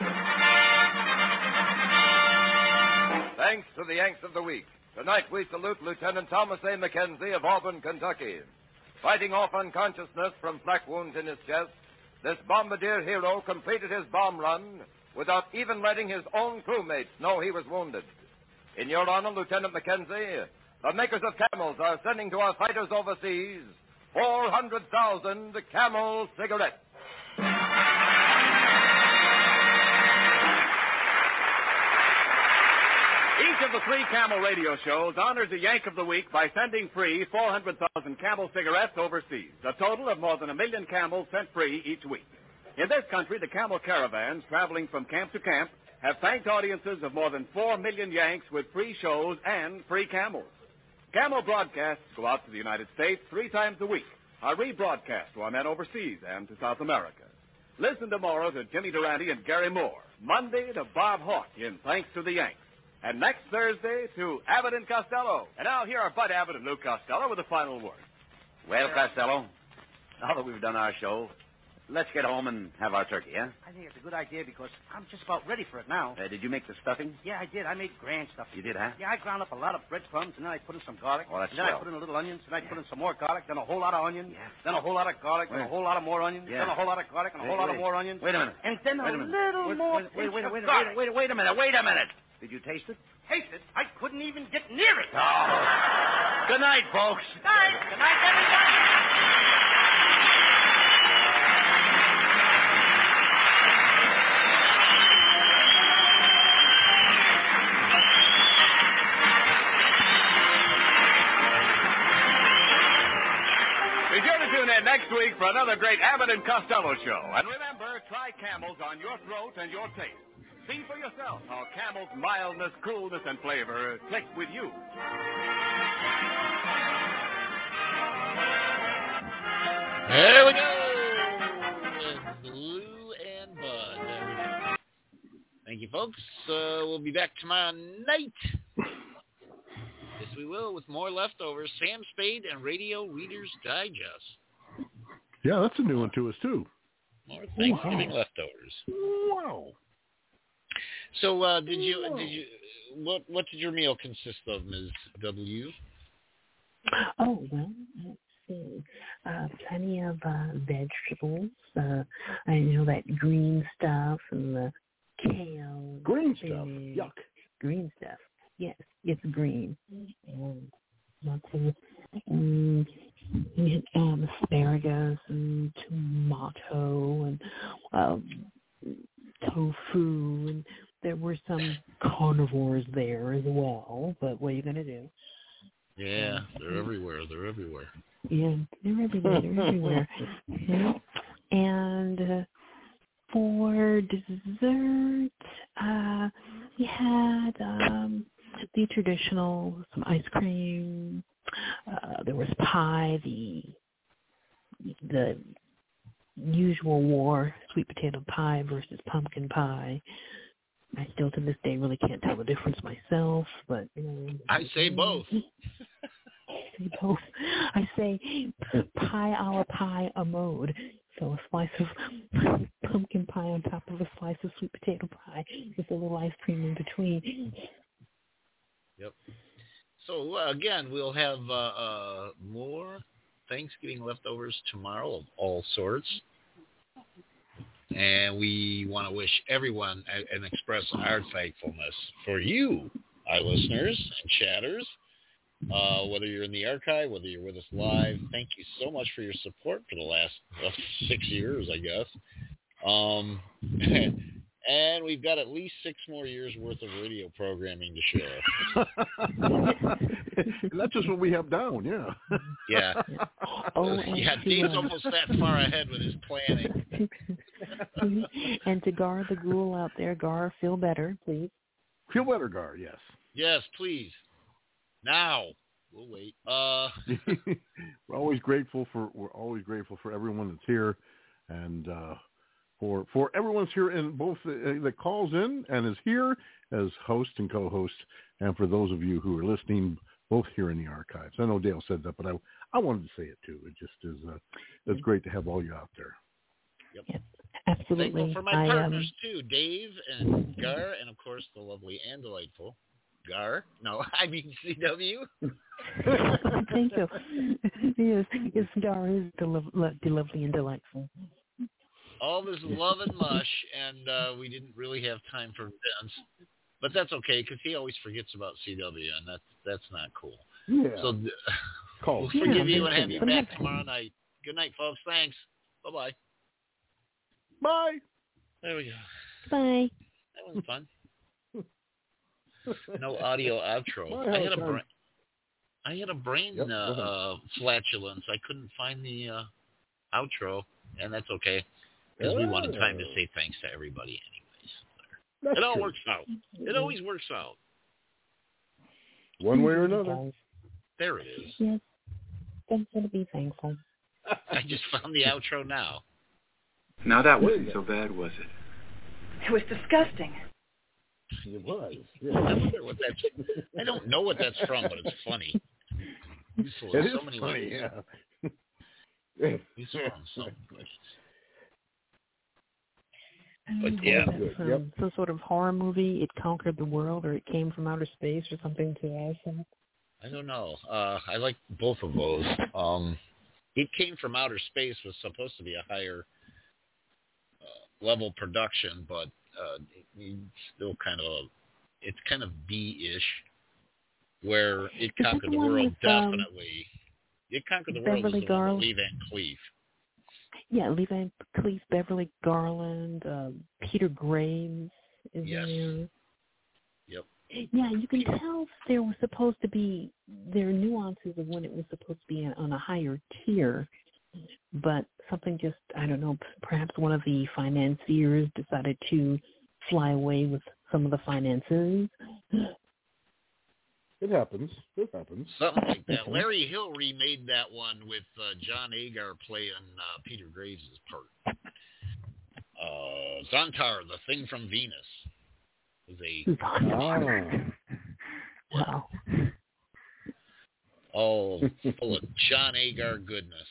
Thanks to the Yanks of the Week. Tonight we salute Lieutenant Thomas A. McKenzie of Auburn, Kentucky. Fighting off unconsciousness from flak wounds in his chest, this bombardier hero completed his bomb run without even letting his own crewmates know he was wounded. In your honor, Lieutenant McKenzie, the makers of Camels are sending to our fighters overseas four hundred thousand Camel cigarettes. Each of the three Camel radio shows honors a Yank of the Week by sending free four hundred thousand Camel cigarettes overseas, a total of more than a million Camels sent free each week. In this country, the Camel caravans traveling from camp to camp have thanked audiences of more than four million Yanks with free shows and free Camels. Camel broadcasts go out to the United States three times a week are rebroadcast to our men overseas and to South America. Listen tomorrow to Jimmy Durante and Gary Moore. Monday to Bob Hawke in Thanks to the Yanks. And next Thursday to Abbott and Costello. And now here are Bud Abbott and Lou Costello with the final word. Well, Costello, now that we've done our show, let's get home and have our turkey, huh? I think it's a good idea because I'm just about ready for it now. Uh, did you make the stuffing? Yeah, I did. I made grand stuffing. You did, huh? Yeah, I ground up a lot of breadcrumbs, and then I put in some garlic. Oh, that's and then swell. I put in a little onions, and I put in some more garlic, then a whole lot of onions, Yeah. then a whole lot of garlic, then Wait. a whole lot of more onions, Yeah. then a whole lot of garlic, and a Wait, whole lot wait. of more onions. Wait a minute. And then Wait a, a minute. little Wait, more wait, wait, wait, pinch wait, of wait, garlic. wait, wait a minute. Wait a minute. Did you taste it? Taste it? I couldn't even get near it. Oh. Good night, folks. Good night. Good night, everybody. Be sure to tune in next week for another great Abbott and Costello show. And remember, try Camels on your throat and your taste. See for yourself how Camel's mildness, coolness, and flavor click with you. There we go. With Lou and Bud. Thank you, folks. Uh, we'll be back tomorrow night. Yes, we will, with more leftovers. Sam Spade and Radio Reader's Digest. Yeah, that's a new one to us, too. More Thanksgiving wow. leftovers. Wow. So, uh, did you, did you, what, what did your meal consist of, Miz W? Oh, well, let's see. Uh, plenty of uh, vegetables. Uh, I know that green stuff and the kale. Green stuff? Yuck. Green stuff. Yes, it's green. And lots of um, um, asparagus and tomato and um, tofu, and there were some carnivores there as well. But what are you going to do? Yeah, they're everywhere. They're everywhere. Yeah, they're everywhere. They're everywhere. Yeah. And uh, for dessert, uh, we had um, the traditional, some ice cream. Uh, there was pie, the the usual war, sweet potato pie versus pumpkin pie. I still to this day really can't tell the difference myself, but you know. I say both. I say both. I say pie a la pie a mode. So a slice of pumpkin pie on top of a slice of sweet potato pie with a little ice cream in between. Yep. So uh, again, we'll have uh, uh, more Thanksgiving leftovers tomorrow of all sorts. And we want to wish everyone and express our thankfulness for you, our listeners and chatters, uh, whether you're in the archive, whether you're with us live. Thank you so much for your support for the last uh, six years, I guess. Um, and we've got at least six more years worth of radio programming to share. And that's just what we have down, yeah. Yeah. Oh, yeah, Dean's almost that far ahead with his planning. And to Gar the Ghoul out there, Gar, feel better, please. Feel better, Gar, yes. Yes, please. Now. We'll wait. Uh we're always grateful for we're always grateful for everyone that's here, and uh for for everyone's here in both uh, that calls in and is here as host and co-host, and for those of you who are listening both here in the archives. I know Dale said that, but I I wanted to say it too. It just is uh, it's great to have all you out there. Yep. Yes, absolutely. Thankful for my I, partners um, too, Dave and Gar, and of course the lovely and delightful Gar. No, I mean C W. Thank you. Yes, yes, Gar is del- lovely and delightful. All this love and mush, and uh, we didn't really have time for Vince, but that's okay because he always forgets about C W, and that's that's not cool. Yeah. So Call. we'll forgive Yeah, you and have you back yeah. tomorrow night. Good night, folks. Thanks. Bye bye. Bye. There we go. Bye. That was fun. No audio outro. Bye, I had a Howard. brain. I had a brain Yep, uh, go ahead. uh, flatulence. I couldn't find the uh, outro, and that's okay because we wanted time to say thanks to everybody, anyways. That's It all true. works out. It always works out. One way or another. There it is. Yes, something to be thankful. I just found the outro now. Now that wasn't so bad, was it? It was disgusting. It was. Yeah. I wonder what that's. I don't know what that's from, but it's funny. Useful It in is so many funny, ways. yeah. Useful in so many ways. But yeah, some, yep. some sort of horror movie. It conquered the world, or it came from outer space, or something to that effect. I don't know. Uh, I like both of those. Um, it came from outer space was supposed to be a higher uh, level production, but uh, it, it's still kind of it's kind of B-ish. Where it conquered the, the world, with, definitely. Um, it conquered the world Beverly is the one Garland. with Lee Van Cleef. Yeah, Lee Van Cleef, Beverly Garland, uh, Peter Graves is yes. in there. Yep. Yeah, you can tell there was supposed to be, there are nuances of when it was supposed to be on a higher tier, but something just, I don't know, perhaps one of the financiers decided to fly away with some of the finances. It happens. It happens. Something like that. Larry Hill remade that one with uh, John Agar playing uh, Peter Graves' part. Uh, Zontar, the Thing from Venus, was a oh. Wow. Oh, full of John Agar goodness.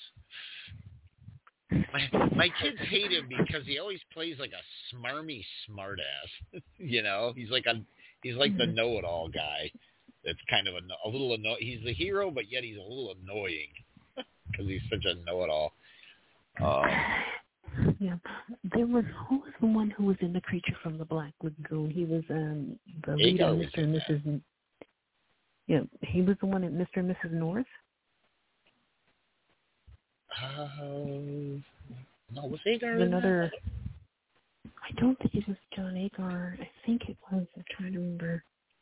My, my kids hate him because he always plays like a smarmy smartass. You know, he's like a he's like the know-it-all guy. It's kind of a, a little annoying. He's the hero, but yet he's a little annoying because he's such a know-it-all. Uh, yeah, there was who was the one who was in The Creature from the Black Lagoon? He was um, the lead of Mister and Missus That. Yeah, he was the one at Mister and Missus North. Uh, no, was Agar another? I don't think it was John Agar. I think it was. I'm trying to remember.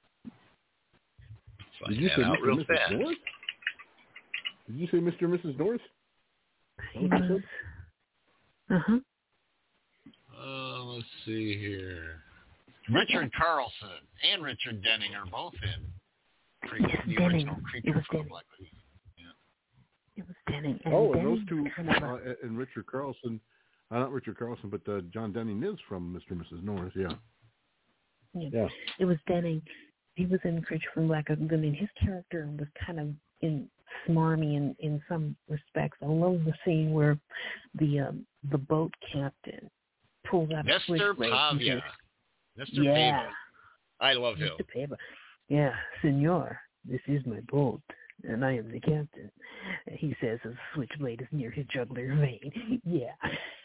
Did you say Mister and Missus North? Did you say Mister and Missus North? Yes. Uh-huh. Uh, let's see here. Richard Carlson and Richard Denning are both in Cre- yes, the Denning. original Creature from the Black Lagoon. It was Denning. And oh, Denning and those two, kind of a... uh, and Richard Carlson, uh, not Richard Carlson, but uh, John Denning is from Mister and Missus North, yeah. yeah. Yeah. It was Denning. He was in Creature from Black Lagoon, and his character was kind of in smarmy in, in some respects. I love the scene where the um, the boat captain pulls out a Mister switchblade. Pavia. Mister Yeah. Pava. I love him. Mister Pava. Yeah, Senor, this is my boat, and I am the captain. He says a switchblade is near his jugular vein. Yeah.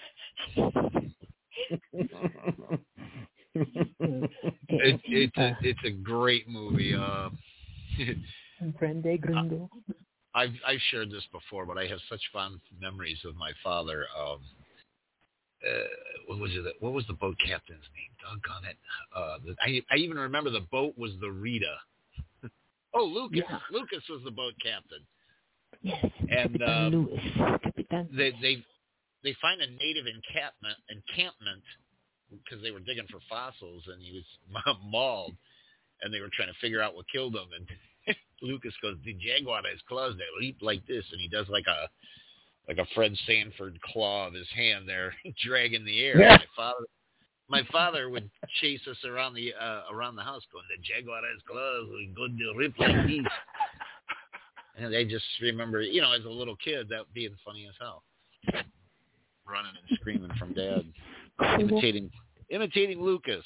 it, it's a it's a great movie. Uh, Grande Gringo. I've I've shared this before, but I have such fond memories of my father. Um, uh, what was it? What was the boat captain's name? Doggone it! Uh, the, I I even remember the boat was the Rita. oh, Lucas. Yeah. Lucas was the boat captain. Yes. And Capitan uh, Lewis. Capitan. they they they find a native encampment encampment because they were digging for fossils, and he was mauled, and they were trying to figure out what killed him. And Lucas goes, "The jaguar has claws that leap like this," and he does like a like a Fred Sanford claw of his hand there, dragging the air. Yeah. My father, my father would chase us around the uh, around the house, going, "The jaguar has claws, we go to rip like this." And I just remember, you know, as a little kid, that being funny as hell, running and screaming from Dad, imitating imitating Lucas.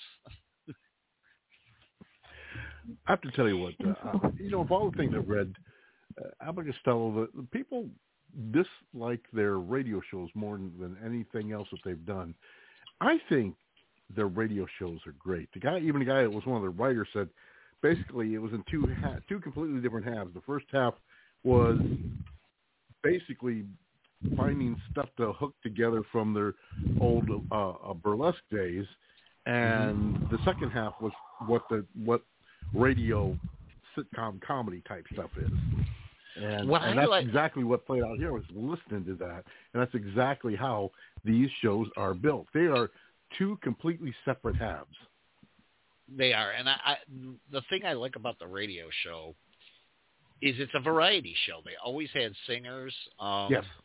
I have to tell you what, uh, you know, of all the things I've read, uh, Abbott and Costello, the, the people dislike their radio shows more than anything else that they've done. I think their radio shows are great. The guy, even the guy that was one of the writers, said basically it was in two ha- two completely different halves. The first half was basically finding stuff to hook together from their old uh, uh, burlesque days, and the second half was what the what radio sitcom comedy type stuff is. And, well, and that's like... exactly what played out here. I was listening to that, and that's exactly how these shows are built. They are two completely separate halves. They are, and I, I the thing I like about the radio show is it's a variety show. They always had singers. Um, yes.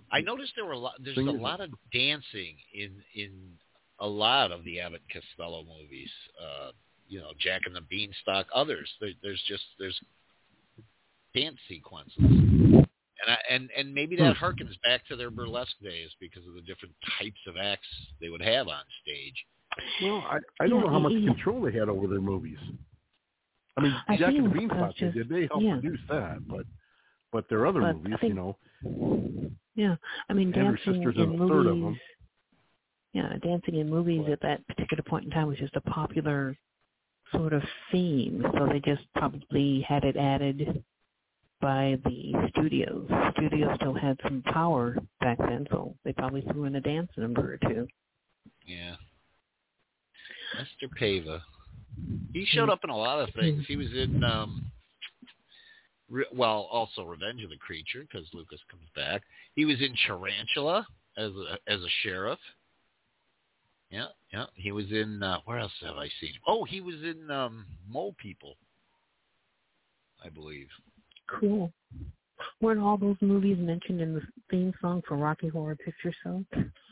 I noticed there were a lot. There's Thing a is- lot of dancing in in a lot of the Abbott and Costello movies. Uh, you know, Jack and the Beanstalk. Others. There, there's just there's dance sequences, and I, and and maybe that Hmm. harkens back to their burlesque days because of the different types of acts they would have on stage. Well, I, I don't Yeah, know how much yeah. control they had over their movies. I mean, I Jack think and the it was Beanstalk, they just- did. They helped yeah. produce that, but but their other But I movies, think- you know, Yeah, I mean, Andrew's dancing Sisters in and a third of movies. them. Yeah, dancing in movies at that particular point in time was just a popular sort of theme, so they just probably had it added by the studios. The studios still had some power back then, so they probably threw in a dance number or two. Yeah. Mister Pava. He showed up in a lot of things. He was in, um, re- well, also Revenge of the Creature because Lucas comes back. He was in Tarantula as a, as a sheriff. Yeah, yeah. He was in, uh, where else have I seen him? Oh, he was in um, Mole People, I believe. Cool. Weren't all those movies mentioned in the theme song for Rocky Horror Picture Show?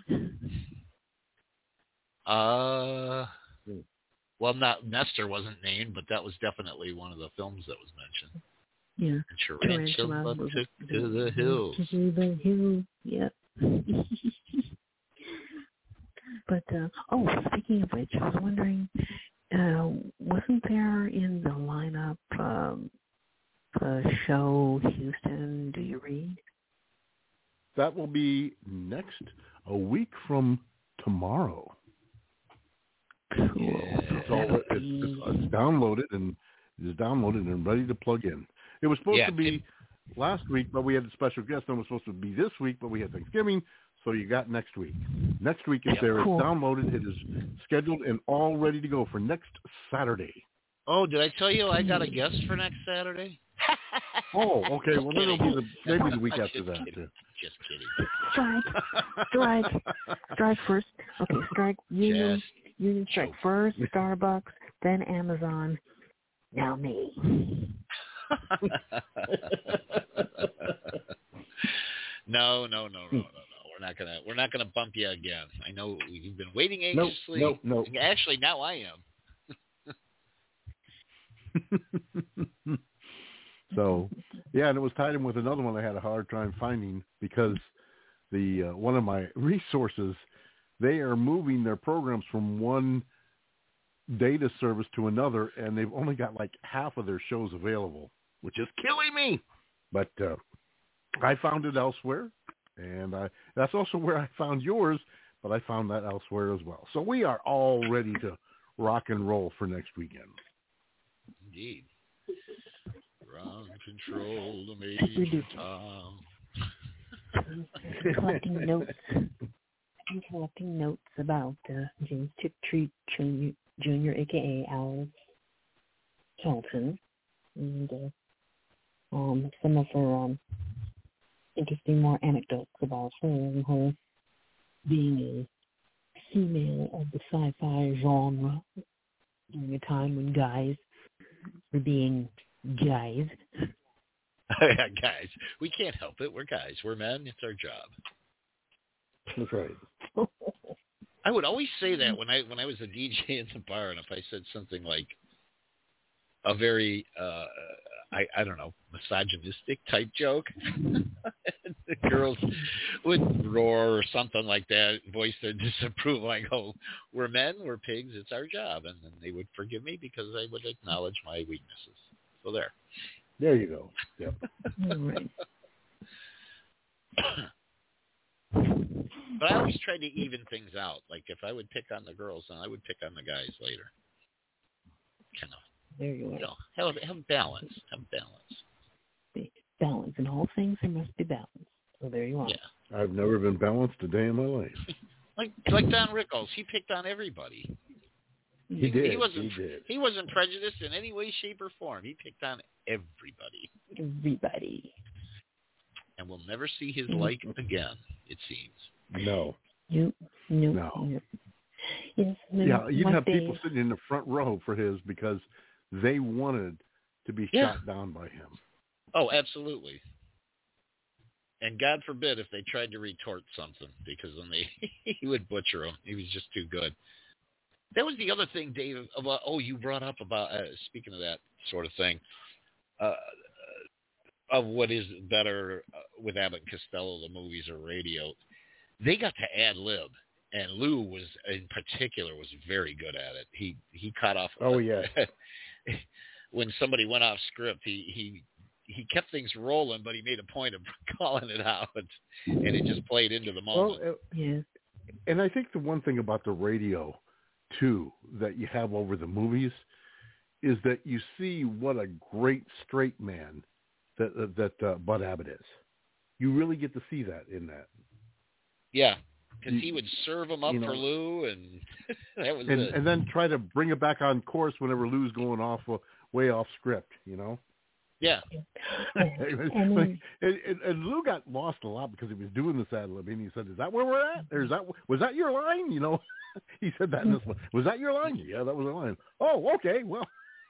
Uh, well, not Nestor wasn't named, but that was definitely one of the films that was mentioned. Yeah. Tarantula was- took to the hills. To the hills, yep. But, uh, oh, speaking of which, I was wondering, uh, wasn't there in the lineup um, the show Houston, Do You Read? That will be next, a week from tomorrow. Cool. It's, all, it's, it's, it's downloaded and it's downloaded and ready to plug in. It was supposed Yeah, to be last week, but we had a special guest. And it was supposed to be this week, but we had Thanksgiving, so you got next week. Next week is Yeah, there. cool. It's downloaded. It is scheduled and all ready to go for next Saturday. Oh, did I tell you I got a guest for next Saturday? Oh, okay. Well, then it'll be the, maybe the week Just after that. kidding. Too. Just kidding. Strike. Strike. Strike first. Okay, strike. Union. Union strike first. Starbucks, then Amazon. Now me. no, no, no, no, no, no. We're not gonna. We're not gonna bump you again. I know you've been waiting Nope, anxiously. nope, nope. Actually, now I am. So, yeah, and it was tied in with another one I had a hard time finding because the uh, one of my resources, they are moving their programs from one data service to another, and they've only got like half of their shows available, which is killing me. But uh, I found it elsewhere, and I, that's also where I found yours, but I found that elsewhere as well. So we are all ready to rock and roll for next weekend. Indeed. Ground control to Major Tom. I'm collecting notes. I'm collecting notes about uh, James Tiptree Junior, Junior, a k a. Alice Charlton, and uh, um, some of her um, interesting more anecdotes about her and her being a female of the sci-fi genre during a time when guys were being guys. Yeah, guys, we can't help it. We're guys. We're men. It's our job. That's right. I would always say that when I when I was a D J in the bar, and if I said something like a very uh, I I don't know misogynistic type joke, the girls would roar or something like that, voice their disapproval. I go, "We're men. We're pigs. It's our job," and then they would forgive me because I would acknowledge my weaknesses. So there. There you go. Yep. Right. But I always tried to even things out. Like if I would pick on the girls, then I would pick on the guys later. Kind of. There you are. You know, have, have balance. Have balance. Balance. In all things, there must be balance. So there you are. Yeah. I've never been balanced a day in my life. Like like Don Rickles, he picked on everybody. He, he did. He wasn't. He did. He wasn't prejudiced in any way, shape, or form. He picked on everybody. Everybody. And we'll never see his like again. It seems. No. You. No. No. Yes. Yeah, you'd have day. people sitting in the front row for his because they wanted to be Yeah. shot down by him. Oh, absolutely. And God forbid if they tried to retort something, because then they he would butcher them. He was just too good. That was the other thing, Dave. About oh, you brought up about uh, speaking of that sort of thing, uh, of what is better uh, with Abbott and Costello, the movies or radio. They got to ad lib, and Lou was in particular was very good at it. He he caught off. Oh yeah. When somebody went off script, he he. He kept things rolling, but he made a point of calling it out, and it just played into the moment. Well, uh, yeah. And I think the one thing about the radio, too, that you have over the movies is that you see what a great straight man that uh, that uh, Bud Abbott is. You really get to see that in that. Yeah, because he would serve them up you know, for Lou, and that was and, it. And then try to bring it back on course whenever Lou's going off uh, way off script, you know? Yeah. and, and, and, and Lou got lost a lot because he was doing this ad lib, and he said, "Is that where we're at? Or is that was that your line?" You know, he said that in this one. Was that your line? Yeah, that was the line. Oh, okay, well.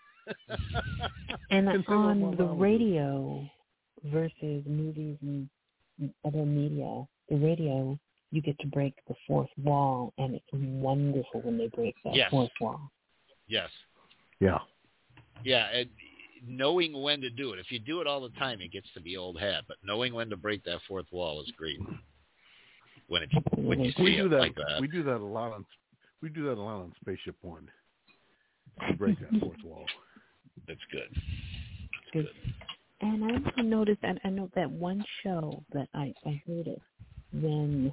and and on well, the well, radio versus movies and other media, the radio, you get to break the fourth wall, and it's wonderful when they break that yes. fourth wall. Yes. Yeah. Yeah, and knowing when to do it. If you do it all the time, it gets to be old hat. But knowing when to break that fourth wall is great. When it's when you see we do it that, like that, we do that a lot on we do that a lot on Spaceship One. We break that fourth wall. That's good. That's good. And I also noticed, and I know that one show that I, I heard it when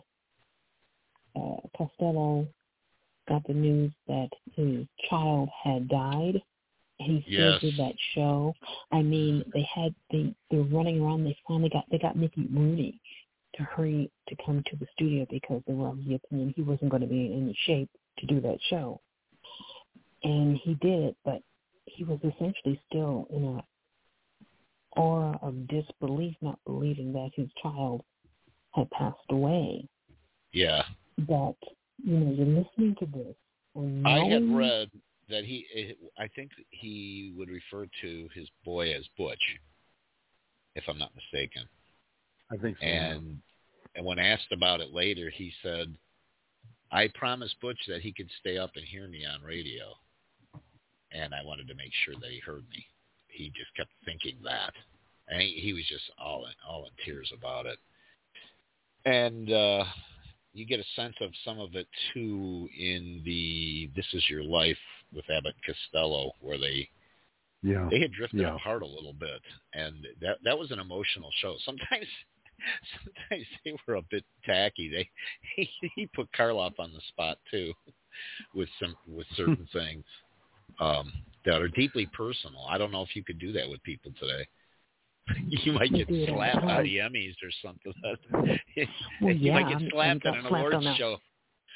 uh, Costello got the news that his child had died. He still yes. did that show. I mean, they had they they were running around. They finally got they got Mickey Rooney to hurry to come to the studio because they were of the opinion he wasn't going to be in any shape to do that show. And he did it, but he was essentially still in a aura of disbelief, not believing that his child had passed away. Yeah. But you know, you're listening to this. And I had knowing, read that he, I think he would refer to his boy as Butch, if I'm not mistaken. I think so. And and when asked about it later, he said, I promised Butch that he could stay up and hear me on radio. And I wanted to make sure that he heard me. He just kept thinking that. And he, he was just all in, all in tears about it. And uh, you get a sense of some of it, too, in the This Is Your Life with Abbott and Costello, where they yeah. they had drifted yeah. apart a little bit. And that that was an emotional show. Sometimes sometimes they were a bit tacky. They He, he put Karloff on the spot, too, with some with certain things um, that are deeply personal. I don't know if you could do that with people today. You might get slapped by the Emmys or something. Well, you yeah, might get I'm, slapped I'm at an slapped awards on show.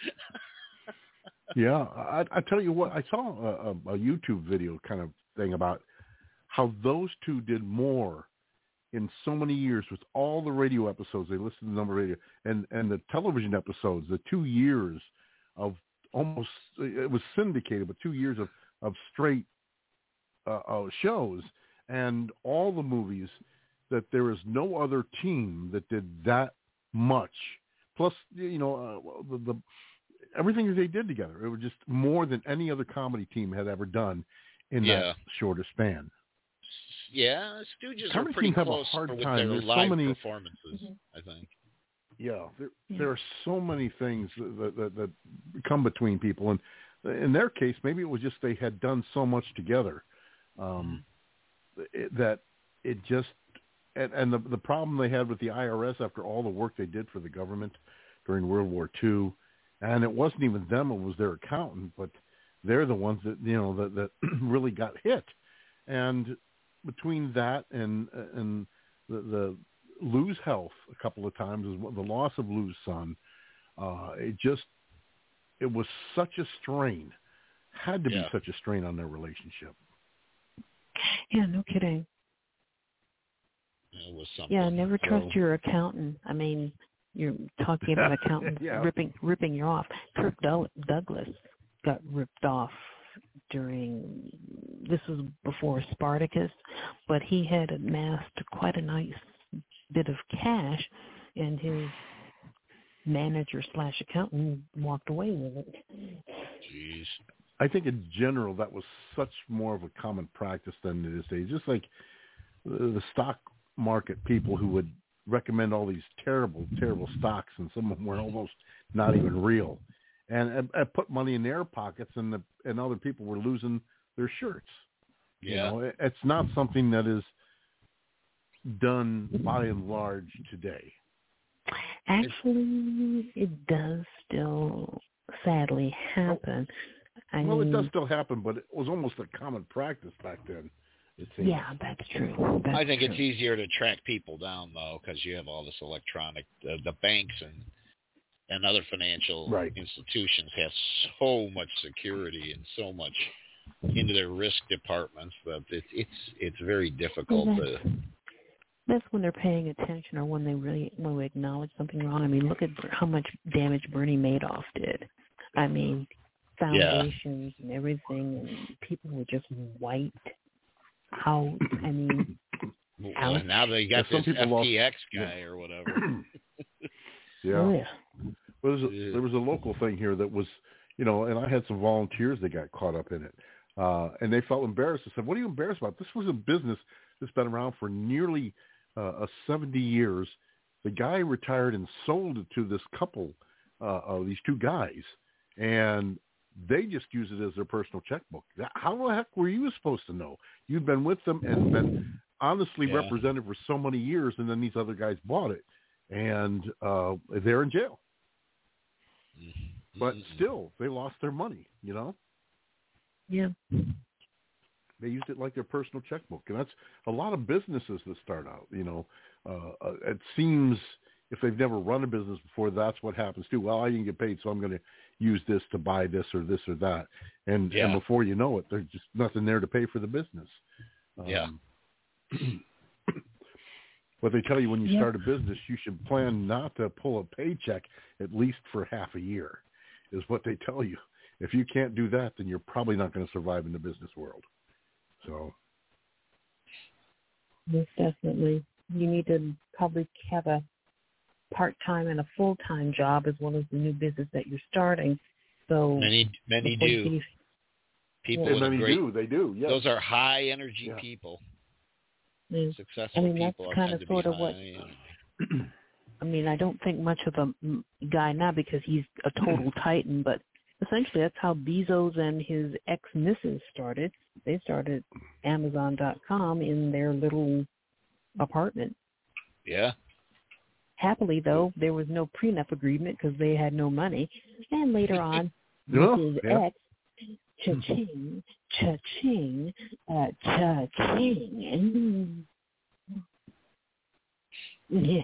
Yeah, I, I tell you what, I saw a, a YouTube video kind of thing about how those two did more in so many years with all the radio episodes. They listed the number of radio and, and the television episodes, the two years of almost, it was syndicated, but two years of, of straight uh, uh, shows. And all the movies, that there is no other team that did that much. Plus, you know, uh, the, the everything that they did together, it was just more than any other comedy team had ever done in yeah. that shorter span. Yeah, Stooges comedy are pretty teams have close a hard with time. their There's live so many performances, mm-hmm. I think. Yeah, there, yeah. there are so many things that, that, that come between people. And in their case, maybe it was just they had done so much together. Um, It, that it just and, and the the problem they had with the I R S after all the work they did for the government during World War Two, and it wasn't even them, it was their accountant, but they're the ones that you know that, that really got hit. And between that and and the, the Lou's health a couple of times, is the loss of Lou's son, uh, it just it was such a strain, had to yeah. be such a strain on their relationship. Yeah, no kidding. It was something. Yeah, never trust so, your accountant. I mean, you're talking about accountants yeah. ripping ripping you off. Kirk Douglas got ripped off during, this was before Spartacus, but he had amassed quite a nice bit of cash, and his manager slash accountant walked away with it. Jeez. I think in general that was such more of a common practice than it is today. Just like the stock market people who would recommend all these terrible, terrible stocks, and some of them were almost not even real, and, and, and put money in their pockets, and the and other people were losing their shirts. Yeah. You know, it, it's not something that is done by and large today. Actually, it does still sadly happen. I well, mean, it does still happen, but it was almost a common practice back then. It seems. Yeah, that's true. That's I think true. it's easier to track people down, though, because you have all this electronic, uh, the banks and and other financial right. institutions have so much security and so much into their risk departments that it, it's it's very difficult that's, to. That's when they're paying attention, or when they really when we acknowledge something wrong. I mean, look at how much damage Bernie Madoff did. I mean, foundations yeah. and everything, and people were just wiped out. I mean, well, and now they got yeah, this F T X lost, guy yeah. or whatever. yeah. Oh, yeah. Well, there, was a, there was a local thing here that was, you know, and I had some volunteers that got caught up in it. Uh, and they felt embarrassed. I said, what are you embarrassed about? This was a business that's been around for nearly uh, seventy years. The guy retired and sold it to this couple, uh, uh, these two guys, and they just use it as their personal checkbook. How the heck were you supposed to know? You'd been with them and been honestly yeah. represented for so many years, and then these other guys bought it, and uh, they're in jail. Mm-hmm. But still, they lost their money, you know? Yeah. They used it like their personal checkbook, and that's a lot of businesses that start out, you know. Uh, uh, it seems if they've never run a business before, that's what happens too. Well, I didn't get paid, so I'm going to use this to buy this or this or that. And, yeah. and before you know it, there's just nothing there to pay for the business. Um, yeah. What they tell you when you yeah. start a business, you should plan not to pull a paycheck at least for half a year, is what they tell you. If you can't do that, then you're probably not going to survive in the business world. So, yes, definitely. You need to probably have a part-time and a full-time job as well as the new business that you're starting. So many, many do. You, people, yeah, many great, do. They do. Yes. Those are high-energy yeah. people. Yeah. Successful I mean, people that's kind of sort of high, what. and... I mean, I don't think much of a guy now because he's a total titan, but essentially that's how Bezos and his ex-missus started. They started Amazon dot com in their little apartment. Yeah. Happily, though, there was no prenup agreement because they had no money. And later on, no, Missus yeah. X, cha-ching, cha-ching, uh, cha-ching. They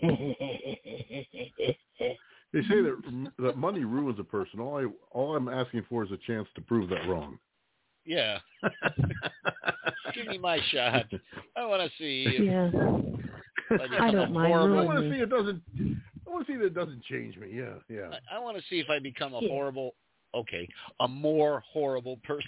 say that that money ruins a person. All I all I'm asking for is a chance to prove that wrong. Yeah. Give me my shot. I want to see. If, yeah. if I, I don't mind. I want to see it doesn't. I want to see that it doesn't change me. Yeah, yeah. I, I want to see if I become a yeah. horrible. Okay, a more horrible person.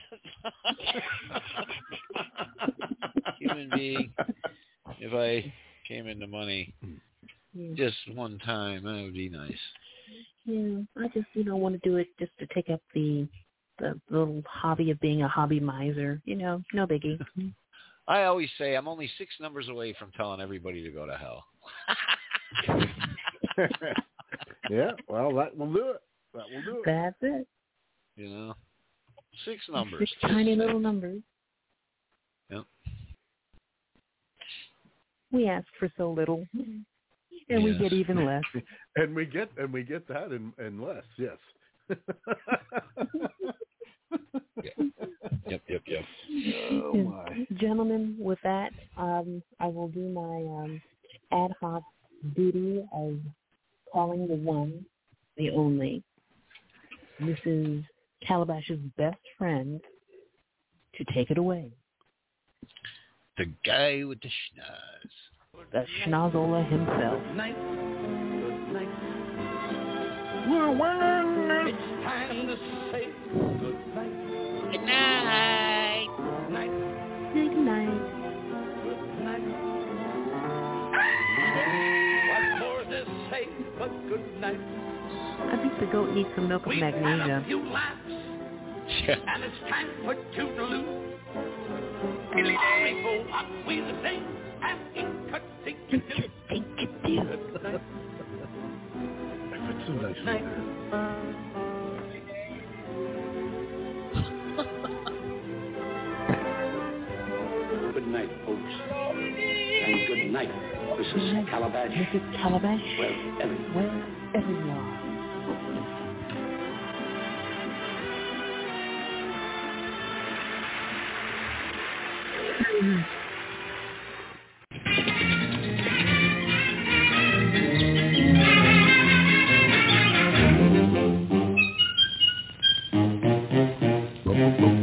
Human being. If I came into money yeah. just one time, that would be nice. Yeah, I just you know want to do it just to take up the the little hobby of being a hobby miser. You know, no biggie. I always say I'm only six numbers away from telling everybody to go to hell. Yeah, well, that will do it. That will do it. That's it. You know, six numbers. Six tiny six. Little numbers. Yep. We ask for so little, and yes. we get even less. and we get and we get that and, and less. Yes. Yep, yep, yep. Oh my. Gentlemen, with that, um, I will do my um, ad hoc duty of calling the one, the only. This is Calabash's best friend to take it away. The guy with the schnoz. The schnozola himself. Good night. Good night. It's time to say good night. Good night. Good night. Good night. Good night. the goat needs some milk of magnesia. Yeah. And it's time for Toodaloo. Go up with the thing and Tinkadoo. That's so nice. Good night, folks. And good night, Missus Calabash. Missus Calabash? Wherever you are. Wherever you are. Mm-hmm.